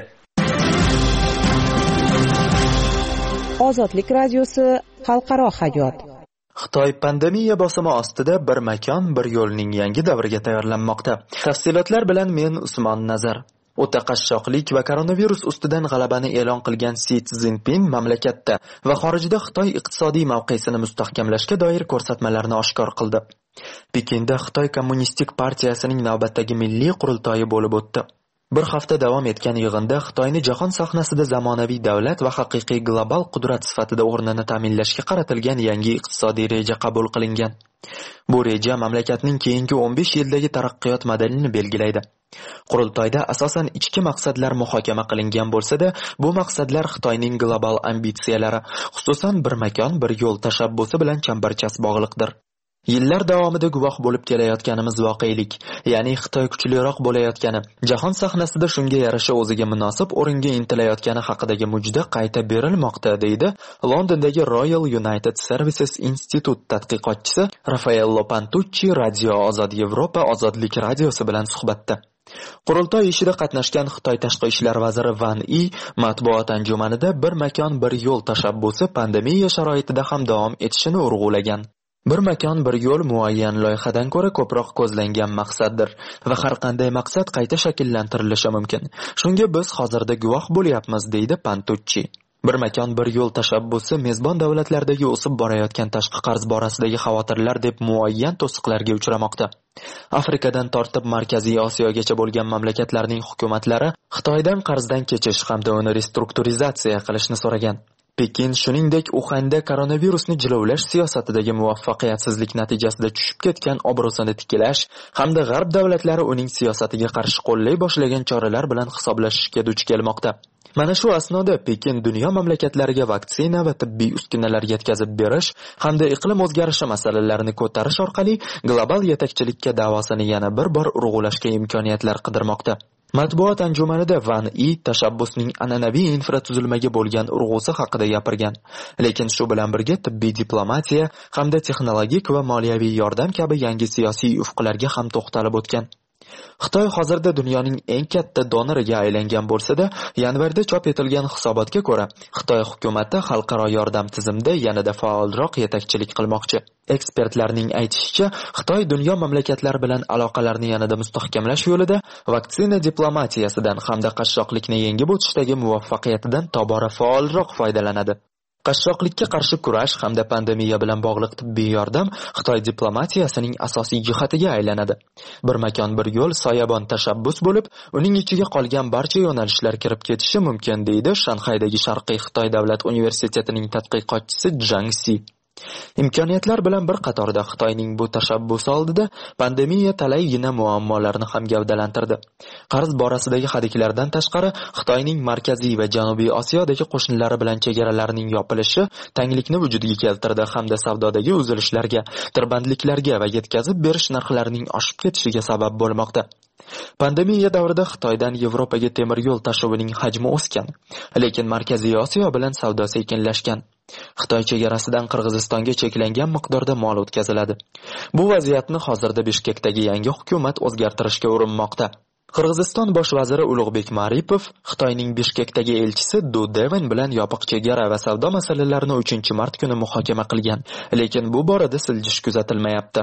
Ozodlik radiosi xalqaro hayot. Xitoy pandemiya bosimi ostida bir makon, bir yo'lning yangi davriga tayyorlanmoqda. Tafsilotlar bilan men Usmon Nazar. O'ta qashshoqlik va koronavirus ustidan g'alabani e'lon qilgan Si Szinpin mamlakatda va xorijda Xitoy iqtisodiy mavqesini mustahkamlashga doir ko'rsatmalarni oshkor qildi. Pekinda Xitoy Kommunistik partiyasining navbatdagi milliy qurultoyi bo'lib o'tdi. Bir hafta davom etgan yig'inda Xitoyni jahon sahnasida zamonaviy davlat va haqiqiy global qudrat sifatida o'rnini ta'minlashga qaratilgan yangi iqtisodiy reja qabul qilingan. Bu reja mamlakatning keyingi 15 yildagi taraqqiyot modelini belgilaydi. Qurultoyda asosan ichki maqsadlar muhokama qilingan bo'lsa-da, bu maqsadlar Xitoyning global ambitsiyalari, xususan bir makon, bir yo'l tashabbusi bilan chambarchas bog'liqdir. Yillar davomida guvoh bo'lib kelayotganimiz voqelik, ya'ni Xitoy kuchliroq bo'layotgani, jahon sahnasida shunga yarasha o'ziga munosib o'ringa intilayotgani haqidagi mujda qayta berilmoqda, deydi Londondagi Royal United Services Institute tadqiqotchisi Raffaello Pantucci Radio Ozod Yevropa ozodlik radiosi bilan suhbatda. Qurultoy ishida qatnashgan Xitoy tashqi ishlar vaziri Van Yi matbuot anjumanida bir makon, bir yo'l tashabbusi pandemiya sharoitida ham davom etishini urg'ulagan. Bir makon, bir yo'l muayyan loyihadan ko'ra ko'proq ko'zlangan maqsaddir va har qanday maqsad qayta shakllantirilishi mumkin. Shunga biz hozirda guvoh bo'lyapmiz, deydi Pantucci. Bir makon bir yo'l tashabbusi mezbon davlatlardagi o'sib borayotgan tashqi qarz borasidagi xavotirlar deb muayyan to'siqlarga uchramoqda. Afrikadan tortib Markaziy Osiyogacha bo'lgan mamlakatlarning hukumatlari Xitoydan qarzdan kechish hamda uni restrukturizatsiya qilishni so'ragan. Pekin shuningdek Uxanda koronavirusni jilovlash siyosatidagi muvaffaqiyatsizlik natijasida tushib ketgan obro'sini tiklash hamda g'arb davlatlari uning siyosatiga qarshi qo'llay boshlagan choralar bilan hisoblashishga duch kelmoqda. Mana shu asnoda Pekin dunyo mamlakatlariga vaksina va tibbiy uskunalar yetkazib berish hamda iqlim o'zgarishi masalalarini ko'tarish orqali global yetakchilikka da'vosini yana bir bor urg'ulashga imkoniyatlar qidirmoqda. Matbuot anjumanida Van I tashabbusning an'anaviy infratuzilmaga bo'lgan urg'usi haqida gapirgan. Lekin shu bilan birga tibbiy diplomatiya hamda texnologik va moliyaviy yordam kabi yangi siyosiy ufqlarga ham to'xtalib o'tgan. Xitoy hozirda dunyoning eng katta donoriga aylangan bo'lsa-da, yanvarda chop etilgan hisobotga ko'ra, Xitoy hukumati xalqaro yordam tizimida yanada faolroq yetakchilik qilmoqchi. Ekspertlarning aytishicha, Xitoy dunyo mamlakatlari bilan aloqalarni yanada mustahkamlash yo'lida vaksina diplomatiyasidan hamda qashshoqlikni yengib o'tishdagi muvaffaqiyatidan tobora faolroq foydalanadi. Qashshoqlikka qarshi kurash hamda pandemiya bilan bog'liq tibbiy yordam Xitoy diplomatiyasining asosiy jihatiga aylanadi. Bir makon bir yo'l soyabon tashabbus bo'lib, uning ichiga qolgan barcha yo'nalishlar kirib ketishi mumkin, deydi Shanxaydagi Sharqiy Xitoy davlat universitetining tadqiqotchisi Zhang Si. Imkoniyatlar bilan bir qatorda Xitoyning bu tashabbusi oldida pandemiya talaygina muammolarni ham gavdalantirdi. Qarz borasidagi hadiklardan tashqari, Xitoyning Markaziy va Janubiy Osiyodagi qo'shnilari bilan chegaralarining yopilishi tanglikni vujudga keltirdi hamda savdodagi uzilishlarga, tirbandliklarga va yetkazib berish narxlarining oshib ketishiga sabab bo'lmoqda. Pandemiya davrida Xitoydan Yevropaga temir yo'l tashivining hajmi o'sgan, lekin Markaziy Osiyo bilan savdo sekinlashgan. Xitoy chegarasidan Qirg'izistonga cheklangan miqdorda mol o'tkaziladi. Bu vaziyatni hozirda Bishkekdagi yangi hukumat o'zgartirishga urinmoqda. Qirg'iziston bosh vaziri Ulug'bek Maripov Xitoyning Bishkekdagi elchisi Du Deven bilan yopiq chegara va savdo masalalarini 3-mart kuni muhokama qilgan, lekin bu borada siljish kuzatilmayapti.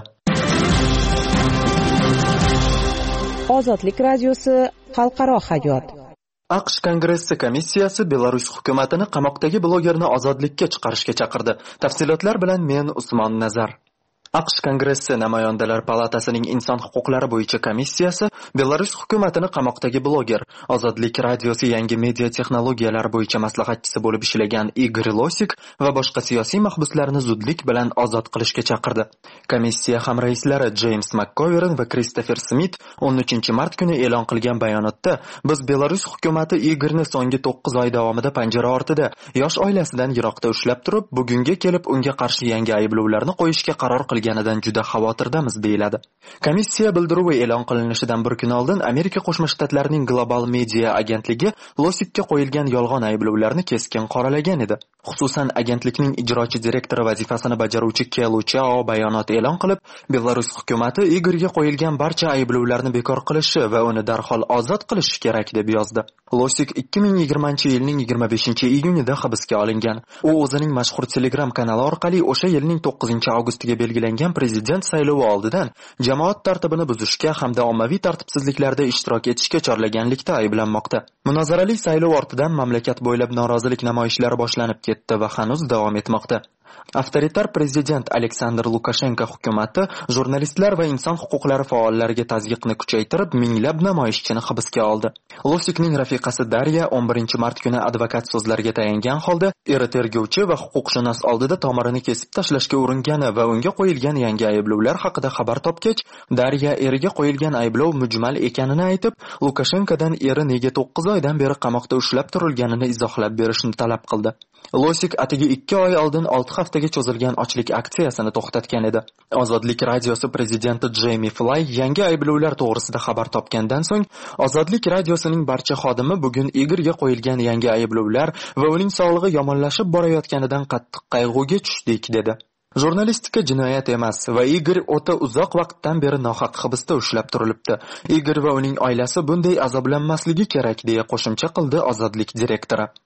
Ozodlik radiosi xalqaro hayot. AQSh Kongressi komissiyasi Belarus hukumatini qamoqdagi blogerni ozodlikka chiqarishga chaqirdi. Tafsilotlar bilan men Usmon Nazar. AQSh Kongressi Namoyandalar palatasining inson huquqlari bo'yicha komissiyasi Belarus hukumatini qamoqdagi bloger, Ozodlik radiosi yangi media texnologiyalar bo'yicha maslahatchisi bo'lib ishlagan Igor Losik va boshqa siyosiy mahbuslarni zudlik bilan ozod qilishga chaqirdi. Komissiya hamraislari James McCovern va Christopher Smith 13-mart kuni e'lon qilgan bayonotda, biz Belarus hukumati Igorni so'nggi 9 oy davomida panjara ortida, yosh oilasidan yiroqda ushlab turib, bugunga kelib unga qarshi yangi ayblovlarni qo'yishga qaror qilgan ganidan juda xavotirdamiz, deyiladi. Komissiya bildiruvi e'lon qilinishidan bir kun oldin Amerika Qo'shma Shtatlarining Global Media agentligi Losikka qo'yilgan yolg'on ayblovlarni keskin qoralagan edi. Xususan, agentlikning ijrochi direktori vazifasini bajaruvchi Kelu Chao bayonot e'lon qilib, Belarus hukumati Igorga qo'yilgan barcha ayblovlarni bekor qilishi va uni darhol ozod qilishi kerak deb yozdi. Losik 2020-yilning 25-iyunida hibsga olingan. U o'zining mashhur Telegram kanali orqali o'sha yilning 9-avgustiga belgilangan prezident saylovi oldidan jamoat tartibini buzishga hamda ommaviy tartibsizliklarda ishtirok etishga chorlaganlikda ayblanmoqda. Munozarali saylov ortidan mamlakat bo'ylab norozilik namoyishlari boshlanib ketdi va hanuz davom etmoqda. Avtoritar prezident Aleksandr Lukashenko hukumati jurnalistlar va inson huquqlari faollariga tazyiqni kuchaytirib, minglab namoyishchini hibsga oldi. Losikning rafiqasi Darya 11-mart kuni advokat so'zlariga tayangan holda eri tergovchi va huquqshunos oldida tomirini kesib tashlashga uringani va unga qo'yilgan yangi ayblovlar haqida xabar topgach, Darya eriga qo'yilgan ayblov mujmal ekanini aytib, Lukashenkodan eri nega 9 oydan beri qamoqda ushlab turilganini izohlab berishni talab qildi. Losik atigi 2 oy oldin 6 haftaga cho'zilgan ochlik aksiyasini to'xtatgan edi. Ozodlik radiosi prezidenti Jamie Fly yangi ayblovlar to'g'risida xabar topgandan so'ng, Ozodlik radiosining barcha xodimi bugun Igorga qo'yilgan yangi ayblovlar va uning sog'lig'i yomonlashib borayotganidan qattiq qayg'uga tushdik, dedi. Jurnalistika jinoyat emas va Igor o'ta uzoq vaqtdan beri nohaq hibsda ushlab turilibdi. Igor va uning oilasi bunday azoblanmasligi kerak, deya qo'shimcha qildi Ozodlik direktori.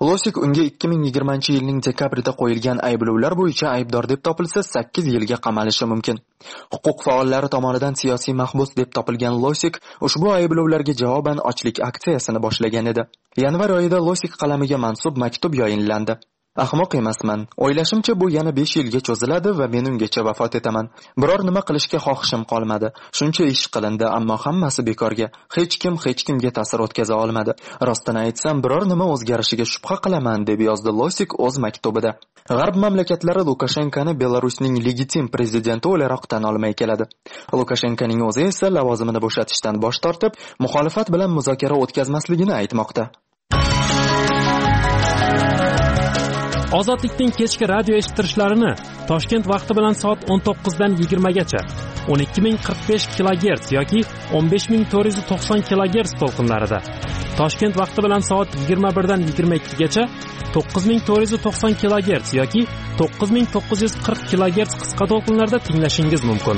Losik unga 2020-yilning dekabrida qo'yilgan ayblovlar bo'yicha aybdor deb topilsa 8 yilga qamalishi mumkin. Huquq faollari tomonidan siyosiy mahbus deb topilgan Losik ushbu ayblovlarga javoban ochlik aksiyasini boshlagan edi. Yanvar oyida Losik qalamiga mansub maktub yayinlandi. Ahmoq emasman. O'ylashimcha bu yana 5 yilga cho'ziladi va men ungacha vafot etaman. Biror nima qilishga xohishim qolmadi. Shuncha ish qilindi, ammo hammasi bekorga. Hech kimga ta'sir o'tkaza olmadi. Rostini aytsam, biror nima o'zgarishiga shubha qilaman, deb yozdi Losik o'z maktubida. G'arb mamlakatlari Lukashenkoni Belarusning legitim prezidenti o'laroq tan olmay keladi. Lukashenkoning o'zi esa lavozimini bo'shatishdan bosh tortib, muxolifat bilan muzokara o'tkazmasligini aytmoqda. Ozodlikning kechki radio eshittirishlarini Toshkent vaqti bilan soat 19 dan 20 gacha 12045 kHz yoki 15490 kHz to'lqinlarida, Toshkent vaqti bilan soat 21 dan 22 gacha 9490 kHz yoki 9940 kHz qisqa to'lqinlarda tinglashingiz mumkin.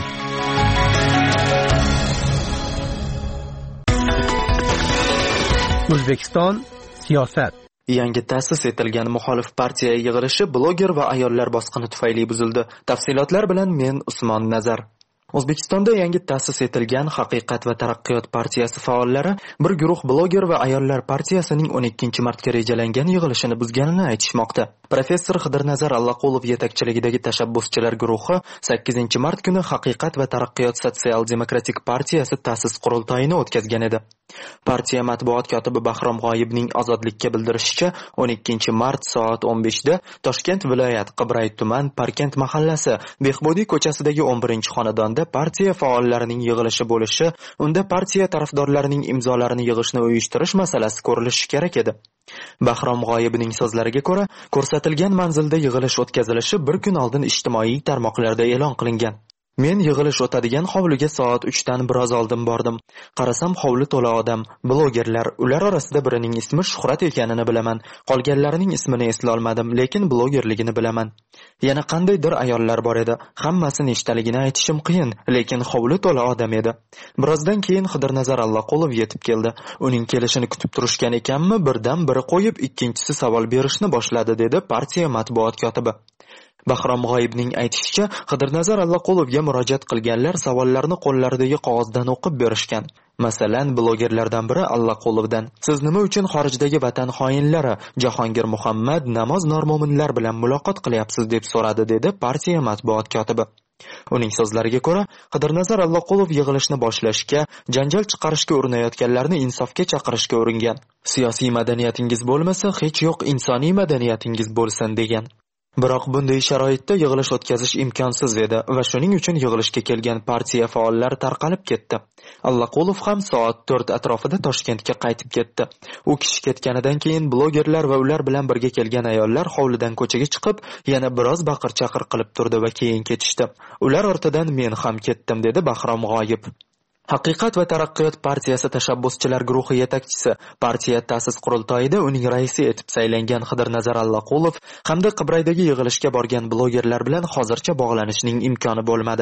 O'zbekiston siyosat. Yangi ta'sis etilgan muxolif partiya yig'ilishi bloger va ayollar bosqini tufayli buzildi. Tafsilotlar bilan men Usmon Nazar. O'zbekistonda yangi ta'sis etilgan Haqiqat va taraqqiyot partiyasi faollari bir guruh bloger va ayollar partiyasining 12-martga rejalangan yig'ilishini buzganini aytishmoqda. Professor Xidirnazar Allaqulov yetakchiligidagi tashabbuschilar guruhi 8-mart kuni Haqiqat va taraqqiyot sotsial-demokratik partiyasi ta'sis qurultoyini o'tkazgan edi. Partiya matbuot kotibi Bahrom G'oyibning Ozodlikka bildirishicha, 12-mart soat 15 da Toshkent viloyat Qibray tuman Parkent mahallasi Behbudiy ko'chasidagi 11-xonadonda partiya faollarining yig'ilishi bo'lishi, unda partiya tarafdorlarining imzolarini yig'ishni uyushtirish masalasi ko'rilishi kerak edi. Bahrom G'oyibning so'zlariga ko'ra, ko'rsatilgan manzilda yig'ilish o'tkazilishi bir kun oldin ijtimoiy tarmoqlarda e'lon qilingan. Men yig'ilish o'tadigan hovliga soat 3 dan biroz oldin bordim. Qarasam hovli to'la odam, blogerlar. Ular orasida birining ismi Shuhrat ekanini bilaman. Qolganlarining ismini eslay olmadim, lekin blogerligini bilaman. Yana qandaydir ayollar bor edi. Hammasi nechtaligini aytishim qiyin, lekin hovli to'la odam edi. Birozdan keyin Xidirnazar Allaqulov yetib keldi. Uning kelishini kutib turishgan ekanmi, birdan biri qo'yib, ikkinchisi savol berishni boshladi, dedi partiya matbuot kotibi. Bahrom G'oyibning aytishicha, Xidirnazar Allaqulovga murojaat qilganlar savollarni qo'llaridagi qog'ozdan o'qib berishgan. Masalan, blogerlardan biri Allaqulovdan: "Siz nima uchun xorijdagi vatan xoinlari Jahongir Muhammad, Namoz Normo'minlar bilan muloqot qilyapsiz?" deb so'radi, dedi partiya matbuot kotibi. Uning so'zlariga ko'ra, Xidirnazar Allaqulov yig'ilishni boshlashga, janjal chiqarishga urinayotganlarni insofga chaqirishga uringan. "Siyosiy madaniyatingiz bo'lmasa, hech yo'q insoniy madaniyatingiz bo'lsin", degan. Biroq bunday sharoitda yig'ilish o'tkazish imkonsiz edi va shuning uchun yig'ilishga kelgan partiya faollari tarqalib ketdi. Allaqulov ham soat 4 atrofida Toshkentga qaytib ketdi. U kishi ketganidan keyin blogerlar va ular bilan birga kelgan ayollar hovlidan ko'chaga chiqib, yana biroz baqir-chaqir qilib turdi va keyin ketishdi. Ular ortidan men ham ketdim, dedi Bahrom G'oyib. Haqiqat va taraqqiyot partiyasi tashabbuschilar guruhi yetakchisi, partiya ta'sis qurultoyida uning raisi etib saylangan Xidirnazar Allaqulov hamda Qibraydagi yig'ilishga borgan blogerlar bilan hozircha bog'lanishning imkoni bo'lmadi.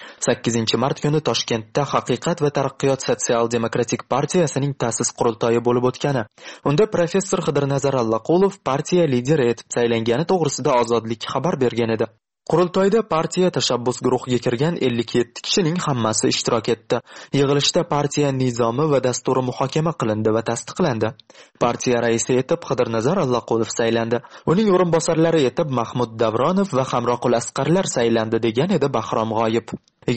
8-mart kuni Toshkentda Haqiqat va taraqqiyot sotsial-demokratik partiyasining ta'sis qurultoyi bo'lib o'tgani. Unda professor Xidirnazar Allaqulov partiya lideri etib saylangani to'g'risida Ozodlik xabar bergan edi. Qurultoyda partiya tashabbus guruhiga kirgan 57 kishining hammasi ishtirok etdi. Yig'ilishda partiya nizomi va dasturi muhokama qilindi va tasdiqlandi. Partiya raisi etib Xidirnazar Allaqulov saylandi. Uning o'rinbosarlari etib Mahmud Davronov va Hamroqul Asqarlar saylandi, degan edi Bahrom G'oyib.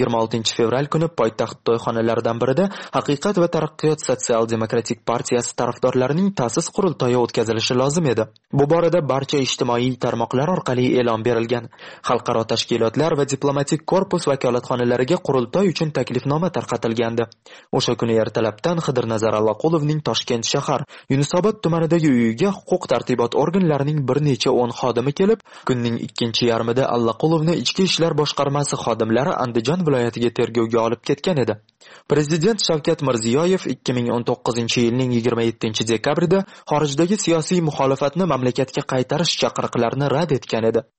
26 fevral kuni poytaxt to'yxonalaridan birida Haqiqat va taraqqiyot sotsial-demokratik partiyasi tarafdorlarining ta'sis qurultoyi o'tkazilishi lozim edi. Bu borada barcha ijtimoiy tarmoqlar orqali e'lon berilgan. Xalqaro tashkilotlar va diplomatik korpus vakolatxonalariga qurultoy uchun taklifnoma tarqatilgandi. O'sha kuni ertalabdan Xidirnazar Allaqulovning Toshkent shahar Yunusobod tumanidagi uyiga huquq tartibot organlarining bir necha 10 xodimi kelib, kunning ikkinchi yarmida Allaqulovni Ichki ishlar boshqarmasi xodimlari Andijon viloyatiga tergovga olib ketgan edi. Prezident Shavkat Mirziyoyev 2019-yilning 27-dekabrida xorijdagi siyosiy muxolifatni mamlakatga qaytarish chaqiriqlarini rad etgan edi.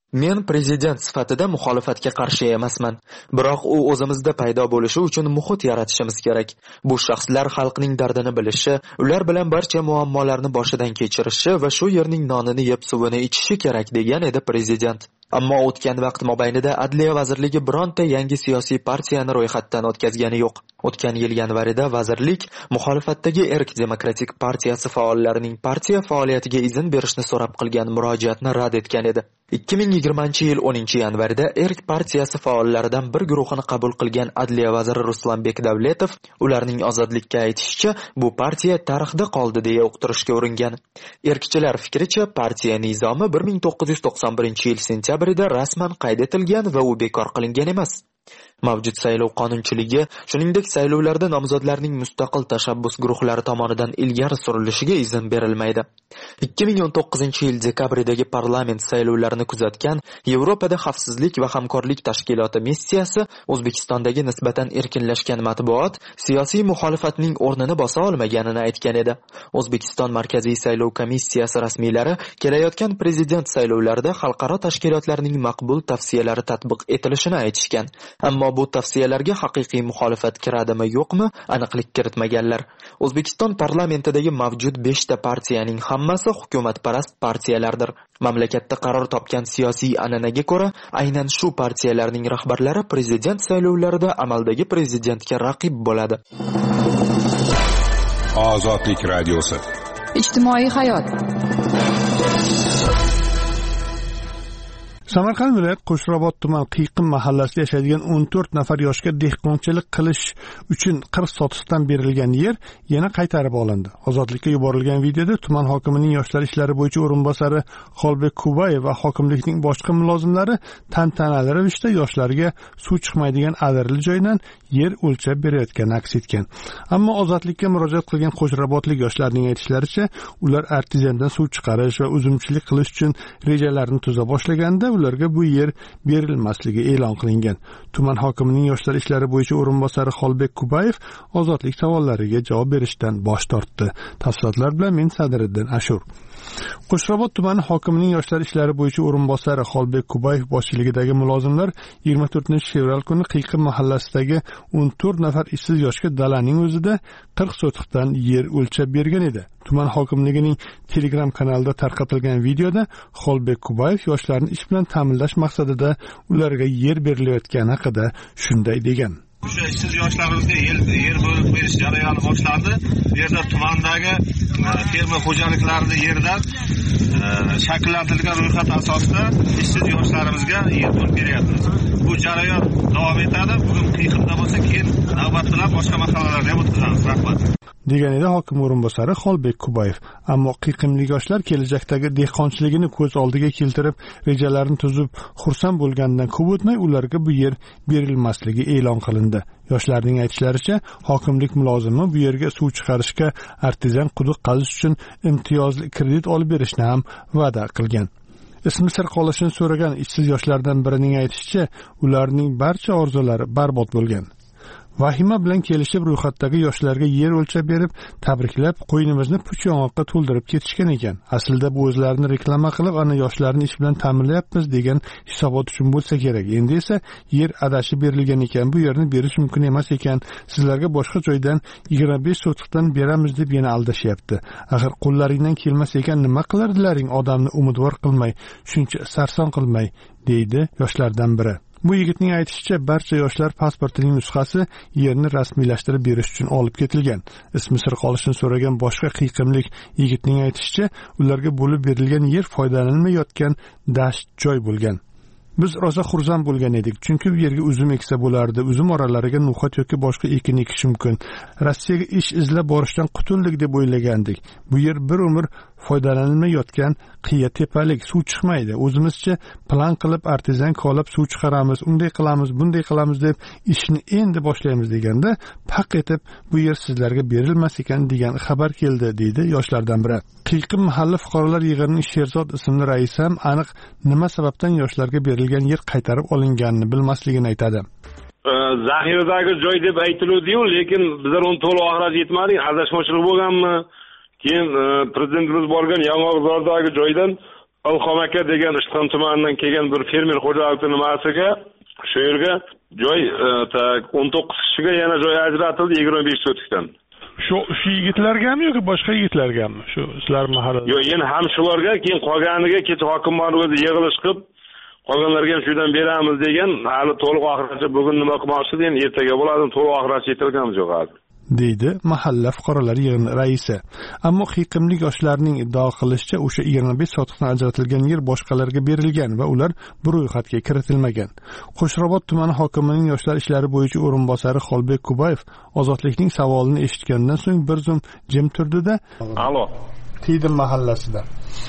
Men prezident sifatida muxolifatga qarshi emasman, biroq u o'zimizda paydo bo'lishi uchun muhit yaratishimiz kerak. Bu shaxslar xalqning dardini bilishi, ular bilan barcha muammolarni boshidan kechirishi va shu yerning nonini yeb suvini ichishi kerak degan edi prezident. Ammo o'tgan vaqt mobaynida Adliya vazirligi bironta yangi siyosiy partiyani ro'yxatdan o'tkazgani yo'q. O'tgan yil yanvarida vazirlik muxolifatdagi Erk demokratik partiyasi faollarining partiya faoliyatiga izn berishni so'rab qilgan murojaatni rad etgan edi. 2020-yil 10-yanvarida Erk partiyasi faollaridan bir guruhini qabul qilgan Adliya vaziri Ruslanbek Davletov ularning ozodlikka aytishicha, bu partiya tarixda qoldi deya uqtirishga uringan. Erkchilar fikricha, partiya nizomi 1991-yil sentyabrida rasman qayd etilgan va u bekor qilingan emas. Mavjud saylov qonunchiligi, shuningdek saylovlarda nomzodlarning mustaqil tashabbus guruhlari tomonidan ilgari surilishiga izn berilmaydi. 2019-yil dekabrdagi parlament saylovlarini kuzatgan Yevropada xavfsizlik va hamkorlik tashkiloti missiyasi O'zbekistondagi nisbatan erkinlashgan matbuot siyosiy muxolifatning o'rnini bosa olmaganini aytgan edi. O'zbekiston Markaziy saylov komissiyasi rasmiylari kelayotgan prezident saylovlarida xalqaro tashkilotlarning maqbul tavsiyalari tatbiq etilishini aytishgan. Ammo bu tavsiyalarga haqiqiy muxolifat kiradimi yo'qmi aniqlik kiritmaganlar. O'zbekiston parlamentidagi mavjud 5 ta partiyaning hammasi hukumatparast partiyalardir. Mamlakatda qaror topgan siyosiy an'anaga ko'ra, aynan shu partiyalarning rahbarlari prezident saylovlarida amaldagi prezidentga raqib bo'ladi. Ozodlik radiosi. Ijtimoiy hayot. Samarqand viloyat Qo'shrabot tuman Qiyiqim mahallasida yashaydigan 14 nafar yoshga dehqonchilik qilish uchun qirq sotisdan berilgan yer yana qaytarib olindi. Ozodlikka yuborilgan videoda tuman hokimining yoshlar ishlari bo'yicha o'rinbosari Xolbek Kubayev va hokimlikning boshqa mulozimlari tantanali ravishda yoshlarga suv chiqmaydigan adirli joydan yer o'lchab berayotgani aks etgan. Ammo ozodlikka murojaat qilgan Qo'shrabotlik yoshlarning aytishlaricha, ular artizandan suv chiqarish va uzumchilik qilish uchun rejalarini tuza boshlaganda ularga bu yer berilmasligi e'lon qilingan. Tuman hokimining yoshlar ishlari bo'yicha o'rinbosari Xolbek Kubayev ozodlik savollariga javob berishdan bosh tortdi. Tafsilotlar bilan men Sadiriddin Ashur. Qo'shrabot tumani hokimining yoshlar ishlari bo'yicha o'rinbosari Xolbek Kubayev boshchiligidagi mulozimlar 24-fevral kuni Qiyiqim mahallasidagi 14 nafar ishsiz yoshga dalaning o'zida 40 sotixdan yer o'lchab bergan edi. Tuman hokimligining Telegram kanalida tarqatilgan videoda Xolbek Kubayev yoshlarni ish bilan ta'minlash maqsadida ularga yer berilayotgani haqida shunday degan. O'sha ishsiz yoshlarimizga yer bo'lib berish jarayoni boshlandi. Bu yerda tumandagi ferma xo'jaliklarida yerdan shakllantirilgan ro'yxat asosida ishsiz yoshlarimizga yer bo'lib beryapmiz. Bu jarayon davom etadi. Bugun Qiyiqimda bo'lsa, keyin navbat bilan boshqa mahallalarga o'tkazamiz. Rahmat. degan edi hokim o'rinbosari Xolbek Kubayev. Ammo qiyiqimlik yoshlar kelajakdagi dehqonchiligini ko'z oldiga keltirib, rejalarini tuzib, xursand bo'lganidan ko'p o'tmay ularga bu yer berilmasligi e'lon qilindi. Yoshlarning aytishlaricha, hokimlik mulozimi bu yerga suv chiqarishga artizan quduq qazish uchun imtiyozli kredit olib berishni ham va'da qilgan. Ismi sir qolishini so'ragan ishsiz yoshlardan birining aytishicha, ularning barcha orzulari barbod bo'lgan. Vahima bilan kelishib ro'yxatdagi yoshlarga yer o'lchab berib, tabriklab, qo'ynimizni puch yong'oqqa to'ldirib ketishgan ekan. Aslida bu o'zlarini reklama qilib, ana yoshlarni ish bilan ta'minlayapmiz degan hisobot uchun bo'lsa kerak. Endi esa yer adashib berilgan ekan, bu yerni berish mumkin emas ekan. Sizlarga boshqa joydan 25 sotiqdan beramiz deb yana aldashyapti. Axir qo'llaringdan kelmas ekan nima qilardilaring, odamni umidvor qilmay, shuncha sarson qilmay, deydi yoshlardan biri. Bu yigitning aytishicha, barcha yoshlar pasportining nusxasi yerni rasmiylashtirib berish uchun olib ketilgan. Ismi sir qolishini so'ragan boshqa qiyiqimlik yigitning aytishicha, ularga bo'lib berilgan yer foydalanilmayotgan dasht joy bo'lgan. Biz rosa xursand bo'lgan edik, chunki bu yerga uzum eksa bo'lardi. Uzum oralariga no'xat yoki boshqa ekin ekish mumkin. Rossiyaga ish izlab borishdan qutuldik deb o'ylagandik. Bu yer bir umr foydalanilmayotgan qiya tepalik, suv chiqmaydi. O'zimizcha plan qilib artizan kolab suv chiqaramiz, unday qilamiz, bunday qilamiz deb ishni endi boshlaymiz deganda, paq etib bu yer sizlarga berilmas ekan degan xabar keldi, deydi yoshlardan biri. Qiyiqim mahalla fuqarolar yig'inining Sherzod ismli raisi ham aniq nima sababdan yoshlarga berilgan yer qaytarib olinganini bilmasligini aytadi. Zaxiradagi joy deb aytiladi-yu, lekin bizlar uni to'liq oxirida yetmadik, adashmoqchilik bo'lganmi? Keyin prezidentimiz borgan Yong'oqzordagi joydan Ilhom aka degan Ishton tumanidan kelgan bir fermer xo'jaligi nimasiga shu yerga joy 19 kishiga yana joy ajratildi 25 sotikdan. Shu yigitlargami yoki boshqa yigitlargami? Shu sizlar mahallada. Yo'q, yana ham shularga, keyin qolganiga kecha hokimlar o'zi yig'ilish qilib, qolganlarga ham shundan beramiz degan, hali to'liq oxiracha bugun nima qilmoqchi degan, ertaga bo'ladi, to'liq oxiracha yetilganimiz yo'q hali. deydi mahalla fuqarolar yig'ini raisi. Ammo qiyiqimli yoshlarning iddao qilishicha o'sha 25 sotiqdan ajratilgan yer boshqalarga berilgan va ular bu ro'yxatga kiritilmagan. Qo'shrobod tumani hokimining yoshlar ishlari bo'yicha o'rinbosari Xolbek Kubayev ozodlikning savolini eshitgandan so'ng bir zum jim turdi-da, "Alo, Tiydim mahallasida.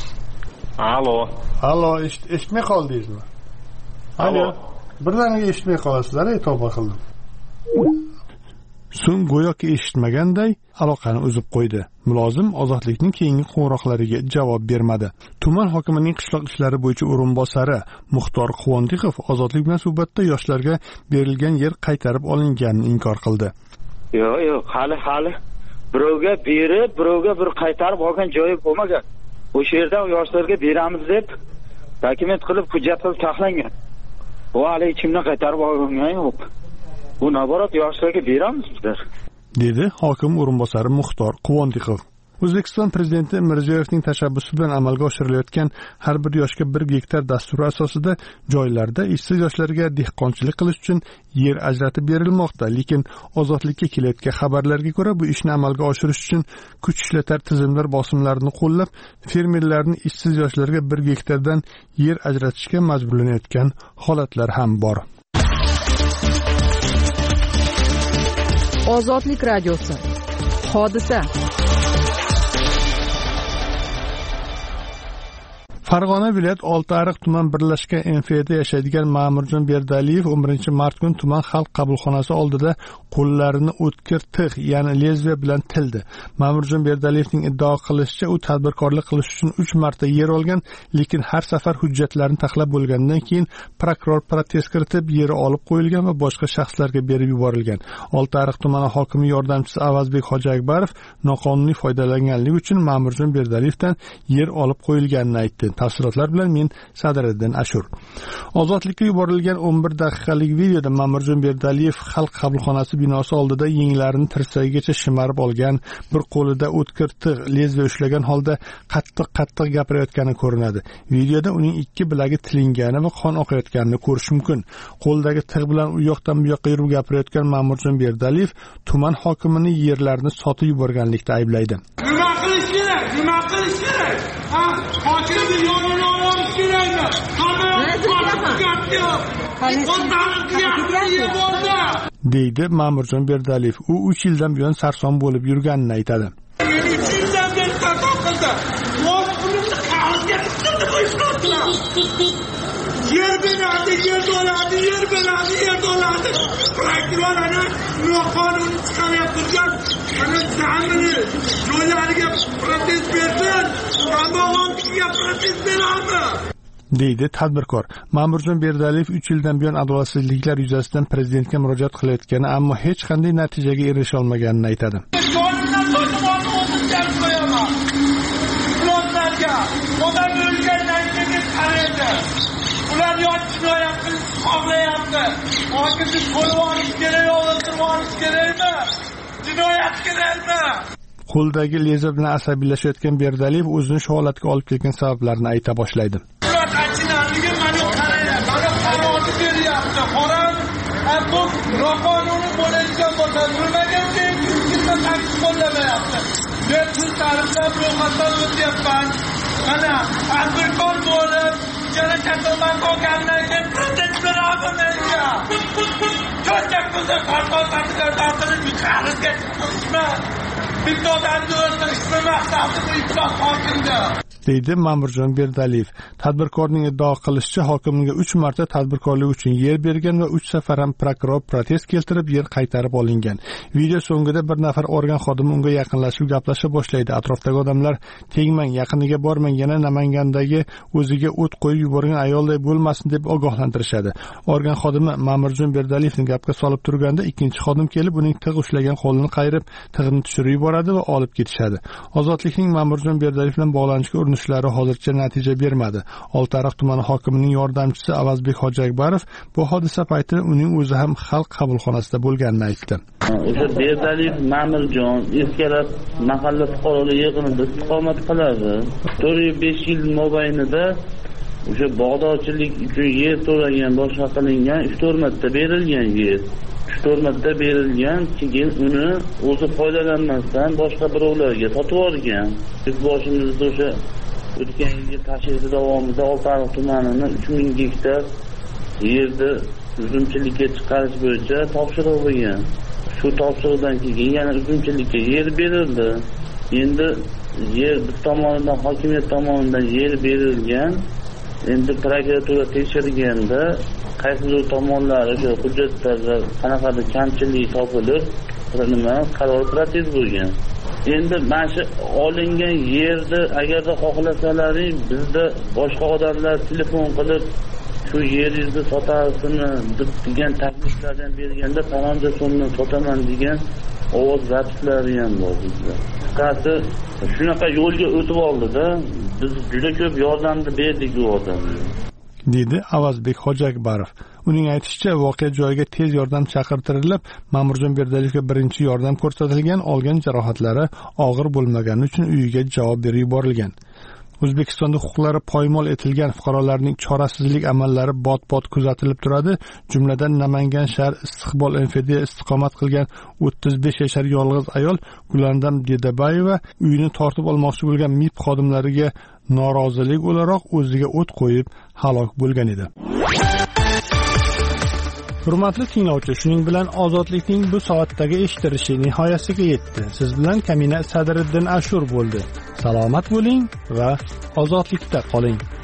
Alo, eshitmay qoldingizmi? Alo. Birdaniga eshitmay qolasizlar, tavba qildim." So'ng go'yoki eshitmaganday aloqani uzib qo'ydi. Mulozim ozodlikning keyingi qo'ng'iroqlariga javob bermadi. Tuman hokimining qishloq ishlari bo'yicha o'rinbosari Muxtor Quvondiqov ozodlik bilan suhbatda yoshlarga berilgan yer qaytarib olinganini inkor qildi. Yo'q, hali birovga berib, birovga bir qaytarib olgan joyi bo'lmagan. O'sha yerda yoshlarga beramiz deb dokument qilib, hujjat qilib taxlangan. Bu hali ichimdan qaytarib olgan yo'q. Bu naborat yoshlarga beramiz dedi hokim o'rinbosari Muxtor Quvondiqov. O'zbekiston prezidenti Mirziyoyevning tashabbusi bilan amalga oshirilayotgan har bir yoshga 1 gektar dasturi asosida joylarda ishsiz yoshlarga dehqonchilik qilish uchun yer ajratib berilmoqda, lekin ozodlikka kelayotgan xabarlarga ko'ra bu ishni amalga oshirish uchun kuch ishlatar tizimlar bosimlarini qo'llab, fermerlarni ishsiz yoshlarga 1 gektardan yer ajratishga majburlanayotgan holatlar ham bor. Ozodlik radiosi. Hodisa. Farg'ona viloyat Oltiariq tuman birlashgan MFda yashaydigan Ma'murjon Berdaliyev 11-mart kuni tuman xalq qabulxonasi oldida qo'llarini o'tkir tig', ya'ni lezbiya bilan tildi. Ma'murjon Berdaliyevning iddao qilishicha, u tadbirkorlik qilish uchun 3 marta yer olgan, lekin har safar hujjatlarni taxlab bo'lgandan keyin prokuror protest kiritib, yeri olib qo'yilgan va boshqa shaxslarga berib yuborilgan. Oltiariq tumani hokimi yordamchisi Avazbek Hojiakbarov noqonuniy foydalanganligi uchun Ma'murjon Berdaliyevdan yer olib qo'yilganini aytdi. Tafsilotlar bilan men Sadiriddin Ashur. Ozodlikka yuborilgan 11 daqiqalik videoda Ma'murjon Berdaliyev xalq qabulxonasi binosi oldida yenglarini tirsagigacha shimarib olgan, bir qo'lida o'tkir tig', lezbiya ushlagan holda qattiq gapirayotgani ko'rinadi. Videoda uning ikki bilagi tilingani va qon oqayotganini ko'rish mumkin. Qo'ldagi tig' bilan u yoqdan bu yoqqa yurib gapirayotgan Ma'murjon Berdaliyev tuman hokimini yerlarni sotib yuborganlikda ayblaydi. Nima qilish kerak? Hokimni yonini olish kerakmi? deydi Ma'murjon Berdaliyev. U 3 yildan buyon sarson bo'lib yurganini aytadi. Yer bo'ladi. Prokurorlar noqonuniy chiqaryaptilar. Ana zamini joylariga protest bersin. Ammo protest beradi. deydi tadbirkor. Ma'murjon Berdaliyev 3 yildan buyon adolatsizliklar yuzasidan prezidentga murojaat qilayotgani, ammo hech qanday natijaga erisha olmaganini aytadi. Ular yosh jinoyat qilib xohlayapti. Hokimni qo'lga olish kerak, o'ldirib olish kerakmi? Jinoyat kerakmi? Qo'ldagi lezer bilan asabiylashayotgan Berdaliyev o'zini shu holatga olib kelgan sabablarini ayta boshlaydi. Ular achinarligi mana qarorni beryapti. Qoran bu noqonuniy bo'ladigan bo'lsa, nimaga kimsa taqiq qo'llamayapti? Men pul tariflab ro'yxatdan o'tyapman. Mana tadbirkor bo'lib yana kattaman qolgandan keyin protest beramiz menga. To'rtta pulda qaror tarqatib chiqarishga chiqishma. Bitta odamni o'ldirishni maqsadi bu iflos hokimda. deydi Ma'murjon Berdaliyev. Tadbirkorning iddao qilishicha, hokimga 3 marta tadbirkorlik uchun yer bergan va 3 safar ham prokuror protest keltirib yer qaytarib olingan. Video so'ngida bir nafar organ xodimi unga yaqinlashib gaplasha boshlaydi. Atrofdagi odamlar tegmang, yaqiniga bormang, yana Namangandagi o'ziga o't qo'yib yuborgan ayolday bo'lmasin deb ogohlantirishadi. Organ xodimi Ma'murjon Berdaliyevni gapga solib turganda ikkinchi xodim kelib uning tig' ushlagan qo'lini qayirib, tig'ini tushirib yuboradi va olib ketishadi. Ozodlikning Ma'murjon Berdaliyev bilan bog'lanishga urinishlari hozircha natija bermadi. Oltiariq tumani hokimining yordamchisi Avazbek Hojiakbarov bu hodisa payti uning o'zi ham xalq qabulxonasida bo'lganini aytdi. O'sha Berdaliyev Ma'murjon Eskalat mahalla fuqarolar yig'inida istiqomat qiladi. 4-5 yil mobaynida o'sha bog'dorchilik uchun yer to'lagan, boshqa qilingan 3-4 marta berilgan yer. 3-4 marta berilgan, keyin uni o'zi foydalanmasdan boshqa birovlarga sotib olgan. Biz boshimizda o'sha o'tgan yil tashrif davomida Oltiariq tumanini 3000 gektar yerni uzumchilikka chiqarish bo'yicha topshiriq bo'lgan. Shu topshiriqdan keyin yana uzumchilikka yer berildi. Endi yer biz tomonidan, hokimiyat tomonidan yer berilgan. Endi prokuratura tekshirganda qaysidir tomonlari o'sha hujjatlarda qanaqadir kamchilik topilib, nima qaror protez bo'lgan. Endi mana shu olingan yerni agarda xohlasalaring bizda boshqa odamlar telefon qilib shu yeringizni sotasizmi degan takliflardan berganda faloncha so'mdan sotaman degan ovoz zapislari ham bor bizda. Qisqasi shunaqa yo'lga o'tib oldi-da, biz juda ko'p yordamni berdik u odamga, dedi Avazbek Hojiakbarov. Uning aytishicha, voqea joyiga tez yordam chaqirtirilib, Ma'murjon Berdaliyevga birinchi yordam ko'rsatilgan, olgan jarohatlari og'ir bo'lmagani uchun uyiga javob berib yuborilgan. O'zbekistonda huquqlari poymol etilgan fuqarolarning chorasizlik amallari bot-bot kuzatilib turadi. Jumladan Namangan shahar Istiqbol MFD istiqomat qilgan 35 yashar yolg'iz ayol Gulandam Dedabayeva uyini tortib olmoqchi bo'lgan MIB xodimlariga norozilik o'laroq o'ziga o't qo'yib halok bo'lgan edi. Hurmatli tinglovchi, shuning bilan ozodlikning bu soatdagi eshitilishi nihoyasiga yetdi. Siz bilan Kamina Sadriddin Ashur bo'ldi. Salomat bo'ling va ozodlikda qoling.